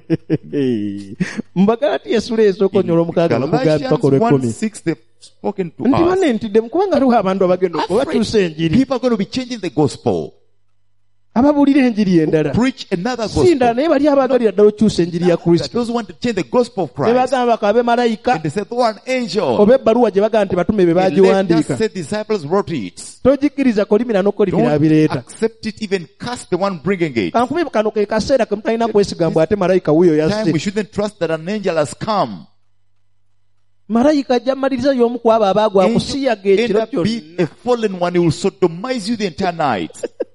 mu Bagalatiya essula esooka onyola omukaaga bakugamba Galatians bakola ekkumi one six, they've spoken to nti us. bane ntidde kubanga aliwo abantu abagenda Afraid obatuusa enjiri people are going to be changing the gospel. ababuulira enjiri endala Preach another si ndala gospel. naye bali abaagalira ddala okyusa enjiri ya That kristo those who want to change the gospel of ne Christ. bagamba bakabe malayika And they said, oh, an angel. oba ebbaluwa gye bagamba nti batume be The letters baagiwandiika said disciples wrote it. togikkiriza kolimira n'okolimira Don't abireeta accept it, even cast the one bringing it. kankube kano ke kaseera ke mutalina kwesiga mbu ate malayika wuyo Time we yasse shouldn't trust that an angel has come. malayika ajja mmaliriza y'omu ku abo abaagwa Angel akusiyaga end ekiro up be kyonna a fallen one. He will sodomize you the entire night.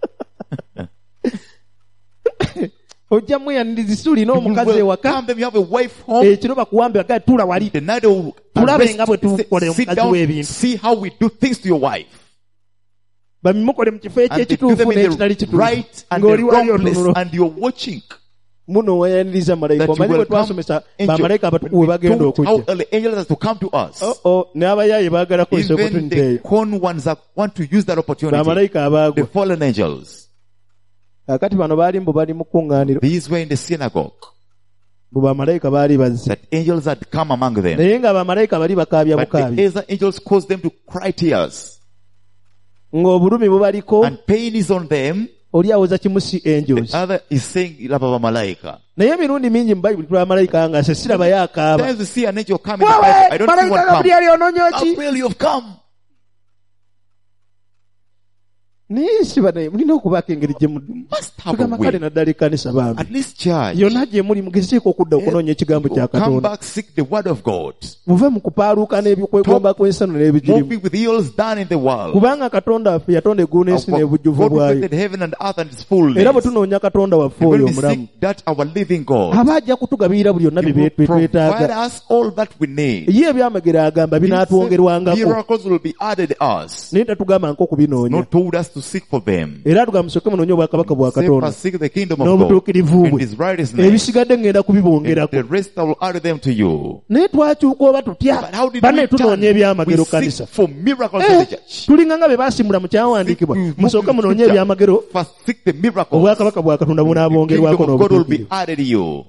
ojja mweyaniriza olina You will omukazi ewaka welcome them. You have a wife home. ekiro bakuwambe bagale tula wali The night they will Tulabe arrest nga bwe you. tukola Sit omukazi down, w'ebintu. see how we do things to your wife. bamimukole mu kifo And they do ekyekituufu them in n'ekitali the kituufu right and the ng'oli wali wrong place, otunula and you're watching. muno weyaniriza malayika That you omanyi bwe welcome twasomesa angel. bamalayika abatukuvu We bagenda told how okujja the angels are to come to us. oo n'abayaaye baagala kozesa Even opportunity the eyo con ones that want to use that opportunity. bamalayika The abaagwa fallen angels. kakati bano baali mbu bali mu kuŋŋaaniro These were in the synagogue. mbu bamalayika baali bazze That angels had come among them. naye nga bamalayika bali bakaabya But the bukaabi other angels caused them to cry tears. ng'obulumi bubaliko And pain is on them. oli awoza kimu si angels The other is saying, Ilaba Malaika. naye emirundi mingi mu bayibuli tulaba malayika nga se sirabayo akaaba Sometimes you see an angel come in the Bible. I wawe don't see malayika one come. gabrieli onoonya ki Gabriel, you've come. naye siba naye mulina okubaako engeri gye muddu Must have a tugamba kale way. naddala ekkanisa bambi At least church. yonna gye muli mugezeeko okudda okunoonya ekigambo kya Come katonda back, seek the word of God. muve mu kupaaluuka n'ebyokwegomba kw'ensano n'ebigirimu Moving with ills done in the world. kubanga katonda waffe yatonda eggulu n'ensi Our n'ebujjuvu God bwayo created heaven and earth and its fullness. era bwe tunoonya katonda waffe When oyo we omulamu seek that our living God, aba ajja kutugabirira buli byonna He bye will bye provide twetaaga us all that we need. ye ebyamagero agamba binaatwongerwangako Miracles will be added us. naye tatugamba nk'okubinoonya Not told us to seek for them. era tugamba musooke munoonye obwakabaka bwa Say, katonda first seek the kingdom of God n'obutuukirivu and bwe His righteousness. ebisigadde ngenda And kubibongerako the rest I will add them to you. naye twakyuka oba tutya But how did banne we turn? tunoonya ebyamagero We kanisa seek for miracles in Eh, the church. tulinga nga be basimbula mu kyawandiikibwa Seek- musooke move munoonye to the ebyamagero church. First seek the miracles. obwakabaka bwa katonda The bunaabongerwako kingdom of God will be n'obutuukirivu added to you.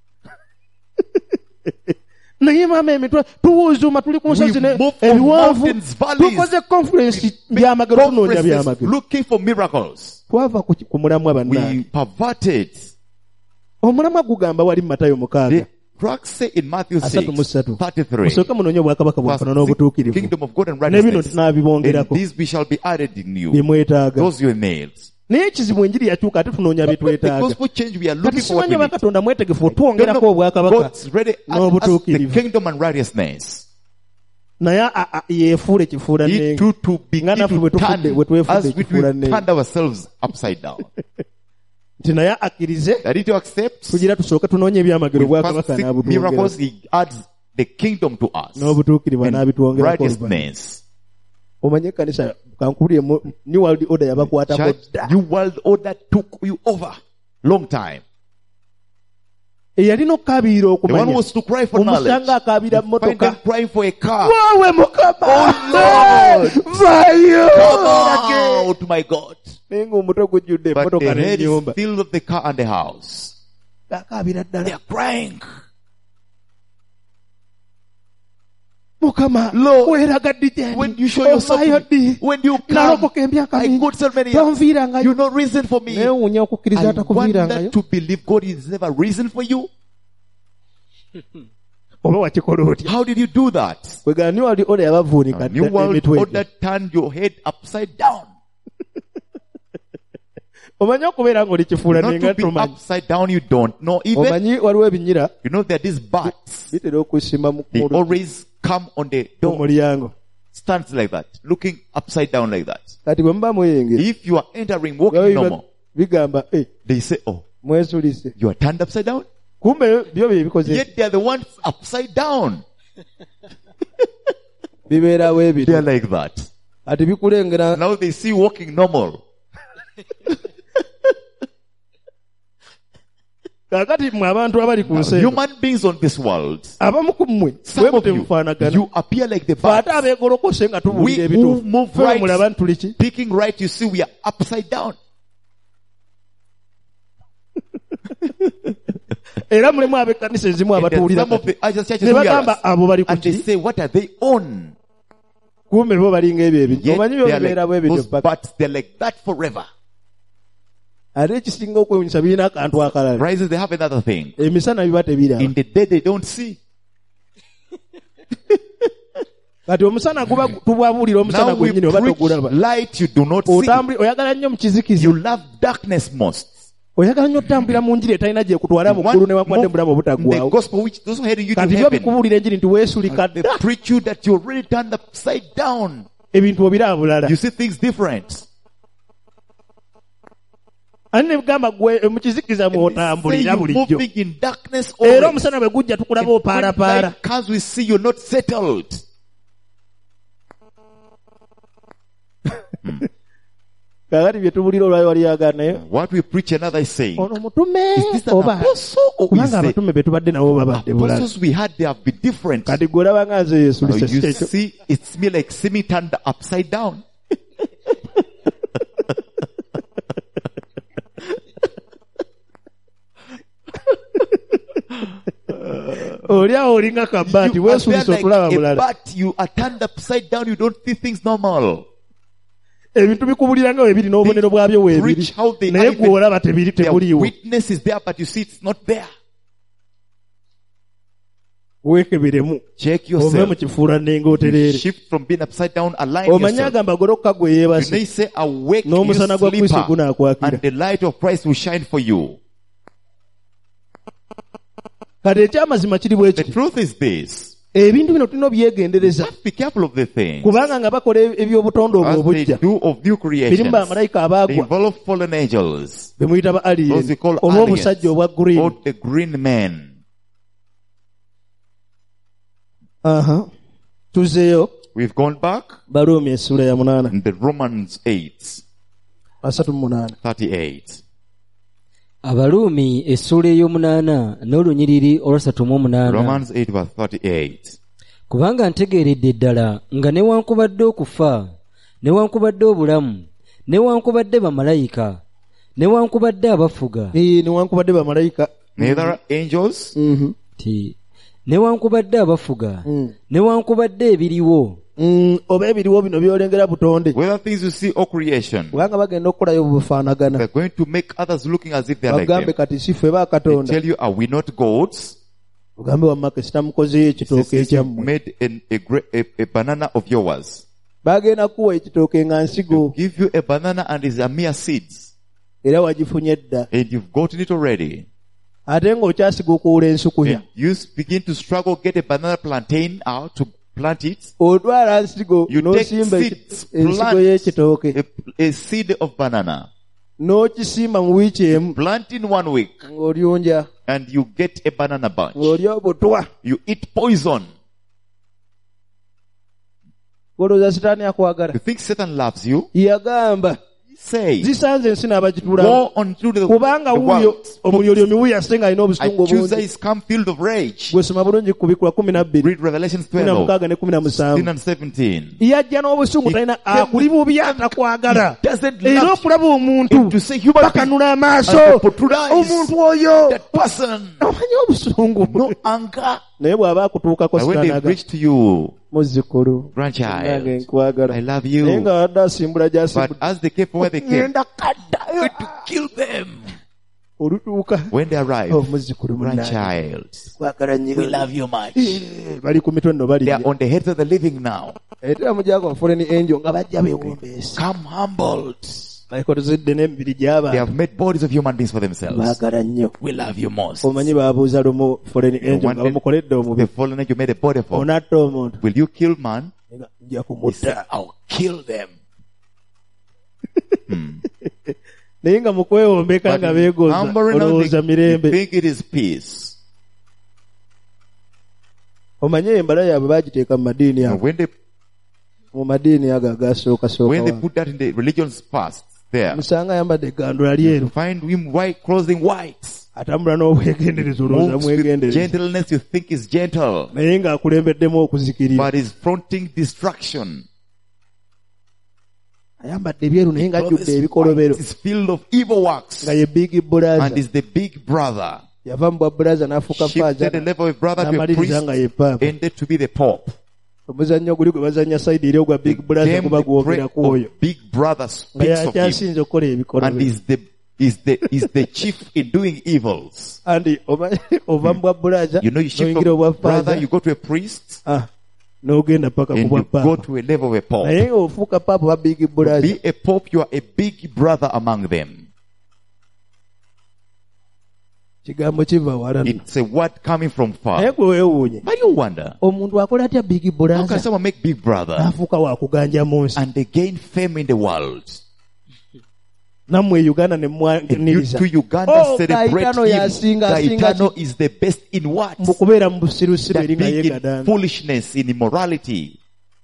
naye maama emitwe tuwuuzuma tuli ku nsozi We ne- move from ebiwanvu mountains, valleys. tukoze conference byamagero tunoonya Conferences byamagero looking for miracles. twava ku ku mulamwa bannange We perverted. omulamwa gugamba wali mu matayo mukaaga The crux say in Matthew asatu mu six, ssatu thirty-three. musooke munoonye obwakabaka bwa First katonda seek n'obutuukirivu kingdom of God and ne bino righteousness. And tunaabibongerako these we shall be added in you. bye mwetaaga Those you nailed. naye ekizibu enjiri yakyuka ate tunoonya bye The twetaaga gospel change, we are kati looking for what simanyi we oba need. katonda mwetegefu Don't otwongerako know obwakabaka God's ready add us the n'obutuukirivu kingdom and righteousness. naye a- a- yeefuule kifuula He nnenge too to begin nga naffe bwe to tufudde turn bwe twefudde as we kifuula we nnenge turned ourselves upside down. nti naye akkirize Ready to accept? tugira tusooke tunoonye ebyamagero We bwa first kabaka seek miracles, he adds the kingdom to us. n'obutuukirivu And n'abitwongerako oluvannyuma. righteousness. omanye ekkanisa kankubulire mu new world order yabakwatako Church, dda New World Order took you over. Long time. eyalina okukaabirira The one okumanya was to cry for knowledge. omusanga akaabira You find them mmotoka crying for a car. waawe mukama Lord! vaayo Come out, my God. naye ng'omutwe gujjudde But emmotoka the head is n'ennyumba filled of the car and the house. akaabira They ddala are crying. mukama Lord, weeragadde when you show yourself gyendiovayo to me, ddi when you nalokoka come, emyaka I mingi got so many years. tonviirangayo You no reason for me. neewuunya okukkiriza I atakuviirangayo wonder to believe God is never reason for you. oba wakikola otya How did you do that? kwegala new world order yabavuunika New World emitwe Order turned your head upside down. omanyi okubeera ng'oli kifuula Not nenga to be tomanyi upside down, you don't know even. omanyi waliwo ebinyira You know there are these bats. bitera okusima mu They mu- always come on the mu door, mulyango stands like that, looking upside down like that. kati bwe muba mweyengera If you are entering, Biba walking biba- normal, bigamba "Eh, they say, oh, mwesulise you are turned upside down? kumbe byo bye bikoze Yet they are the ones upside down. bibeerawo They ebyo are like that. kati bikulengera Now they see walking normal. kakati mwe abantu abali ku nsi eno, Human beings on this world, abamu ku mmwe bwe some of mute you, mufaanagana you appear like the fe ate bats. abeegolokose nga We tubuulira who ebituufu move fe bwe mulaba right, ntuli ki picking right, you see we are upside down. era mulimu ab'ekkanisa ezimu And then abatuwulira some of kati the other churches ne who hear bagamba us, abo bali ku and they ki say, what are they on? kumbe bo balinga ebyo ebiri Yet omanyi byo they are bibeera bwe like bityo those paka bats, they're like that forever. ate ekisinga okwewunyisa birina akantu akalala Rises, they have another thing. emisana biba tebiraba In the day they don't see. kati omusana guba tubwabuulira omusana Now we gwennyini oba preach togulaba light you do not see. otambuli oyagala nnyo mu kizikizi You love darkness most. oyagala nnyo otambulira mu njiri etalina gyekutwala mu ggulu newankwadde mulamu the obutaggwawo gospel which those heading you to kati byo heaven. bikubuulira enjiri nti weesulika They dda preach you that you're already turned upside down. ebintu obiraba bulala You see things different. ani ne bigamba gwe mu kizikiza They say mw'otambulira you're bulijjo moving in darkness era always. omusana bwe gujja tukulaba When opaalapaala light comes, we see you're not settled. kakati bye tubulira olwali wali yagaana naye What we preach, another is saying, ono mutume is this an oba apostle or is kubanga it abatume be tubadde nabo babadde bulala apostles we had? They have been different. kati gwe olaba nga nze Now yeesulise you kikekyo see, it's me like see me turned upside down. oli awo olinga kabbaati You are weesulise there otulaba like a bulala bat. You are turned upside down. You don't see things normal. ebintu bikubulira nga weebiri n'obubonero bwabyo weebiri Preach how they naye are gwe even- olaba tebiri Their tebuliiwo witness is there, but you see it's not there. weekebiremu Check ove mu yourself. kifuula nnenga otereere Shift from being upside down, align omanyi yourself. agamba goloka gwe You yeebase may say, awake, you n'omusana gwa kristo sleeper, gunaakwakira and the light of Christ will shine for you. kati ekyamazima kiri bwe The kiti truth is this. ebintu bino tulina obyegendereza Be careful of the things. kubanga nga bakola ebyobutonde obwo As they obujja do of new birimu creations. bamalayika They abaagwa involve fallen angels. be muyita ba Those alien we call oba aliens. obusajja obwa Or green the green men. aha tuzeeyo We've gone back baluumi essula ya munaana in the Romans eight, asatu mu munaana thirty-eight. abaluumi essuula ey'omunaana n'olunyiriri olwasatu mu omunaana Romans eight verse thirty-eight. kubanga ntegeeredde ddala nga newankubadde okufa newankubadde obulamu newankubadde bamalayika newankubadde abafuga ee newankubadde bamalayika Neither angels, Mhm. ti newankubadde abafuga Mm. newankubadde ebiriwo Mm, oba ebiriwo bino byolengera butonde whether things you see or creation, kubanga bagenda okukolayo bufaanagana they're going to make others looking as if they're like bagambe them. kati si ffe They baakatonda tell you, are we not gods? ogambe wammake sitamukozeyo ekitooke Since you ekyammwe made an, a, gra- a, a banana of yours. bagenda kuwa ekitooke nga nsigo Give you a banana and it's a mere seeds. era wagifunye dda And you've gotten it already. ate ng'okyasiga okuwula ensukuya And you begin to struggle, get a banana plantain out to plant it. otwala nsigo You take n'osimba seeds, eki- ensigo plant y'ekitooke a, a seed of banana. n'okisimba mu wiiki emu Plant in one week ng'olyonja and you get a banana bunch. ng'olya obutwa. You eat poison. Olowooza sitaani akwagala? You think Satan loves you? Yagamba Say, zisanze ensi n'abagitulamu go on through the, kubanga the wuuyo world. omuliro miwuya ase ng'alina obusungu Accuser obungi. is come filled of rage. Gwesoma bulungi ku bikula kumi na bbiri Read Revelations kumi na twelve, mukaaga ne kumi na musanvu. sixteen and seventeen. Yajja n'obusungu talina akuli bubi atakwagala Doesn't era love okulaba omuntu to say human being. bakanula amaaso And to put eyes. omuntu oyo That person. omanyi obusungu No anger. naye bw'aba akutuukako And when they sitanaga preach to you, muzzukulu nange grandchild, nkwagala I love naye you. nga wadde asimbula But gy'asimbula as they came from where they came, ngenda kaddayo to kill them. olutuuka When they arrive, oh muzzukulu munnange grandchild, kwagala nnyo we love you much. Eh, bali ku mitwe nno They are bali on the heads of the living now. etera mujako foreign angel nga bajja beewombeesa Come humbled. baliko tuzidde n'emibiri They gy'abantu have made bodies of human beings for themselves. baagala nnyo. We love you most. omanyi baabuuza lumu foreign angel One nga day, bamukoledde The omubi fallen angel made a body for. onatta omuntu Will you kill man? nga nja He said, kumutta I'll kill them. naye nga mu kwewombeka But nga in beegooza humbling down, olowooza they, mirembe. they think it is peace. omanye embala yaabwe baagiteeka mu madiini And ago when they mu madiini ago agaasooka when they sooka put that in the religion's past, there, musanga ayambadde egandula lyeru find him white, clothing white. atambula n'obwegendereza olowooza Moves with mwegendereza gentleness, you think is gentle, naye ng'akulembeddemu okuzikirira but is fronting destruction. ayambadde ebyeru naye Clothes ng'ajjudde white, ebikolobero is filled of evil works nga ye big and bulaza is the big brother. yava mu bwa bulaza n'afuuka Shifted the faaza level of brother to a n'amaliriza nga ye priest, paapa. ended to be the pope. omuzannyo guli gwe bazannya sayidi eri ogwa big bulaza Came guba the gwogera ku prayer oyo of big brother nga speaks of him yakyasinze okukola and ebikolobero is the is the is the chief in doing evils. andi omanyi ova mu bwa bulaza You know, you shift n'oyingira obwa from brother, faaza you go to a priest, ah, n'ogenda paka ku and bwa you go paapa to a level of a pope. naye ng'ofuuka paapa wa big To bulaza be a pope, you are a big brother among them. kigambo kiva wala nno. It's a word coming from naye far. gwe weewuunye But you wonder, omuntu akola atya big how can bulaza someone make big brother n'afuuka wakuganja mu nsi and they gain fame in the world? nammwe e uganda ne And you mwaniriza to Uganda Oh, celebrate Gaetano him. yasinga, asinga Gaetano ki- is the best in what? mu kubeera mu busirusiru That eri nga big in yeegadanga foolishness, in immorality.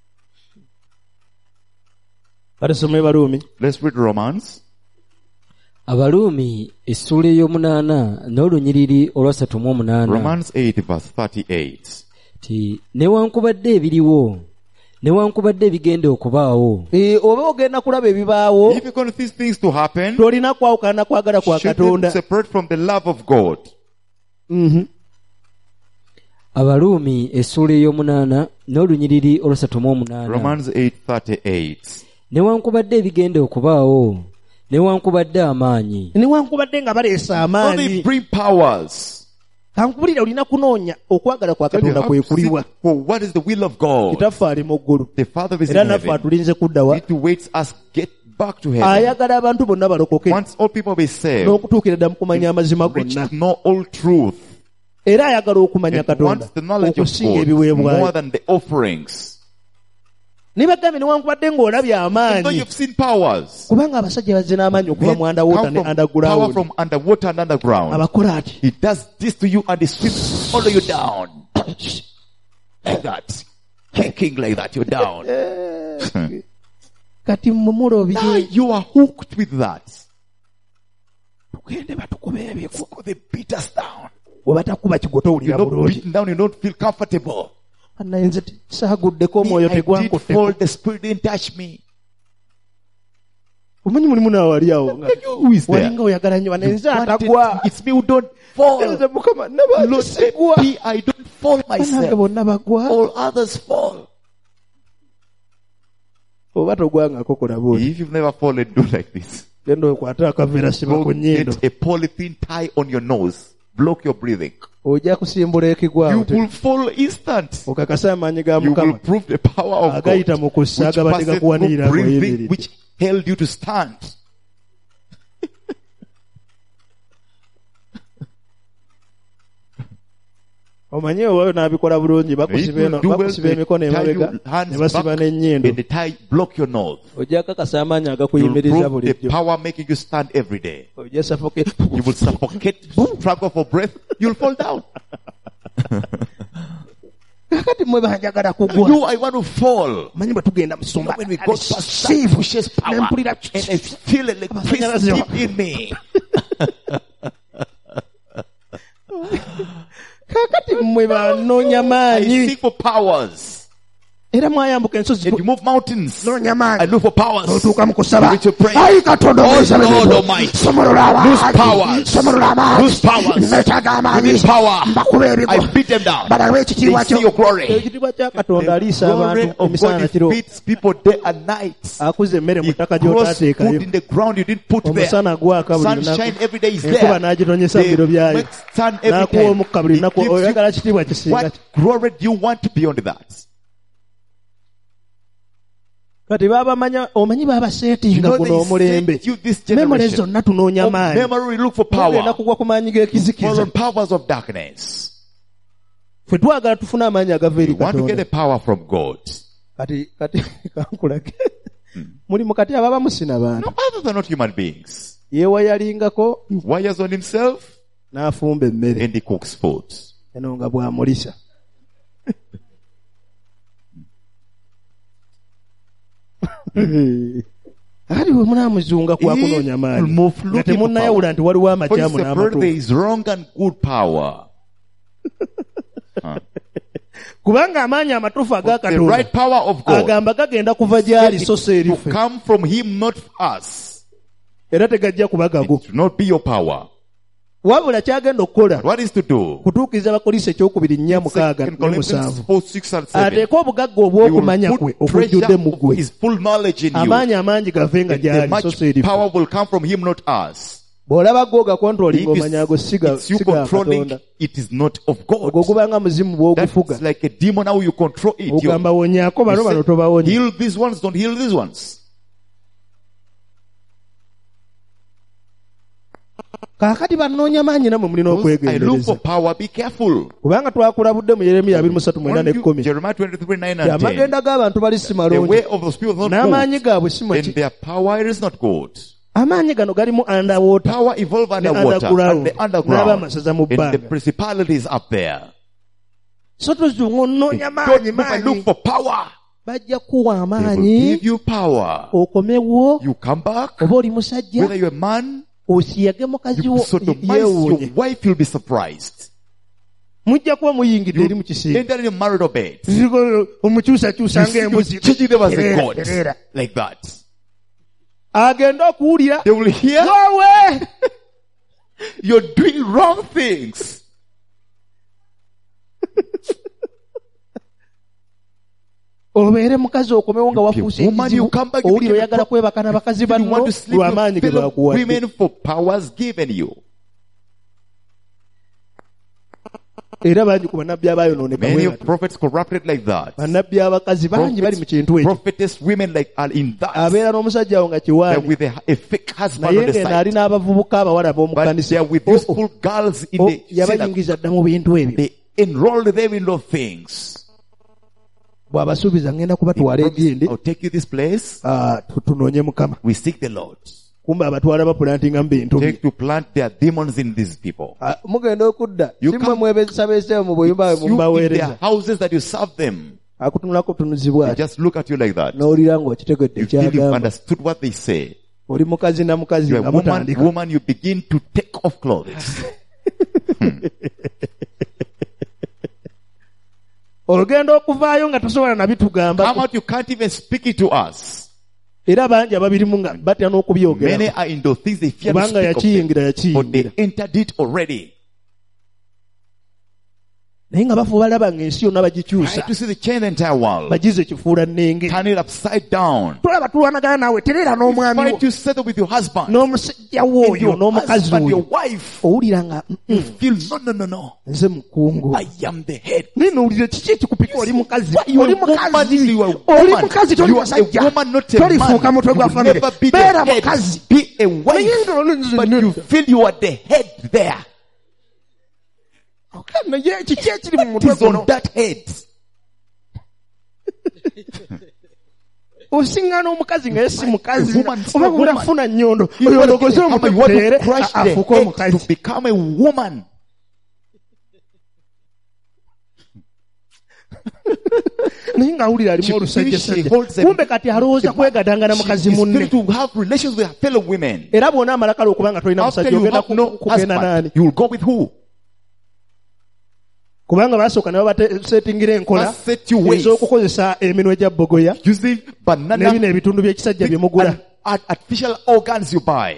batusome baluumi Let's read Romans. abaluumi essuula ey'omunaana n'olunyiriri olwasatu mu omunaana Romans eight verse thirty-eight. ti newankubadde ebiriwo newankubadde ebigenda okubaawo Eh, oba ogenda kulaba ebibaawo If you're going to these things to happen, tolina kwawukana na kwagala kwa shouldn't katonda separate from the love of God. Mhm. abaluumi essuula ey'omunaana n'olunyiriri olwasatu mu omunaana Romans eight thirty-eight. newankubadde ebigenda okubaawo newankubadde amaanyi newankubadde nga baleesa Now they amaanyi bring powers. kankubulira olina kunoonya okwagala kwa But you katonda have kwe to seek kuliwa for what is the will of God. kitaffe ali mu ggulu The Father is era in naffe heaven. atulinze kuddawa Need to wait us get back to heaven. ayagala abantu bonna balokoke Once all people be saved, n'okutuukira ddala mu kumanya amazima reach gonna to know all truth. era ayagala okumanya And katonda wants the knowledge of okusinga God more ebiweebwayo than the offerings. nibagambye newankubadde ng'olabye Even though amaanyi you've seen powers, kubanga abasajja bazze n'amaanyi okuva men mu underwater come ne from power underground from underwater and underground. abakola ati He does this to you and he sweeps all of you down. Like that. Kicking like that, you're down. kati Now mumulobye you are hooked with that. tugende batukuba ebiko So they beat us down. we batakuba kigo towulira You're not bulungi beaten down, you don't feel comfortable. naye nze saaguddeko Me, omwoyo I did fall, tegwankutteko the spirit didn't touch me. omanyi mulimu naawe wali awo nga Who is there? walinga oyagala nnyo bane nze Wanted- atagwa It's me who don't fall. nze mukama Lord, nabasigwa me, I don't fall banange myself. bonna bagwa All others fall. oba togwangako kola bwoti If you've never fallen, do like this. genda okwate akaveera siba Go ku nnyindo get a polythene tie on your nose. Block your breathing. ojja kusimbula ekigwawo You will fall instant. okakasa amaanyi ga You will mukama prove the power of God, agayita mu kussa which agabadde passeth gakuwanirira through breathing, bweyimiridde which held you to stand. Omanyi oyo n'abikola bulungi bakusiba eno If you do well, bakusiba they emikono tie emabega your hands ne basiba back n'ennyindo. and they tie, block your nose. Ojja kakasa amaanyi You agakuyimiriza will prove the bulijjo. power making you stand every day. Ojja suffocate. You will suffocate, struggle for breath, you'll fall down. Kakati mwe banjagala kugwa. You, I want to fall. Manyi bwe tugenda mu ssumba. When we go past that pushes power, Ne mpulira and I feel electricity deep in me. Kakati mwe banoonya I maanyi. seek for powers. Era mwayambuka ensozi. And you move mountains. Noonya I maanyi. look for powers. Otuuka mu kusaba. With your prayer. Ayi Katonda Oh omuyisa Lord bibintu. Almighty. Somolola amaanyi. Lose powers. Somolola amaanyi. Lose powers. Neetaaga amaanyi. Give me power. Mbakuba ebigo. I beat them down. Balabe ekitiibwa They kyo. see your glory. Ekitiibwa kya Katonda aliisa The glory abantu of emisana God kiro. defeats people day and night. Akuza emmere mu He ttaka grows gy'otaateekayo. food in the ground you didn't put there. Omusana gwaka buli Sunshine lunaku. every day is Enkuba there. n'agitonyesa mu biro They byayo. make sun every N'akuwa time. omukka buli He lunaku. gives you- Oyagala kitiibwa kisinga What ki? glory do you want beyond that? Kati babamanya omanyi You baabaseetinga know guno they omulembe. sent you this Memole generation. zonna tunoonya Of maanyi. memory, look for Tugenda power. kugwa ku maanyi Fall g'ekizikiza. on powers of darkness. Ffe twagala tufune amaanyi agava eri You want to get Katonda. a power from God. Kati kati kankulage. Muli mu kati ababa musina bantu. No, others are not human beings. Yeewayalingako He wires on himself n'afumba emmere. and he cooks food. Eno nga bw'amulisa. Ali bwe munaamuzunga kwa kunoonya maanyi. Move Nga looking for temunnayawula power. nti waliwo For amakyamu it's a bird, there n'amatuufu. is wrong and good power. Kubanga amaanyi amatuufu aga The Katonda right power of God agamba gagenda kuva gy'ali so si to erife. come from him, not us. Era tegajja kuba gago. It will not be your power. Wabula kyagenda okukola What is to do? kutuukiriza Abakolisi ekyokubiri nnya mukaaga Second ne Corinthians musanvu. four, six and seven. Ateeka obugagga He will obw'okumanya kwe put okujjudde treasure mu of ggwe. his full knowledge in you. Amaanyi amangi gave nga And the gy'ali so much si erife. power will come from him, not us. Bw'olaba go If gakontrolinga omanya ago it's, si ga it's you si ga controlling, Katonda. it is not of God. Ogwo gubanga muzimu bw'ogufuga. That's like a demon, how you control it. You, Ogamba wonyaako bano you bano say, tobawonya. heal these ones, don't heal these ones. Kaakati banoonya maanyi namwe mulina Those, I look for okwegendereza. power, be careful. Kubanga twakulabudde mu Yeremiya abiri mu ssatu mwenda n'ekkumi. Jeremiah twenty-three, nine and ten. Amagenda g'abantu bali si The malungi. way of those people is not N'amaanyi good. gaabwe si And maki. their power is not good. Amaanyi gano galimu underwater. Power evolve Ne underwater underground. and the underground. N'abamasaza mu And the bbanga. principalities up there. So tuzunga onoonya Don't maanyi move and look maanyi. for power. Bajja kuwa They will amaanyi. give you power. Okomewo. You come back. Oba oli musajja. Whether you're a man, Osiyage mukazi you wo sodomize your yeewuunye. wife, you'll be surprised. Mujja kuba muyingidde eri mu kisinga. Enter in a marital bed. Ziko omukyusakyusa You see, you ng'embuzi. treat them as a Tereera, god. tereera. Like that. Agenda okuwulira. They will hear Wowe! you're doing wrong things. Obeere mukazi okomewo nga wafuuse Woman, you ekizibu. come back, you Owulira became a oyagala kwebaka n'abakazi You banno want to sleep lw'amaanyi with ge fellow bakuwadde. women for powers given you. Era bangi ku bannabbi abaayonooneka Many bwe of batyo. prophets corrupted like that. Bannabbi abakazi bangi bali mu kintu ekyo. Prophetess women like are in that. Abeera n'omusajja awo nga They're kiwaani. with a, a fake husband Naye on the ng'eno ali side. n'abavubuka abawala b'omu But kkanisa. they're with Oh, useful girls in oh, the synagogue. yabayingiza dda mu bintu ebyo. They enrolled them in those things. Bw'abasuubiza ngenda kubatwala egindi. I'll take you this place. Ah, tu- tunoonye Mukama. We seek the Lord. Kumbe abatwala bapulantinga mu bintu bye. Take to plant their demons in these people. Ah, mugenda okudda. You Simwe come- mwebeesabeesewo mu buyumba It's bwe you in their mubaweereza. houses that you serve them. Akutunulako tunuzibwa They ati. just look at you like that. N'owulira ng'okitegedde You feel you've kyagamba. understood what they say. Oli mukazi na mukazi You're nga a woman, mutandika. woman, you begin to take off clothes. Olugenda okuvaayo nga tosobola na Come bitugamba. out, you can't even speak it to us. Era bangi ababirimu nga batya Many n'okubyogera. are in those things they fear to Kubanga speak of them. yakiyingira But they yakiyingira. entered it already. Naye nga bafuba balaba ng'ensi yonna Try bagikyusa. to see the change the entire world. Bagize kifuula nnenge. Turn it upside down. Tulaba tulwanagana naawe tereera n'omwami wo. Fight to settle with your husband. N'omusajja wo And oyo your n'omukazi husband, your oyo. wife. Owulira nga You feel, no, no, no, no. nze mukungu. I am the head. Naye n'owulira kiki ekikupika oli mukazi. Why you Oli a woman? mukazi. You are a Oli woman. mukazi toli You are a musajja. woman, not a Tolifuuka man. mutwe You gwa will family. never be Beera the head. mukazi. Be a wife. Naye nga oli- But you feel you are the head there. naye kiki ekiri mu It mutwe is on guno that head. osiŋŋaana omukazi nga ye si mukazi A woman, oba a woman. bulafuna nnyondo You want to oyologoze get a hammer, omutwe you want guteere to crush the afuuke head omukazi to become a woman. naye ng'awulira alimu She olusajja feels she sajja holds a- kumbe kati alowooza kwegadanga na She mukazi is munne going to have relations with her fellow women. era bw'ona amala kale okuba nga tolina After musajja you ogenda have no ku- kugenda naani husband, you will go with who? kubanga basooka ne babasetingira enkola First set you ways. ez'okukozesa eminwe gya bogoya Using banana n'ebino ebitundu by'ekisajja bye mugula and art- artificial organs you buy.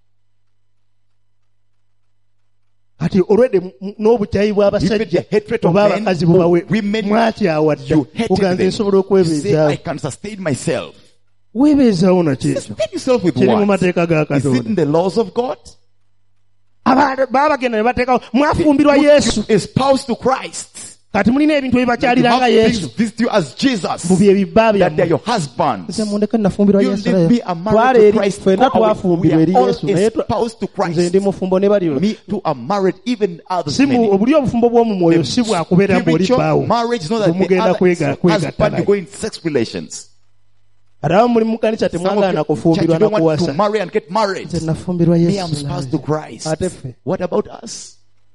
kati olwedde m- n'obukyayi Even bw'abasajja the hatred of oba men, abakazi bubawe women, mwakyawa dda you hated oganze them. nsobola You say, I okwebeezaawo can sustain myself. weebeezaawo nakyo ekyo Sustain yourself with kiri mu what? mateeka ga Is it katonda in the laws of God? Aba- baba bagenda ne bateekawo mwafumbirwa yesu Espoused to Christ. kati mulina ebintu You ebibakyaliranga have things yesu visit you as Jesus. mu bye bibba That they're byammwe your husbands. nze mundeke nafumbirwa You yesu leave me, I'm twala married to eri Christ. ffenna Go away. twafumbirwa We eri are all yesu naye twa- espoused to nze Christ. ndi mufumbo ne balyo Me too are married, even others si mu- many. obuli obufumbo bw'omu mwoyo si bwakubeera bw'oli Spiritual bbaawo marriage is not that the mugenda other kwega- kwegatta husband you naye go in sex relations. ate abamu muli mu kanisa Some of temwagaana you church, kufumbirwa you don't want to nakuwasa marry and get married. nze nafumbirwa Me, I'm yesu spoused to Christ. ate ffe What about us?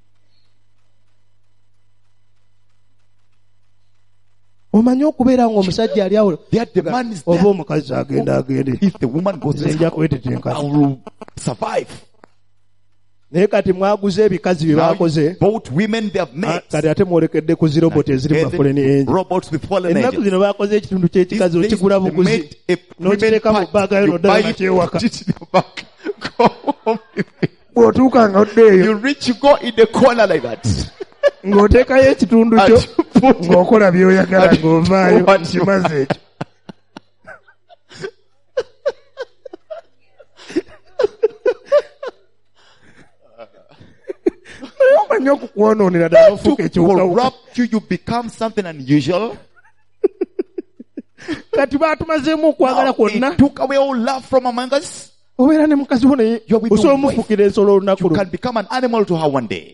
omanyi okubeera ng'omusajja ali awo That the man is oba there. omukazi agenda agende If the woman goes nze to nja I kwetetenkana will survive. naye kati mwaguze ebikazi bye Now baakoze you bought women they have ah, made. kati ate mwolekedde ku ziroboti eziri mu mafoleni engi Robots with fallen ennaku angels. zino baakoze ekitundu ky'ekikazi These days okigula they buguzi made a n'okiteeka mu women bbaaga yo part. You noddala buy nga it, kyewaka put it in your back. Go home with it. bw'otuuka nga oddeeyo You reach, you go in the corner like that. ng'oteekayo ekitundu kyo And you put it- ng'okola by'oyagala and ng'ovaayo what you kimaze ekyo omanyi okukwonoonera ddala to ofuuka ekiwukawuka corrupt you, you become something unusual. kati baatumazeemu okwagala Now, kwonna it took away all love from among us. obeera ne mukazi wo naye You're with osobola your wife. omufukira ensolo olunaku You lumu can become an animal to her one day.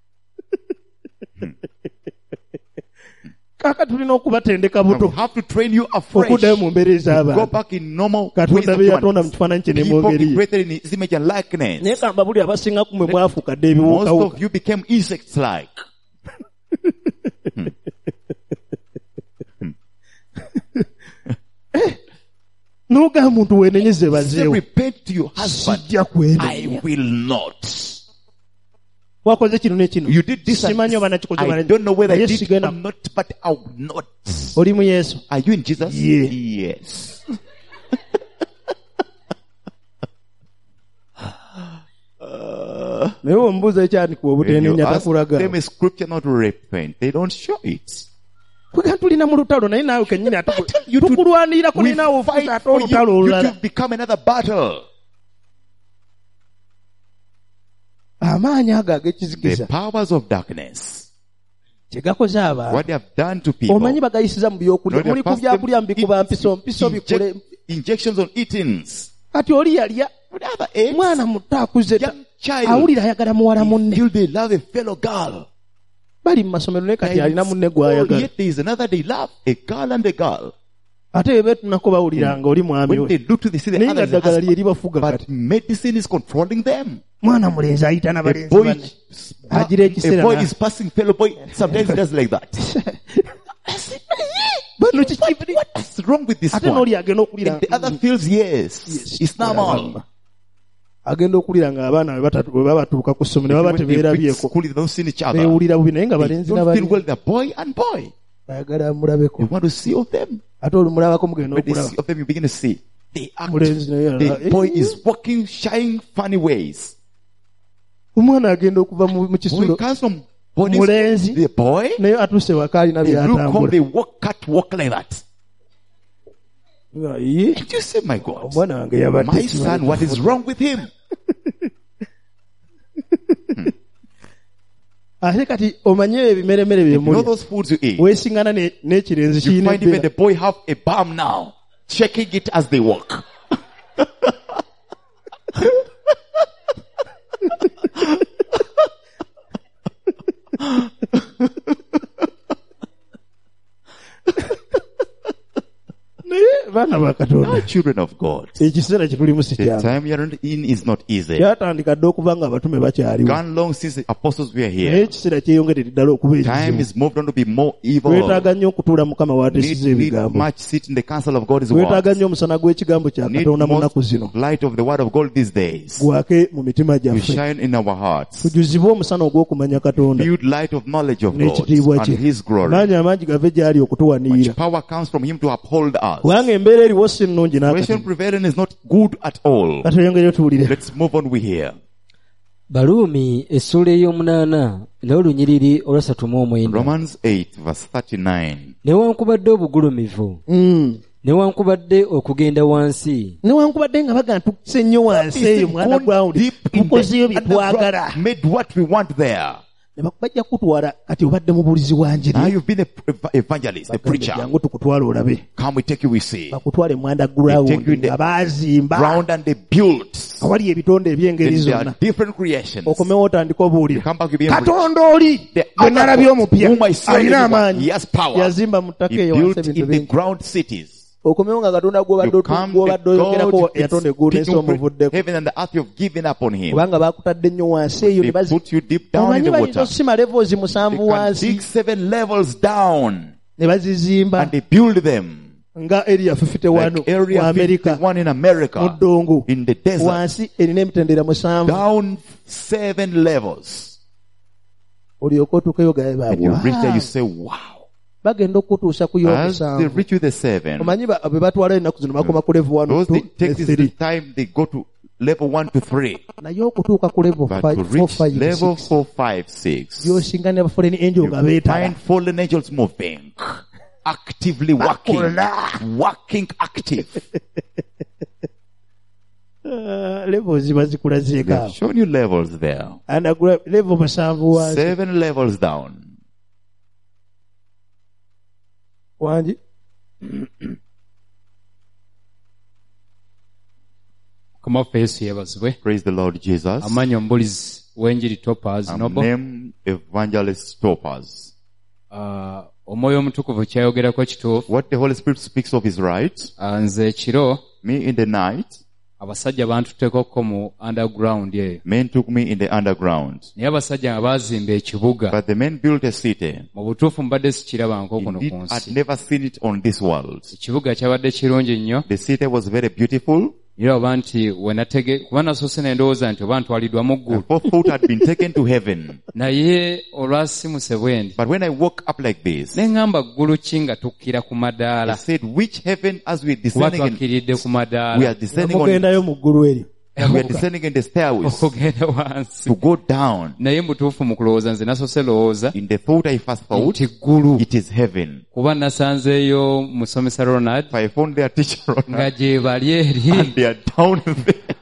kaaka tulina okubatendeka And we buto have to train you afresh. okuddayo mu mbeera Go ez'abantu back in normal ways katonda of be human yatonda mu beings. kifaananyi kye ne People mwongeri be ye created in his image and likeness. naye kamba buli abasinga kumwe mwafuuka dde Most ebiwukawuka of you became insects like. n'ogamba muntu weenenyeze Say, bazeewo repent to your husband. sijja I kwenenya will not. wakoze kino ne kino You did this and simanyi oba this. nakikoze I oba don't know whether naye I did it sigenda or not, but I will not. oli mu yesu Are you in Jesus? Yeah. Yes. naye omubuuza ekyandikibwa When you obuteenenya ask takulaga them a scripture not to repent, they don't show it. kwega tulina mu lutalo naye naawe kennyini ate you to- tukulwanirako We naye naawe ofuuka fight ate for you, olutalo you olulala to become another battle. amaanyi ago The ag'ekizikiza powers of darkness, kye gakoze abantu what they have done to people. omanyi bagayisiza mu No, byokulya they muli have ku passed byakulya them mbikuba mpiso mpiso bikule inject- injections on eatings. kati oli yalya On the other end, mwana muto akuze ta- young child, awulira ayagala muwala munne feel they love a fellow girl. bali mu masomero naye kati They alina munne oh, gw'ayagala yet there is another they love, a girl and a girl. ate bwe beetunako bawulira nga oli mwami When they we look to the see the naye other nga is a ddagala lye husband. libafuga But kati medicine is controlling them. mwana mulenzi ayita na A balenzi boy, banne agira a ekiseera boy na- is passing fellow boy. Sometimes he does like that. bano kiki What's wrong with this ate one? n'oli agenda okulira And the other feels yes, it's normal. agenda okulira nga abaana bwe batatu- bwe babatuuka ku ssomero baba When they reach tebeerabyeko school, they don't see each other. beewulira bubi naye nga They balenzi don't feel n'abali well. They're boy and boy. ayagala You mulabeko want to see of them. ate olumulabako mugenda When they okulaba see of them, you begin to see. They act. mulenzi naye The ala- boy eh, is walking, shying funny ways. omwana agenda okuva mu mu Boy kisulo comes from boarding Mulenzi. school. The boy, naye atuuse waka alina they look home, byatambula they walk, cat walk like that. Ayi, And you say, my God, omwana wange yabadde my son, what is wrong with him? ate kati omanye ebimeremere You know byemulya those foods you eat. weesiŋŋana ne- n'ekirenzi You kiyina find even ebbera the boy have a balm now, checking it as they walk. baana ba Now, Katonda, children of God, ekiseera kye tulimu si the kyangu. time you are in is not easy. Kyatandika dde okuva nga abatume bakyaliwo. Gone long since the apostles were Naye here. ekiseera kyeyongedde ddala okuba Time ekizibu. is moved on to be more evil. Twetaaga nnyo okutuula Mukama Need, w'ateesiza need ebigambo. much sit in the council of God's word. Twetaaga nnyo omusana gw'ekigambo kya Need Katonda mu nnaku most zino. light of the word of God these days. Gwake mu mitima To gyaffe. shine in our hearts. Tujuzibwe omusana ogw'okumanya Katonda Build light of knowledge of God n'ekitiibwa and kye. His glory. Maanyi amangi gave gy'ali Much okutuwanirira. power comes from Him to uphold us. Kubanga embeera eriwo si nnungi n'akati. Situation prevailing is not good at all. Katuyongereyo tuwulire. Let's move on. We hear. baluumi essuula ey'omunaana n'olunyiriri olwasatu mu omwenda. Romans eight verse thirty-nine. newankubadde obugulumivu Mm. newankubadde okugenda wansi Newankubadde nga baga ntukuse nnyo wansi eyo mu underground, Deep in tukozeyo the bye twagala. underground, made what we want there. Ne bajja kutwala kati obadde mubulizi wa Now njiri. you've been a ev- evangelist, a Bagambye, preacher. jangu tukutwala olabe. Come, we take you, we see. Bakutwale mu underground They take you in the nga baazimba. Ground and they built. Awali ebitonde eby'engeri Then there are zonna. different creations. Okomewo otandika obuwulira. You come back, you be Katonda oli The gwe other nalabye God, omupya whom I saw alina in the amaanyi. He has power. Yazimba mu ttaka He eyo built wansi ebintu in the bingi. ground cities. Okomewo nga Katonda You gw'obadde come, gw'obadde the oyogerako God, yatonda it's eggulu n'ensi people, omuvuddeko. heaven and the earth, you've given up on Him. Kubanga baakutadde nnyo wansi eyo They ne bazi- put you deep down in omanyi the bayinza water. osima levels They musanvu can wansi dig seven levels down ne bazizimba and they build them. nga area fifty-one Like mu area Amerika fifty-one in mu America, ddungu in the desert, wansi erina emitendera musanvu. down seven levels. Olyoka otuukeyo gaye And you reach there, baabwe you say, wow. bagenda okutuusa ku As they yokusanvu. reach you the seven, Omanyi ba- be batwala ennaku zino bakoma ku level one, those two, they ne take this three. time, they go to level one to three. Naye okutuuka ku level But five, to four, reach five, level six, four, five, six, gy'osinga ne baforeign angel you nga beetala. find fallen angels moving, actively working, working active. Ah, levels ziba zikulazeeko They have awo. shown you levels there. Anagula level musanvu wansi. Seven levels down. Wangi? Mukama waffe Yesu yeebazibwe. Praise the Lord Jesus. Amanyi omubulizi w'enjiri Topaz I'm Noble. named Evangelist Topaz. Ah, omwoyo omutukuvu kyayogerako kituufu. What the Holy Spirit speaks of is right. Ah, nze ekiro Me in the night, abasajja bantutekako mu underground eyo. men took me in the underground. Naye abasajja nga baazimba ekibuga. But the men built a city. Mu butuufu mbadde sikirabanko kuno Indeed, ku I'd nsi. never seen it on this world. Ekibuga kyabadde kirungi nnyo. The city was very beautiful. Era oba nti wenatege kuba nasoose ne ndowooza nti oba ntwaliddwa mu I ggulu. both thought I'd been taken to heaven. Naye olwasimuse bwe ndi. But when I woke up like this, Ne ŋŋamba ggulu ki nga tukkira ku I madaala. said, which heaven as we're Kuba descending in, twakkiridde ku we are madaala. descending on, Mugendayo mu ggulu eri. we are descending in the stairways Okugenda wansi. to go down. Naye mutuufu mu kulowooza nze nasoose lowooza In the thought I first thought, nti ggulu. it is heaven. Kuba nasanzeeyo musomesa Ronald If I found their teacher on nga gye bali eri and they are down there.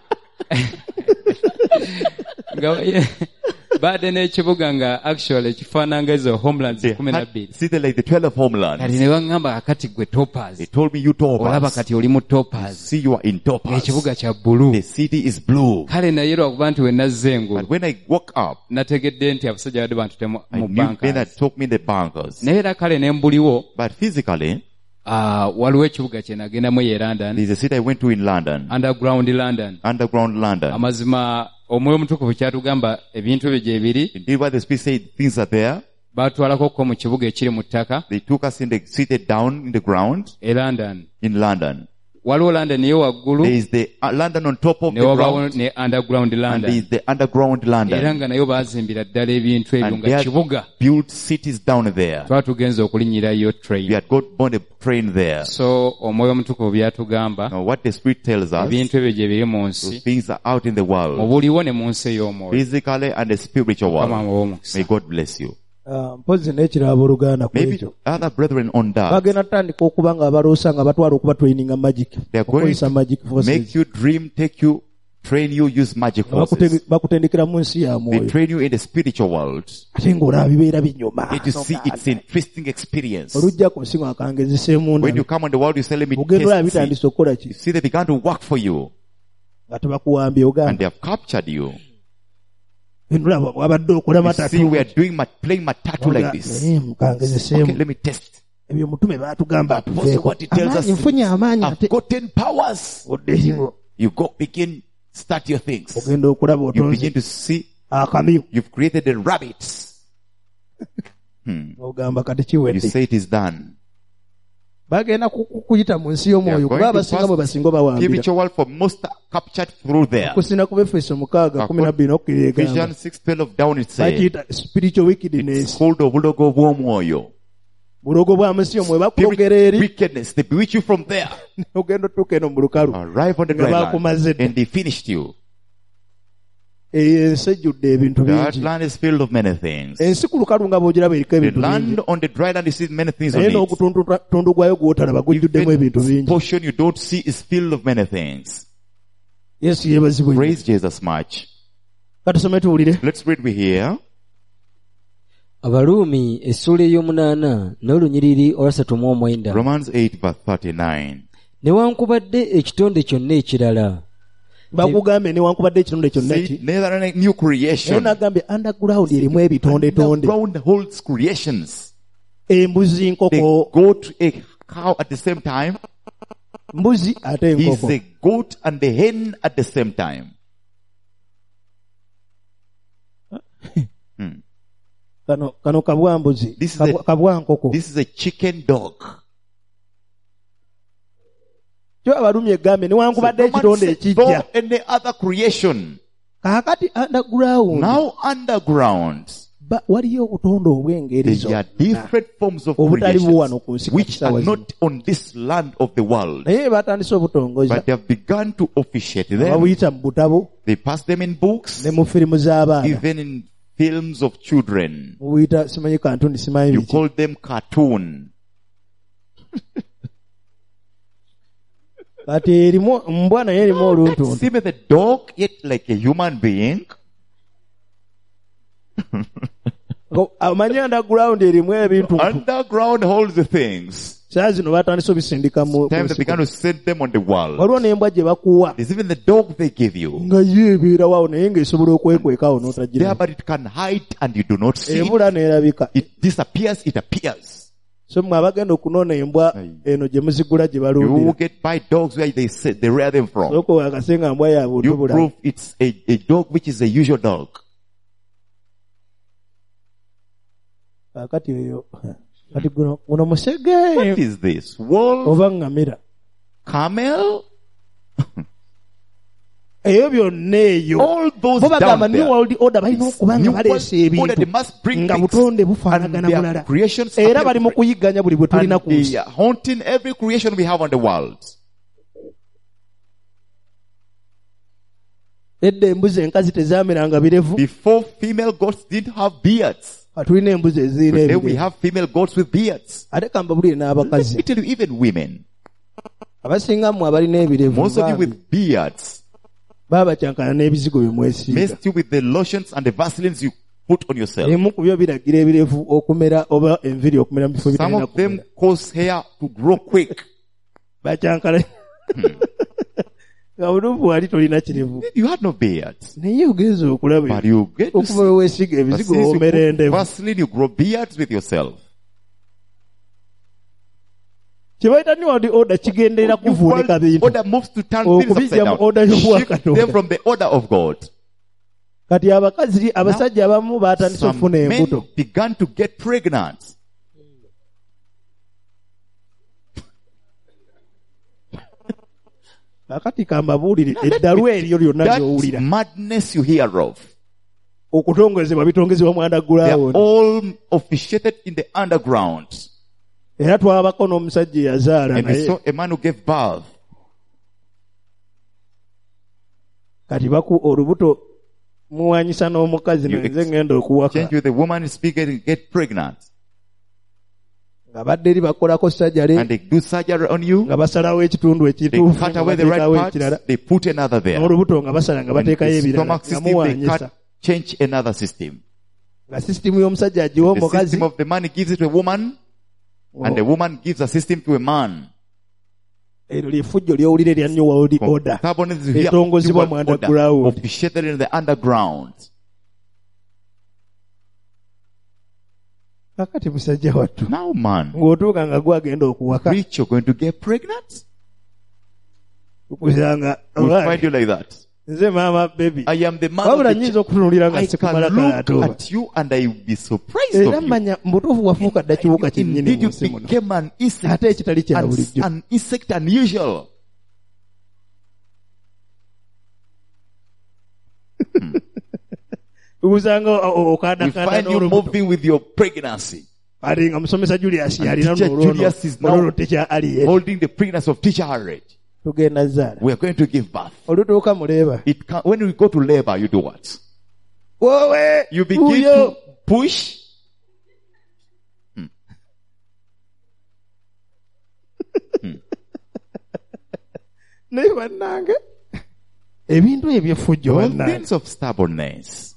nga badde n'ekibuga nga actually kifaananga ezo homelands They kumi na had bbiri. seated like the twelve Kati homelands. ne baŋŋamba akati gwe Topaz. They told me, you Olaba Topaz. kati oli mu Topaz. See, you are in Topaz. Ekibuga kya bbulu. The city is blue. Kale naye lwakuba nti we nazze engulu But when I woke up, nategedde nti abasajja badde bantute mu I mu knew then banka. that took me the bankers. Naye era kale ne mbuliwo But physically, ah, waliwo ekibuga kye nagendamu ye London. there's a city I went to in London. Underground London. Underground London. Amazima omwoyo omutukuvu kyatugamba ebintu ebyo gye biri. Indeed, what the Spirit said, things are there. Baatwalako ko mu kibuga ekiri mu ttaka They took us in the, seated down in the ground e London. in London. Waliwo London ye waggulu There is the uh, London on top of ne the wabawo ground. ne underground And there London. is the underground Era London. nga nayo baazimbira ddala ebintu ebyo And nga they had kibuga. built cities down there. Twali tugenza okulinnyirayo We train. had got on a train there. So omwoyo omutukuvu byatugamba Now what the Spirit tells us, ebintu ebyo gye biri mu those nsi things are out in the mu world, buliwo ne mu nsi ey'omwoyo. physically and the spiritual Mukama world. muwe omukisa. May God bless you. Ah, mpozi n'ekiraba oluganda ku Maybe ekyo. other brethren on that, Bagenda tutandika okuba nga abaloosa nga batwala okuba traininga magic. they are going Okukozesa magic to forces. make you dream, take you, train you, use magic forces. Bakute- bakutendekera mu nsi ya They mwoyo. train you in the spiritual world. Ate ng'olaba bibeera binyuma. And you see it's an interesting experience. Olujja ku nsi ng'akangezeseemu When you ndala. come on the world, you say, let me Ogenda olaba test it. bitandise okukola ki? You see, they began to work for you. Nga tebakuwambye And ogamba. they have captured you. Olaba wabadde okola You see, we matatu. are doing, mat- playing matatu like this. Naye mukangezeseemu. Okay, let me test. ebyo mutume baatugamba Apostle, atuveeko what he tells amaanyi us, nfunye amaanyi I've ate gotten powers. oddeyo You go begin, start your things. ogenda okulaba You otonze begin to see, akamyu you've created the rabbits. ogamba kati You kiwedde say it is done. bagenda ku- ku- kuyita mu nsi They are y'omwoyo kuba going to abasinga bwe basinga pass bawambira spiritual world for most are captured through there. okusinda ku befeso mukaaga kumi na bbiri n'okukirira egamba Vision six twelve down it says, bakiyita spiritual wickedness it's called obulogo bw'omwoyo. bulogo bwa munsi y'omwoyo bakulogera Spirit eri wickedness, they bewitch you from there. ogenda otuuka eno mu lukalu Arrive on the nga dry bakumaze land dda and they finished you. eyo ensi ejjudde ebintu That bingi land is filled of many things. ensi ku lukalu nga bw'ogiraba eriko The ebintu bingi land on the dry land, you see many things on naye it. n'ogutundu gwayo gw'otalaba gujjuddemu ebintu Even bingi portion you don't see is filled of many things. yesu yeebazibwe nnyo. Praise Jesus much. katusome tuwulire Let's read we here. abaluumi essuula ey'omunaana n'olunyiriri olwasatu mu omwenda Romans eight verse thirty-nine. newankubadde ekitonde kyonna ekirala bakugambe newankubadde ekitonde kyonna See, ki neither a new naye creation. nagambye underground erimu ebitondetonde Underground holds creations. embuzi They nkoko goat, a cow at the same time. mbuzi ate He's enkoko the goat and the hen at the same time. Hmm. kano kano kabwambuzi This is kabwa- a- kabwankoko This is a chicken dog. kyo abalumye egambe newankubadde Romans ekitonde says, ekijja though any other creation. kaakati underground Now underground, ba- waliyo obutonde obw'engeri there are zonna different forms of obutali buwano creations ku nsi which kati are sawa not on this land of the world. naye batandise obutongoza But they have begun to officiate them. babuyita mu butabo They pass them in books, ne mu firimu z'abaana even in films of children. mubuyita simanyi kantuni simanyi You biki call them cartoon. kati erimu mbwa naye erimu oluntuntu See with a dog, yet like a human being. amanyi underground erimu ebintu Underground holds the things. saa zino batandise obisindika mu Time they began to send them on the world. waliwo n'embwa gye bakuwa There's even the dog they give you. nga yo ebeerawo naye ng'esobola okwekwekawo There, n'otagira but it can hide and you do not see it. ebula n'erabika It disappears, it appears. so mwe abagenda okunoona embwa eno gye muzigula gye You balundira get buy dogs where they say they rear them from. sooka wakase nga mbwa ya You butubula prove it's a, a dog which is a usual dog. kakati eyo kati guno guno musege What is this? Wolf? oba ngamira Camel? eyo byonna eyo All those bo bagamba down new there. world order balina okuba nga New baleese world order, they ebintu must bring nga things. butonde And bufaanagana their bulala creations era appear bali mu kuyigganya buli bwe tulina and ku nsi they are haunting every creation we have on the world. edda embuzi enkazi tezaameranga birevu Before, female goats didn't have beards. katulina embuzi ezirina Today we ebirevu have female goats with beards. ate kambabulire Let n'abakazi me tell you, even women, abasinga mmwe abalina ebirevu most of you bambi, with beards, baba bacyankana n'ebizigo bye mwesiiga messed you with the lotions and the vaselines you put on yourself. emu ku byo biragira ebirevu okumera oba enviri okumera mu bifo Some bitalina of them kumera cause hair to grow quick. bacyankana nga butuufu wali tolina kirevu You had no beards. naye ogenza okulaba But you get to okuva see, we weesiga but ebizigo since you omera put endevu Vaseline, you grow beards with yourself. kye bayita new world order kigenderera New kuvuunika world bintu order moves to turn Oh, things upside kubijja mu down. order y'obwa Shift Katonda. them from the order of God. kati abakazi abasajja abamu batandise Some okufuna embuto men began to get pregnant. akati kambabuulire eddalu eryo lyonna That ly'owulira madness you hear of, okutongozebwa bitongezebwa mu they are underground all officiated in the underground. era twabako n'omusajja eyazaala And we naye saw a man who gave birth. kati baku olubuto muwanyisa n'omukazi You nze ex- ngenda okuwaka Change with the woman speaking and get pregnant. nga badde eri bakolako sajjale And they do surgery on you. nga basalawo ekitundu They ekituufu cut nga away the right bateekawo parts. ekirala They put another there. n'olubuto nga basala nga And bateekayo the ebirala stomach nga system, they muwanyisa cut, change another system. nga sisitimu y'omusajja agiwa The omukazi system of the man gives it to a woman, and the woman gives a system to a man. eryo lyefujjo ly'owulira erya new world order Carbon is here. etongozebwa mu Order, underground officiated in the underground. kakati musajja wattu Now, man, ng'otuuka nga gwagenda okuwaka rich, you're going to get pregnant? kusanga We'll find you like that. nze maama baby I am the man wabula of the nnyinza church. okutunuulira nga I sikumala can kala look atuuba at you and I will be surprised era of you. mmanya mubutuufu wafuuka dda kiwuka kyennyini Indeed, mu you nsi muno became an insect, ate ekitali kya an, bulijjo an insect unusual. kusanga We okandakanda find you n'olubuto moving with your pregnancy, ate nga musomesa Julius yalina Teacher n'olwono Julius is now olwono tekya ali holding the pregnancy of teacher Harriet. tugenda zaala We are going to give birth. olutuuka muleeba It can, when we go to labor, you do what? wowe You begin uyo to push. naye bannange ebintu ebyeffujjo All bannange things of stubbornness.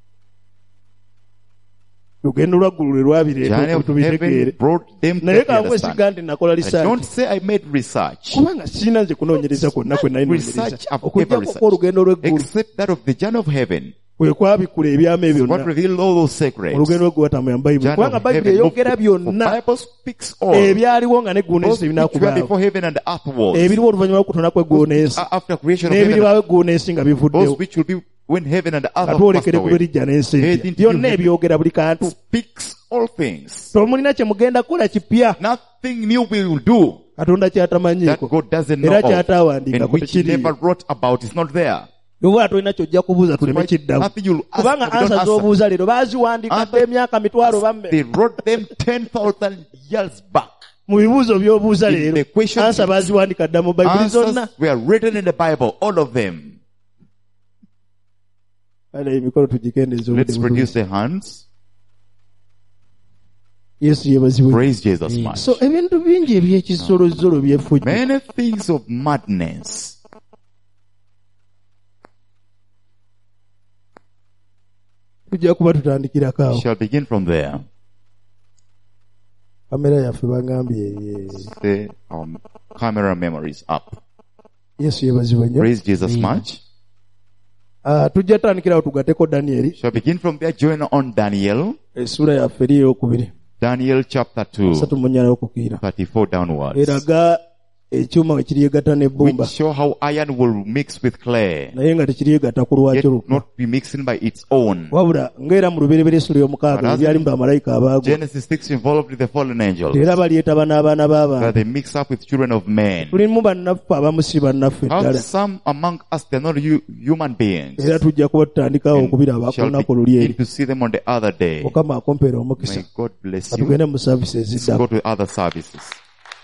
lugendo lwaggulu lwe lwabireeta Journey of tubitegeere heaven brought them to naye let me kangu understand. esiga nti nakola I don't lisaati say I made research. kubanga sirina nze kunoonyereza kwonna kwe nali noonyereza Research, I've never okujjako researched. ko olugendo lw'eggulu Except that of the journey of heaven. kwe kwabikula ebyama ebyo What byonna revealed all those secrets. olugendo lw'eggwatamu ya bayibuli Journey kubanga of bayibuli heaven. eyogera The byonna Bible speaks all. ebyaliwo nga neggulu Those n'ensi which were ebinaakubaawo before heaven and earth was. ebiriwo oluvannyuma lw'okutonda kw'eggulu n'ensi After creation of heaven and n'ebiribaawo eggulu n'ensi nga those bivuddewo which will be when heaven and earth nga have passed twolekera eggulu away. lijja n'ensi Hey, empya didn't you byonna have- ebyogera buli kantu Speaks all things. tomulina kye mugenda kukola kipya Nothing new we will do katonda that kyatamanyiiko God doesn't know era of. And kyataawandiikako which he never tekiriiyo wrote about is not there. yoba tolina kyojja kubuuza tuleme Why- kiddawo nothing you'll ask, kubanga but don't ansa answer. z'obuuza leero baaziwandiika dda emyaka mitwalo bamme They wrote them ten thousand years back. mu bibuuzo by'obuuza In leero the question- ansa baaziwandiika dda mu bayibuli zonna Answers were written in the Bible, all of them. kale emikolo tugikendeeza Let's obudde produce bulungi. the hands. yesu yebazibwe Praise Jesus much. so ebintu bingi ebyekisolozolo byeffujjo Many things of madness. tujja kuba tutandikirako awo We shall begin from there. kamera yaffe bagambye ye- The um, camera memory is up. yesu yebazibwe nnyo Praise Jesus much. Ah, tujja tutandikirawo tugateko daniyeri Shall begin from there. Join on Daniel. essula yaffe eri ey'okubiri Daniel chapter two, satu munnyana okukiira thirty-four downwards. eraga ekyuma we kiryegatta n'ebbumba Which show how iron will mix with clay, naye nga tekiryegatta ku yet lwakyo lukka not be mixing by its own. wabula ng'era mu lubereberye essula y'omukaaga But as ebyali in- mu bamalayika abaagwa Genesis six involved with the fallen angels. era balyetaba n'abaana That b'abantu they mix up with children of men. tulimu bannaffe abamu si bannaffe How ddala some among us, they're not hu- human beings. era tujja kuba tutandikawo okubiraba ku Shall lunaku luli begin eri to see them on the other day. mukama akompeera omukisa May God bless katugende you. mu saavisi Let's eziddako go to other services.